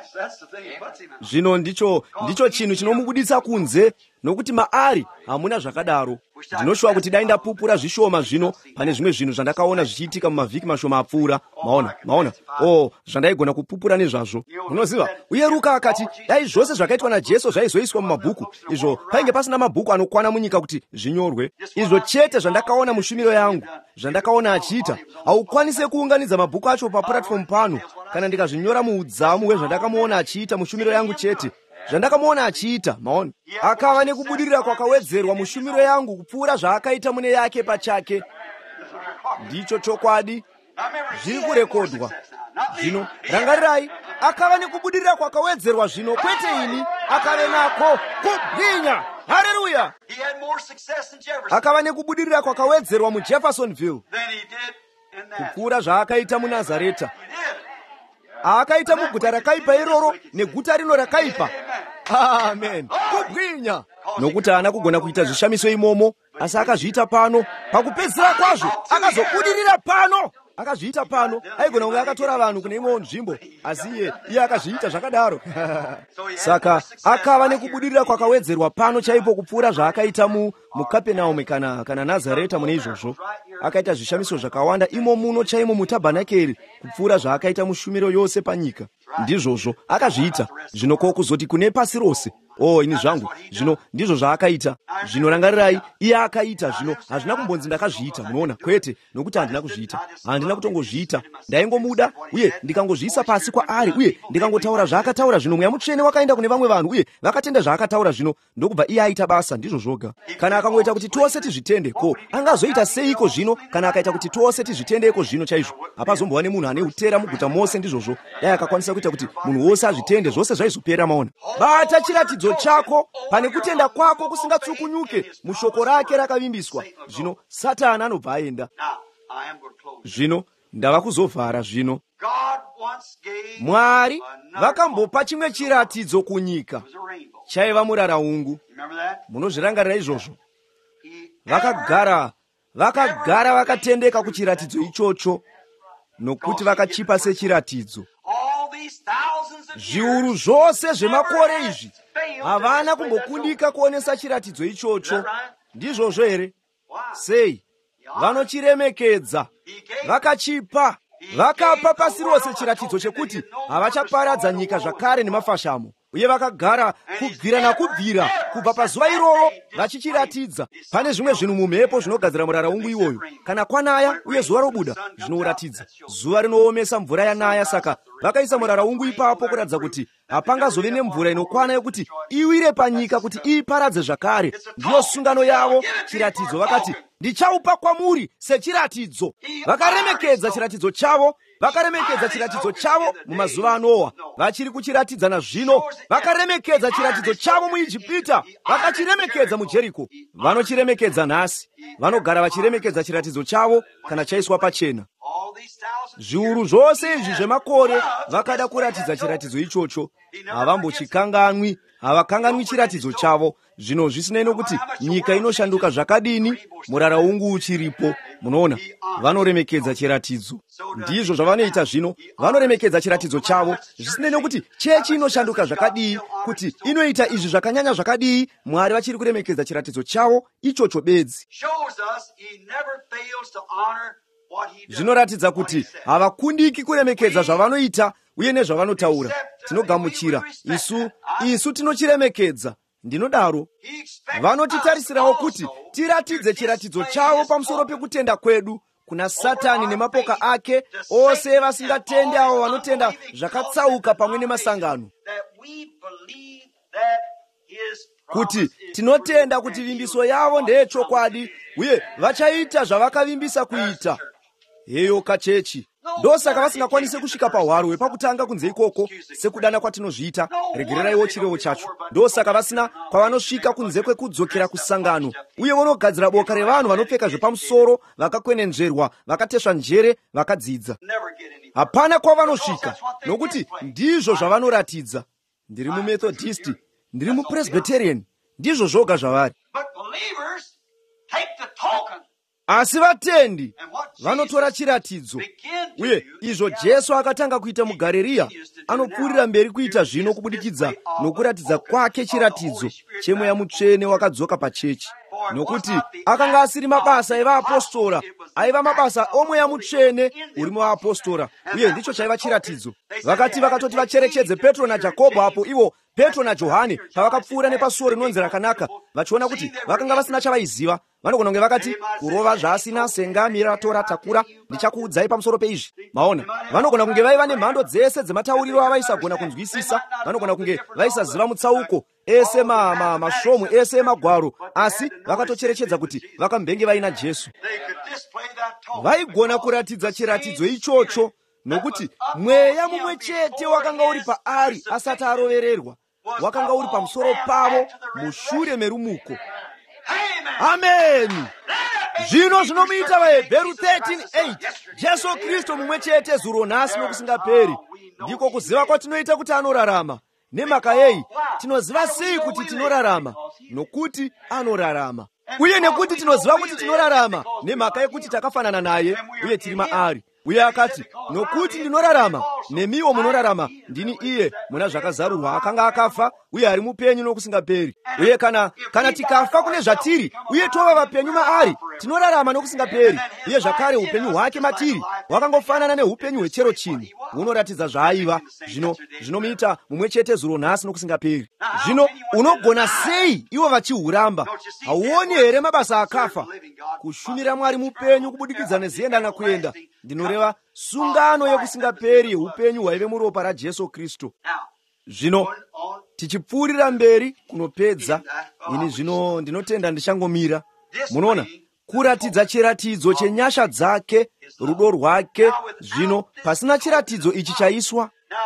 Zvino ndicho ndicho chinhu chinomubuditsa kunze, nokuti maari hamuna zvakadaro. Ndinoshuva kuti dai ndapupura zvishoma zvino, pane zvimwe zvinhu zvandakaona zvichiitika mumavhiki mashoma apfuura, maona, maona. Oh, zvandaigona kupupura nezvazvo. Unoziva, uye Ruka akati, dai zvose zvakaitwa naJesu zvaizoiswa mumabhuku, izvo painge pasina mabhuku anokwana munyika kuti zvinyorwe. Izvo chete zvandakaona mushumiro yangu, zvandakaona achiita, haukwanise kuunganidza mabhuku acho papuratifomu pano, kana ndikazvinyora muudzamu hwezvandakamuona achiita mushumiro yangu chete. Zvandakamuona achiita, maona, akava nekubudirira kwakawedzerwa mushumiro yangu kupfuura zvaakaita mune yake pachake. Ndicho chokwadi, zviri kurekodwa. Zvino rangarirai, akava nekubudirira kwakawedzerwa zvino, kwete ini, akave nako kubwinya. Haleluya! Akava nekubudirira kwakawedzerwa muJeffersonville kupfuura zvaakaita muNazareta. Akaita muguta rakaipa iroro neguta rino rakaipa. Amen. Kubwinya. Nokuti haana kugona kuita zvishamiso imomo, asi akazviita pano. Pakupedzisira kwazvo akazobudirira pano. Akazviita pano. Aigona kunge akatora vanhu kune imwewo nzvimbo, asi iye iye akazviita zvakadaro. Saka akava nekubudirira kwakawedzerwa pano chaipo kupfuura zvaakaita mu muKapenaume kana kana Nazareta mune izvozvo. Akaita zvishamiso zvakawanda imo muno chaimo mutabhanakeri kupfuura zvaakaita mushumiro yose panyika. Ndizvozvo akazviita. Zvino ko kuzoti kune pasi rose. Oh, ini zvangu, zvino ndizvo zvaakaita. Zvino rangarirai, iye akaita. Zvino hazvina kumbonzi ndakazviita, munoona, kwete, nokuti handina kuzviita. Handina kutongozviita. Ndaingomuda uye ndikangozviisa pasi kwaari uye ndikangotaura zvaakataura. Zvino Mweya Mutsvene wakaenda kune vamwe vanhu uye vakatenda zvaakataura. Zvino ndokubva iye aita basa. Ndizvo zvoga. Kana akangoita kuti tose tizvitende, ko angazoita seiko zvino? Kana akaita kuti tose tizvitendeko zvino chaizvo, hapazombova nemunhu ane utera muguta mose. Ndizvozvo dai akakwanisa kuita kuti munhu wose azvitende, zvose zvaizopera. Maona, bata chiratidzo chako pane kutenda kwako kusingatsukunyuke mushoko rake rakavimbiswa. Zvino Satani anobva aenda. Zvino ndava kuzovhara. Zvino Mwari vakambopa chimwe chiratidzo kunyika, chaiva muraraungu. Munozvirangarira izvozvo? Vakagara vakagara vakatendeka kuchiratidzo ichocho, nokuti vakachipa sechiratidzo. Zviuru zvose zvemakore izvi havana kumbokundika kuonesa chiratidzo ichocho. Ndizvozvo here? Sei? Vanochiremekedza, vakachipa, vakapa pasi rose chiratidzo chekuti havachaparadza nyika zvakare nemafashamo. Uye vakagara kubvira nakubvira kubva pazuva iroro vachichiratidza. Pane zvimwe zvinhu mumhepo zvinogadzira muraraungu iwoyo. Kana kwanaya uye zuva robuda, zvinouratidza. Zuva rinoomesa mvura yanaya, saka vakaisa muraraungu ipapo kuratidza kuti hapangazove nemvura inokwana yokuti iwire panyika kuti iiparadze zvakare. Ndiyo sungano yavo, chiratidzo. Vakati, ndichaupa kwamuri sechiratidzo. Vakaremekedza chiratidzo chavo. Vakaremekedza chiratidzo chavo mumazuva aNoa, vachiri kuchiratidza nazvino. Vakaremekedza chiratidzo chavo muIjipita, vakachiremekedza muJeriko. Vanochiremekedza nhasi. Vanogara vachiremekedza chiratidzo chavo kana chaiswa pachena. zviuru zvose izvi zvemakore vakada kuratidza chiratidzo ichocho. Havambochikanganwi, havakanganwi chiratidzo chavo. Zvino zvisinei nokuti nyika inoshanduka zvakadini, murara ungu uchiripo. Munoona, vanoremekedza chiratidzo. Ndizvo zvavanoita zvino, vanoremekedza chiratidzo chavo. Zvisinei nokuti chechi inoshanduka zvakadii, kuti inoita izvi zvakanyanya zvakadii, Mwari vachiri kuremekedza chiratidzo chavo ichocho bedzi. Zvinoratidza kuti havakundiki kuremekedza zvavanoita uye nezvavanotaura. Tinogamuchira, isu isu tinochiremekedza. Ndinodaro vanotitarisirawo kuti tiratidze chiratidzo chavo pamusoro pekutenda kwedu kuna Satani nemapoka ake ose vasingatende, avo vanotenda zvakatsauka pamwe nemasangano, kuti tinotenda kuti vimbiso yavo ndeyechokwadi uye vachaita zvavakavimbisa kuita. Heyo kachechi ndosaka vasingakwanise kusvika pahwaro hwepakutanga kunze ikoko sekudana kwatinozviita. Regereraiwo chirevo chacho. Ndosaka vasina kwavanosvika kunze kwekudzokera kusangano, uye vanogadzira boka revanhu vanopfeka zvepamusoro, vakakwenenzverwa, vakatesva njere, vakadzidza. Hapana kwavanosvika, nokuti ndizvo zvavanoratidza. Ndiri muMethodist, ndiri muPresbyterian, ndizvo zvoga zvavari. Asi vatendi vanotora chiratidzo, uye izvo Jesu akatanga kuita muGarirea anopfuurira mberi kuita zvino kubudikidza nokuratidza kwake chiratidzo cheMweya Mutsvene wakadzoka pachechi. Nokuti akanga asiri mabasa evaapostora, aiva mabasa oMweya Mutsvene uri muvaapostora, uye ndicho chaiva chiratidzo. Vakati vakatoti vacherechedze Petro naJakobho, apo ivo Petro naJohane pavakapfuura nepasuo rinonzi Rakanaka, vachiona kuti vakanga vasina chavaiziva, vanogona kunge vakati, kurova zvaasina, senga, mira, tora, takura, ndichakuudzai pamusoro peizvi. Maona, vanogona kunge vaiva nemhando dzese dzematauriro avaisagona kunzwisisa, vanogona kunge vaisaziva mutsauko ese ma, ma, mashomu ese emagwaro, asi vakatocherechedza kuti vakambenge vaina Jesu. Vaigona kuratidza chiratidzo ichocho, nokuti mweya mumwe chete wakanga uri paari asati arovererwa, wakanga uri pamusoro pavo mushure merumuko. Amen. Zvino zvinomuita vaHebheru thirteen eight, Jesu Kristu mumwe chete zuro nhasi nokusingaperi, ndiko kuziva kwatinoita kuti anorarama. Nemhaka yeyi tinoziva sei kuti tinorarama? Nokuti anorarama. Uye nekuti tinoziva kuti tinorarama nemhaka yekuti takafanana naye uye tiri maari. Uye akati, nokuti ndinorarama, nemiwo munorarama, ndini iye muna zvakazarurwa akanga akafa uye ari mupenyu nokusingaperi. Uye kana kana tikafa kune zvatiri uye tova vapenyu maari, tinorarama nokusingaperi. Uye zvakare upenyu hwake matiri hwakangofanana neupenyu hwechero chini, hunoratidza zvaaiva. Zvino zvinomuita mumwe chete zuro nhasi nokusingaperi. Zvino unogona sei ivo vachihuramba? Hauoni here mabasa akafa? Kushumira Mwari mupenyu kubudikidza neziendana kuenda, ndinoreva sungano yokusingaperi, upenyu hwaive muropa raJesu Kristu. Zvino tichipfuurira mberi kunopedza, ini zvino ndinotenda ndichangomira. Munoona, kuratidza chiratidzo chenyasha dzake, rudo rwake. Zvino pasina chiratidzo ichi chaiswa.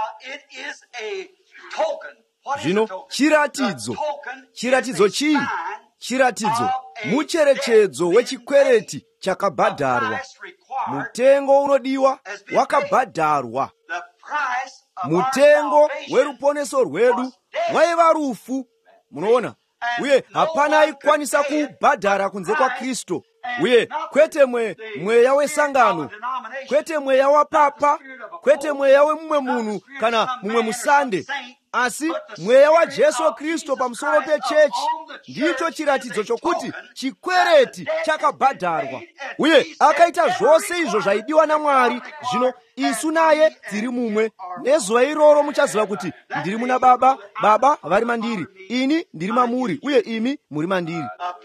Zvino chiratidzo, chiratidzo chii? Chiratidzo mucherechedzo wechikwereti chakabhadharwa. Mutengo unodiwa wakabhadharwa. Mutengo weruponeso rwedu waiva rufu. Munoona, uye hapana aikwanisa kubhadhara kunze kwa Kristu. Uye kwete mwe mweya wesangano, kwete mweya wapapa, kwete mweya wemumwe munhu kana mumwe musande, asi mweya wa Jesu Kristu pamusoro pechechi. Ndicho chiratidzo chokuti chikwereti chakabhadharwa. Uye akaita zvose izvo zvaidiwa naMwari. Zvino isu naye tiri mumwe. Nezuva iroro muchaziva kuti ndiri muna Baba, Baba vari mandiri, ini ndiri mamuri, uye imi muri mandiri.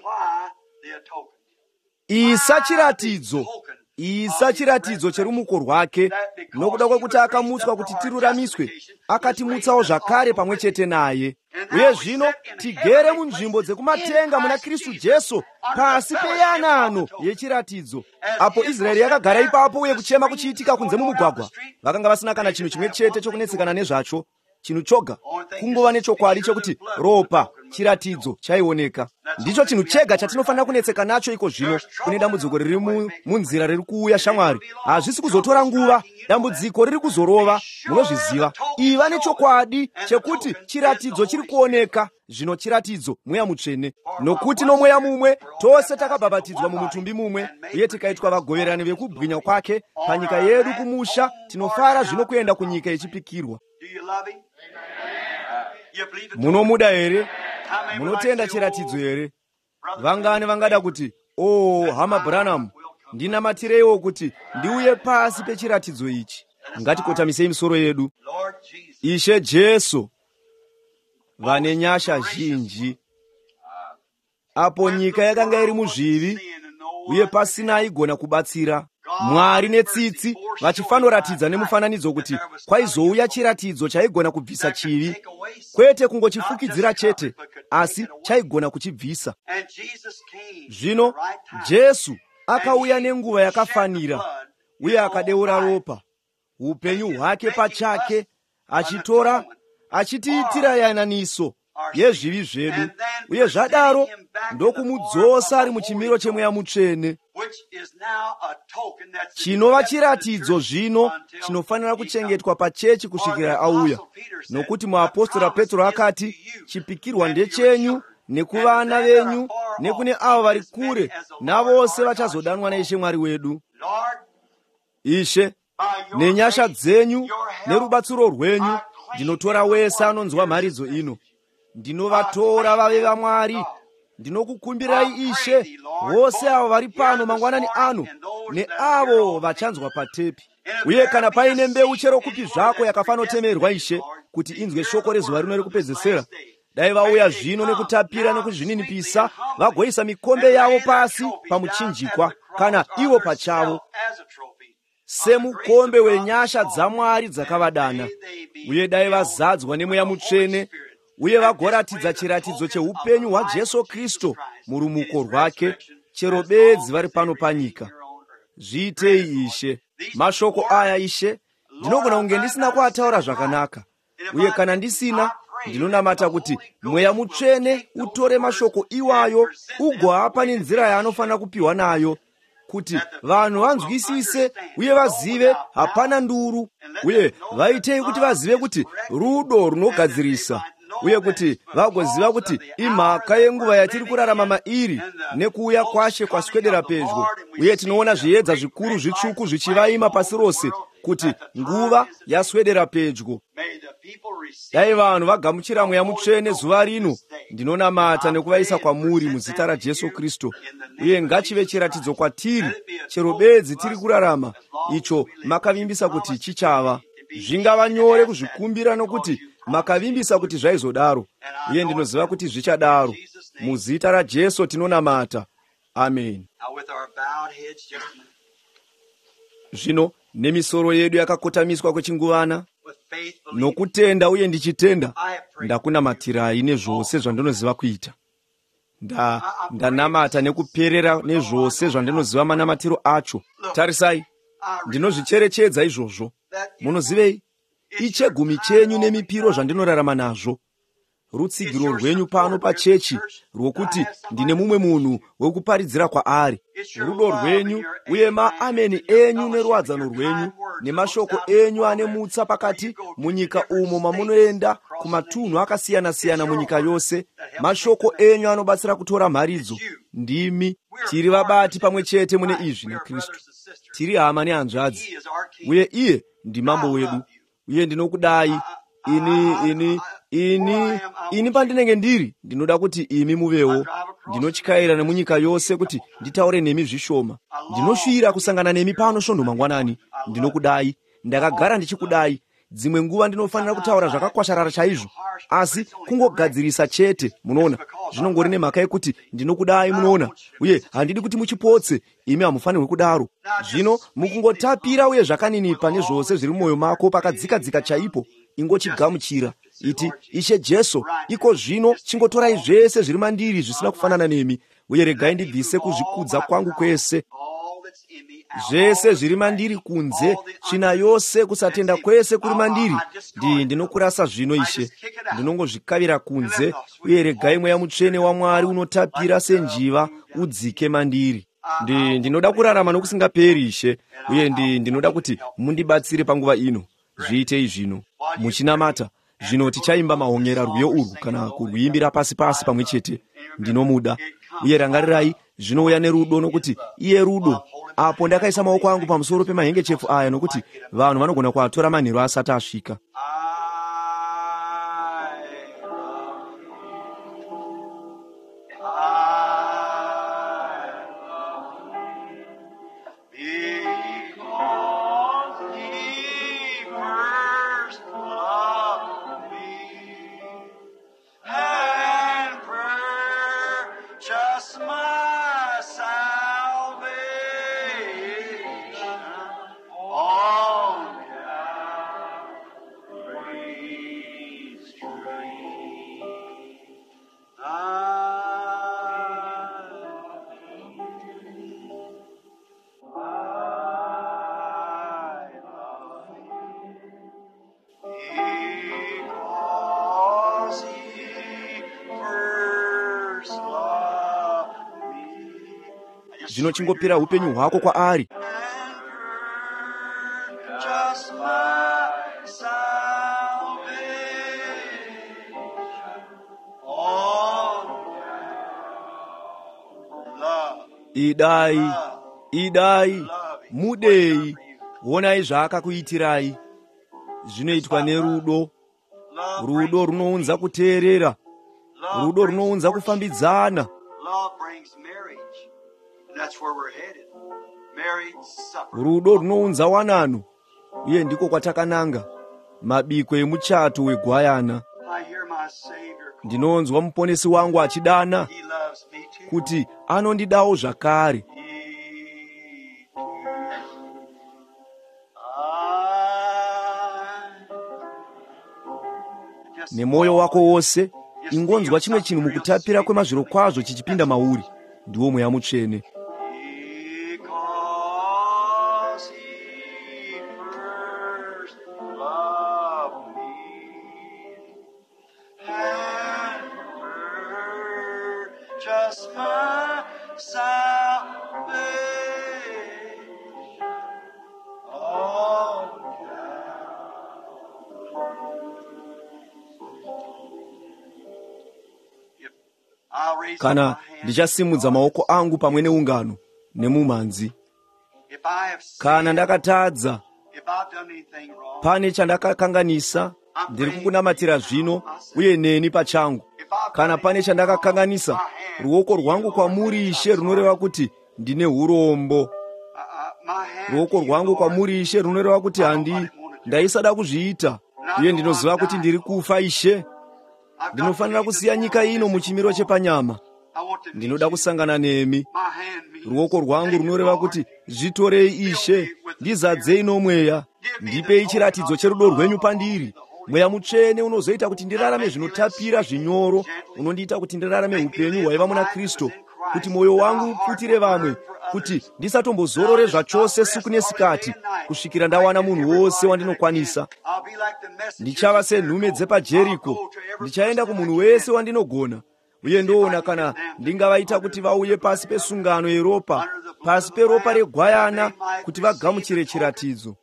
Isa chiratidzo, isa chiratidzo cherumuko rwake, nokuda kwekuti akamutswa kuti tiruramiswe, akatimutsawo zvakare pamwe chete naye. Uye zvino tigere munzvimbo dzekumatenga muna Kristu Jesu, pasi peyanano yechiratidzo. Apo Israeri yakagara ipapo uye kuchema kuchiitika kunze mumugwagwa, vakanga vasina kana chinhu chimwe chete chokunetsekana nezvacho. chinthu choga kungova nechokwadi chekuti ropa chiratidzo chaioneka. Ndicho chinthu chega chatinofanira kunetseka nacho iko zvino kune dambudziko riri munzira riri kuuya. Shamwari, hazvisi kuzotora nguva, dambudziko riri kuzorova. Munozviziva, iva nechokwadi chekuti chiratidzo chiri kuoneka zvino, chiratidzo mweya mutsvene. Nokuti nomweya mumwe tose takabhabhatidzwa mumutumbi mumwe, uye tikaitwa vagoverani vekubwinya kwake panyika yedu kumusha, tinofara zvino kuenda kunyika yechipikirwa. Munomuda here? Munotenda chiratidzo here? Vangani vangada kuti, oh, hama Branham, ndinamatireiwo kuti ndiuye pasi pechiratidzo ichi. Ngatikotamisei misoro yedu. Ishe Jesu, vane nyasha zhinji, apo nyika yakanga iri muzvivi uye pasina aigona kubatsira, Mwari netsitsi vachifanoratidza nemufananidzo kuti kwaizouya chiratidzo chaigona kubvisa chivi, kwete kungochifukidzira chete, asi chaigona kuchibvisa. Zvino Jesu akauya nenguva yakafanira uye akadeura ropa, upenyu hwake pachake, achitora achitiitira yananiso yezvivi zvedu, uye zvadaro ndokumudzosa ari muchimiro chemweya mutsvene, chinova chiratidzo zvino chinofanira kuchengetwa pachechi kusvikira auya. Nokuti muapostora Petro akati, chipikirwa ndechenyu nekuvana venyu nekune avo vari kure, navose vachazodanwa naIshe Mwari wedu. Ishe, nenyasha dzenyu nerubatsiro rwenyu, ndinotora wese anonzwa mharidzo ino, ndinovatora vave vaMwari. Ndinokukumbirai Ishe, vose avo vari pano mangwanani ano neavo vachanzwa patepi. Uye kana paine mbeu chero kupi zvako yakafanotemerwa Ishe, kuti inzwe shoko rezuva rino rekupedzesera, dai vauya zvino nekutapira nekuzvininipisa, vagoisa mikombe yavo pasi pamuchinjikwa, kana ivo pachavo, semukombe wenyasha dzaMwari dzakavadana. Uye dai vazadzwa nemweya mutsvene, uye vagoratidza chiratidzo cheupenyu hwaJesu Kristu murumuko rwake, chero bedzi vari pano panyika. Zviitei Ishe. Mashoko aya Ishe, ndinogona kunge ndisina kuataura zvakanaka, uye kana ndisina, ndinonamata kuti mweya mutsvene utore mashoko iwayo ugoapa nenzira yaanofanira kupiwa nayo, kuti vanhu vanzwisise uye vazive hapana nduru, uye vaitei kuti vazive kuti rudo runogadzirisa, uye kuti vagoziva kuti imhaka yenguva yatiri kurarama mairi nekuuya kwashe kwaswedera pedyo. Uye tinoona zviedza zvikuru zvitsvuku zvichivaima pasi rose kuti nguva yaswedera pedyo. Dai vanhu vagamuchira mweya mutsvene zuva rino, ndinonamata nekuvaisa kwamuri muzita raJesu Kristu. Uye ngachive chiratidzo kwatiri, chero bedzi tiri kurarama, icho makavimbisa kuti chichava. Zvingava nyore kuzvikumbira nokuti makavimbisa kuti zvaizodaro, uye ndinoziva kuti zvichadaro. Muzita raJesu tinonamata. Amen. Zvino nemisoro yedu yakakotamiswa kwechinguvana, nokutenda uye ndichitenda, ndakunamatirai nezvose zvandinoziva kuita. Nda ndanamata nekuperera nezvose zvandinoziva manamatiro acho. Tarisai, ndinozvicherechedza izvozvo. Munozivei, ichegumi chenyu nemipiro zvandinorarama nazvo. Rutsigiro rwenyu pano pachechi rwokuti ndine mumwe munhu wekuparidzira kwaari. Rudo rwenyu uye maameni enyu neruwadzano rwenyu nemashoko enyu ane mutsa pakati munyika umo mamunoenda kumatunhu akasiyana-siyana munyika yose. Mashoko enyu anobatsira kutora mharidzo. Ndimi tiri vabati pamwe chete mune izvi naKristu. Tiri hama nehanzvadzi, uye iye ndimambo wedu. Uye ndinokudai ini ini ini ini pandinenge ndiri, ndinoda kuti imi muvewo. Ndinotyaira nemunyika yose kuti nditaure nemi zvishoma. Ndinoshuvira kusangana nemi pano svondo mangwanani. Ndinokudai, ndakagara ndichikudai. Dzimwe nguva ndinofanira kutaura zvakakwasharara chaizvo, asi kungogadzirisa chete. Munoona, zvinongori nemhaka yekuti ndinokudai, munoona, uye handidi kuti muchipotse. Imi hamufanirwi kudaro. Zvino mukungotapira uye zvakaninipa nezvose zviri mumwoyo mako pakadzika-dzika chaipo, ingochigamuchira. Iti, Ishe Jesu, iko zvino chingotorai zvese zviri mandiri zvisina kufanana nemi, uye regai ndibvise kuzvikudza kwangu kwese. zvese zviri mandiri kunze, tsvina yose, kusatenda kwese kuri mandiri, ndi ndinokurasa zvino Ishe, ndinongozvikavira kunze, uye regai mweya mutsvene waMwari unotapira senjiva udzike mandiri. Ndi ndinoda kurarama nokusingaperi Ishe, uye ndi ndinoda kuti mundibatsire panguva ino. Zviitei zvino muchinamata. Zvino tichaimba mahonyera rwiyo urwu kana kurwiimbira pasi pasi pamwe chete. Ndinomuda, uye rangarirai zvinouya nerudo, nokuti iye rudo. Apo ndakaisa maoko angu pamusoro pemahengechefu aya, nokuti vanhu vanogona kuatora manheru asati asvika. Zvino chingopira upenyu hwako kwaari. Idai, idai, mudei, wonai zvaakakuitirai. Zvinoitwa nerudo. Rudo runounza kuteerera. Rudo runounza kufambidzana. Rudo runounza wanano, uye ndiko kwatakananga, mabiko emuchato wegwayana. Ndinonzwa muponesi wangu achidana kuti anondidawo zvakare. Nemoyo wako wose, ingonzwa chimwe chinhu mukutapira kwemazviro kwazvo chichipinda mauri, ndiwo mweya mutsvene. Kana ndichasimudza maoko angu pamwe neungano nemumanzi, kana ndakatadza, pane chandakakanganisa, ndiri kukunamatira zvino, uye neni pachangu. Kana pane chandakakanganisa, ruoko rwangu kwamuri Ishe runoreva kuti ndine urombo. Ruoko rwangu kwamuri Ishe runoreva kuti handi ndaisada kuzviita, uye ndinoziva kuti ndiri kufa Ishe. Ndinofanira kusiya nyika ino muchimiro chepanyama. Ndinoda kusangana nemi. Ruoko rwangu runoreva kuti zvitorei Ishe, ndizadzei nomweya, ndipei chiratidzo cherudo rwenyu pandiri. Mweya mutsvene unozoita kuti ndirarame zvinotapira zvinyoro, unondiita kuti ndirarame upenyu hwaiva muna Kristu, kuti mwoyo wangu uputire vamwe, kuti ndisatombozorore zvachose siku nesikati, kusvikira ndawana munhu wose wandinokwanisa. Ndichava senhume dzepaJeriko, ndichaenda kumunhu wese wandinogona, uye ndoona kana ndingavaita kuti vauye pasi pesungano yeropa, pasi peropa regwayana, kuti vagamuchire chiratidzo.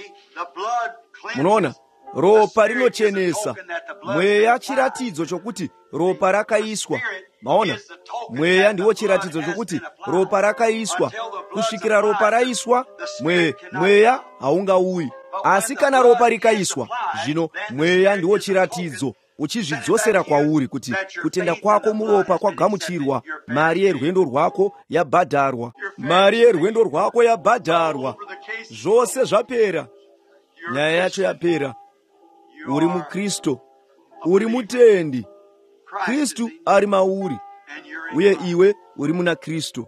Munoona, ropa rinochenesa, mweya chiratidzo chokuti ropa rakaiswa. Maona, mweya ndiwo chiratidzo chokuti ropa rakaiswa. Kusvikira ropa raiswa, mwe mweya haungauyi. Asi kana ropa rikaiswa, zvino mweya ndiwo chiratidzo, uchizvidzosera kwauri kuti kutenda kwako muropa kwagamuchirwa, mari yerwendo rwako yabhadharwa. Mari yerwendo rwako yabhadharwa. Zvose zvapera. Nyaya yacho yapera. Uri muKristo, uri mutendi. Kristu ari mauri, uye iwe uri muna Kristo.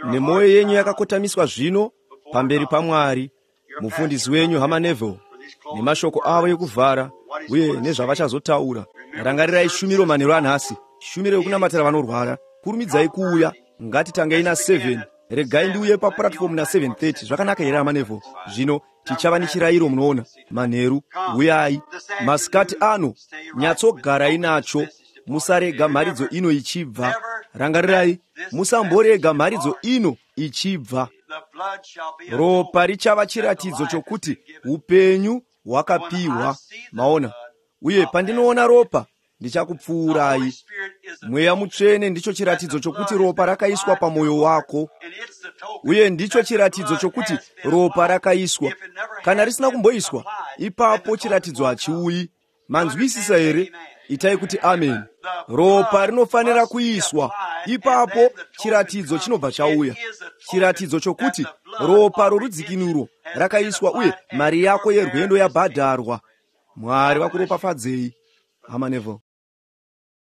nemwoyo yenyu yakakotamiswa zvino pamberi paMwari, mufundisi wenyu hama Neville, nemashoko avo ekuvhara uye nezvavachazotaura. Rangarirai shumiro manheru anhasi, shumiro yokunamatira vanorwara. Kurumidzai kuuya, ngatitangei na seven. Regai ndiuye papuratifomu na seven thirty. Zvakanaka here hama Neville? Zvino tichava nechirayiro, munoona. Manheru, uyai. Masikati ano, nyatsogarai nacho. Musarega mharidzo ino ichibva. Rangarirai, musamborega mharidzo ino ichibva. Ropa richava chiratidzo chokuti upenyu hwakapiwa. Maona, uye pandinoona ropa ndichakupfuurai. Mweya Mutsvene ndicho chiratidzo chokuti ropa rakaiswa pamoyo wako, uye ndicho chiratidzo chokuti ropa rakaiswa. Kana risina kumboiswa, ipapo chiratidzo hachiuyi. Manzwisisa here? Itai kuti amen. Ropa rinofanira kuiswa, ipapo chiratidzo chinobva chauya. Chiratidzo chokuti ropa rorudzikinuro rakaiswa uye mari yako yerwendo yabhadharwa. Mwari vakuropafadzei hama Neville.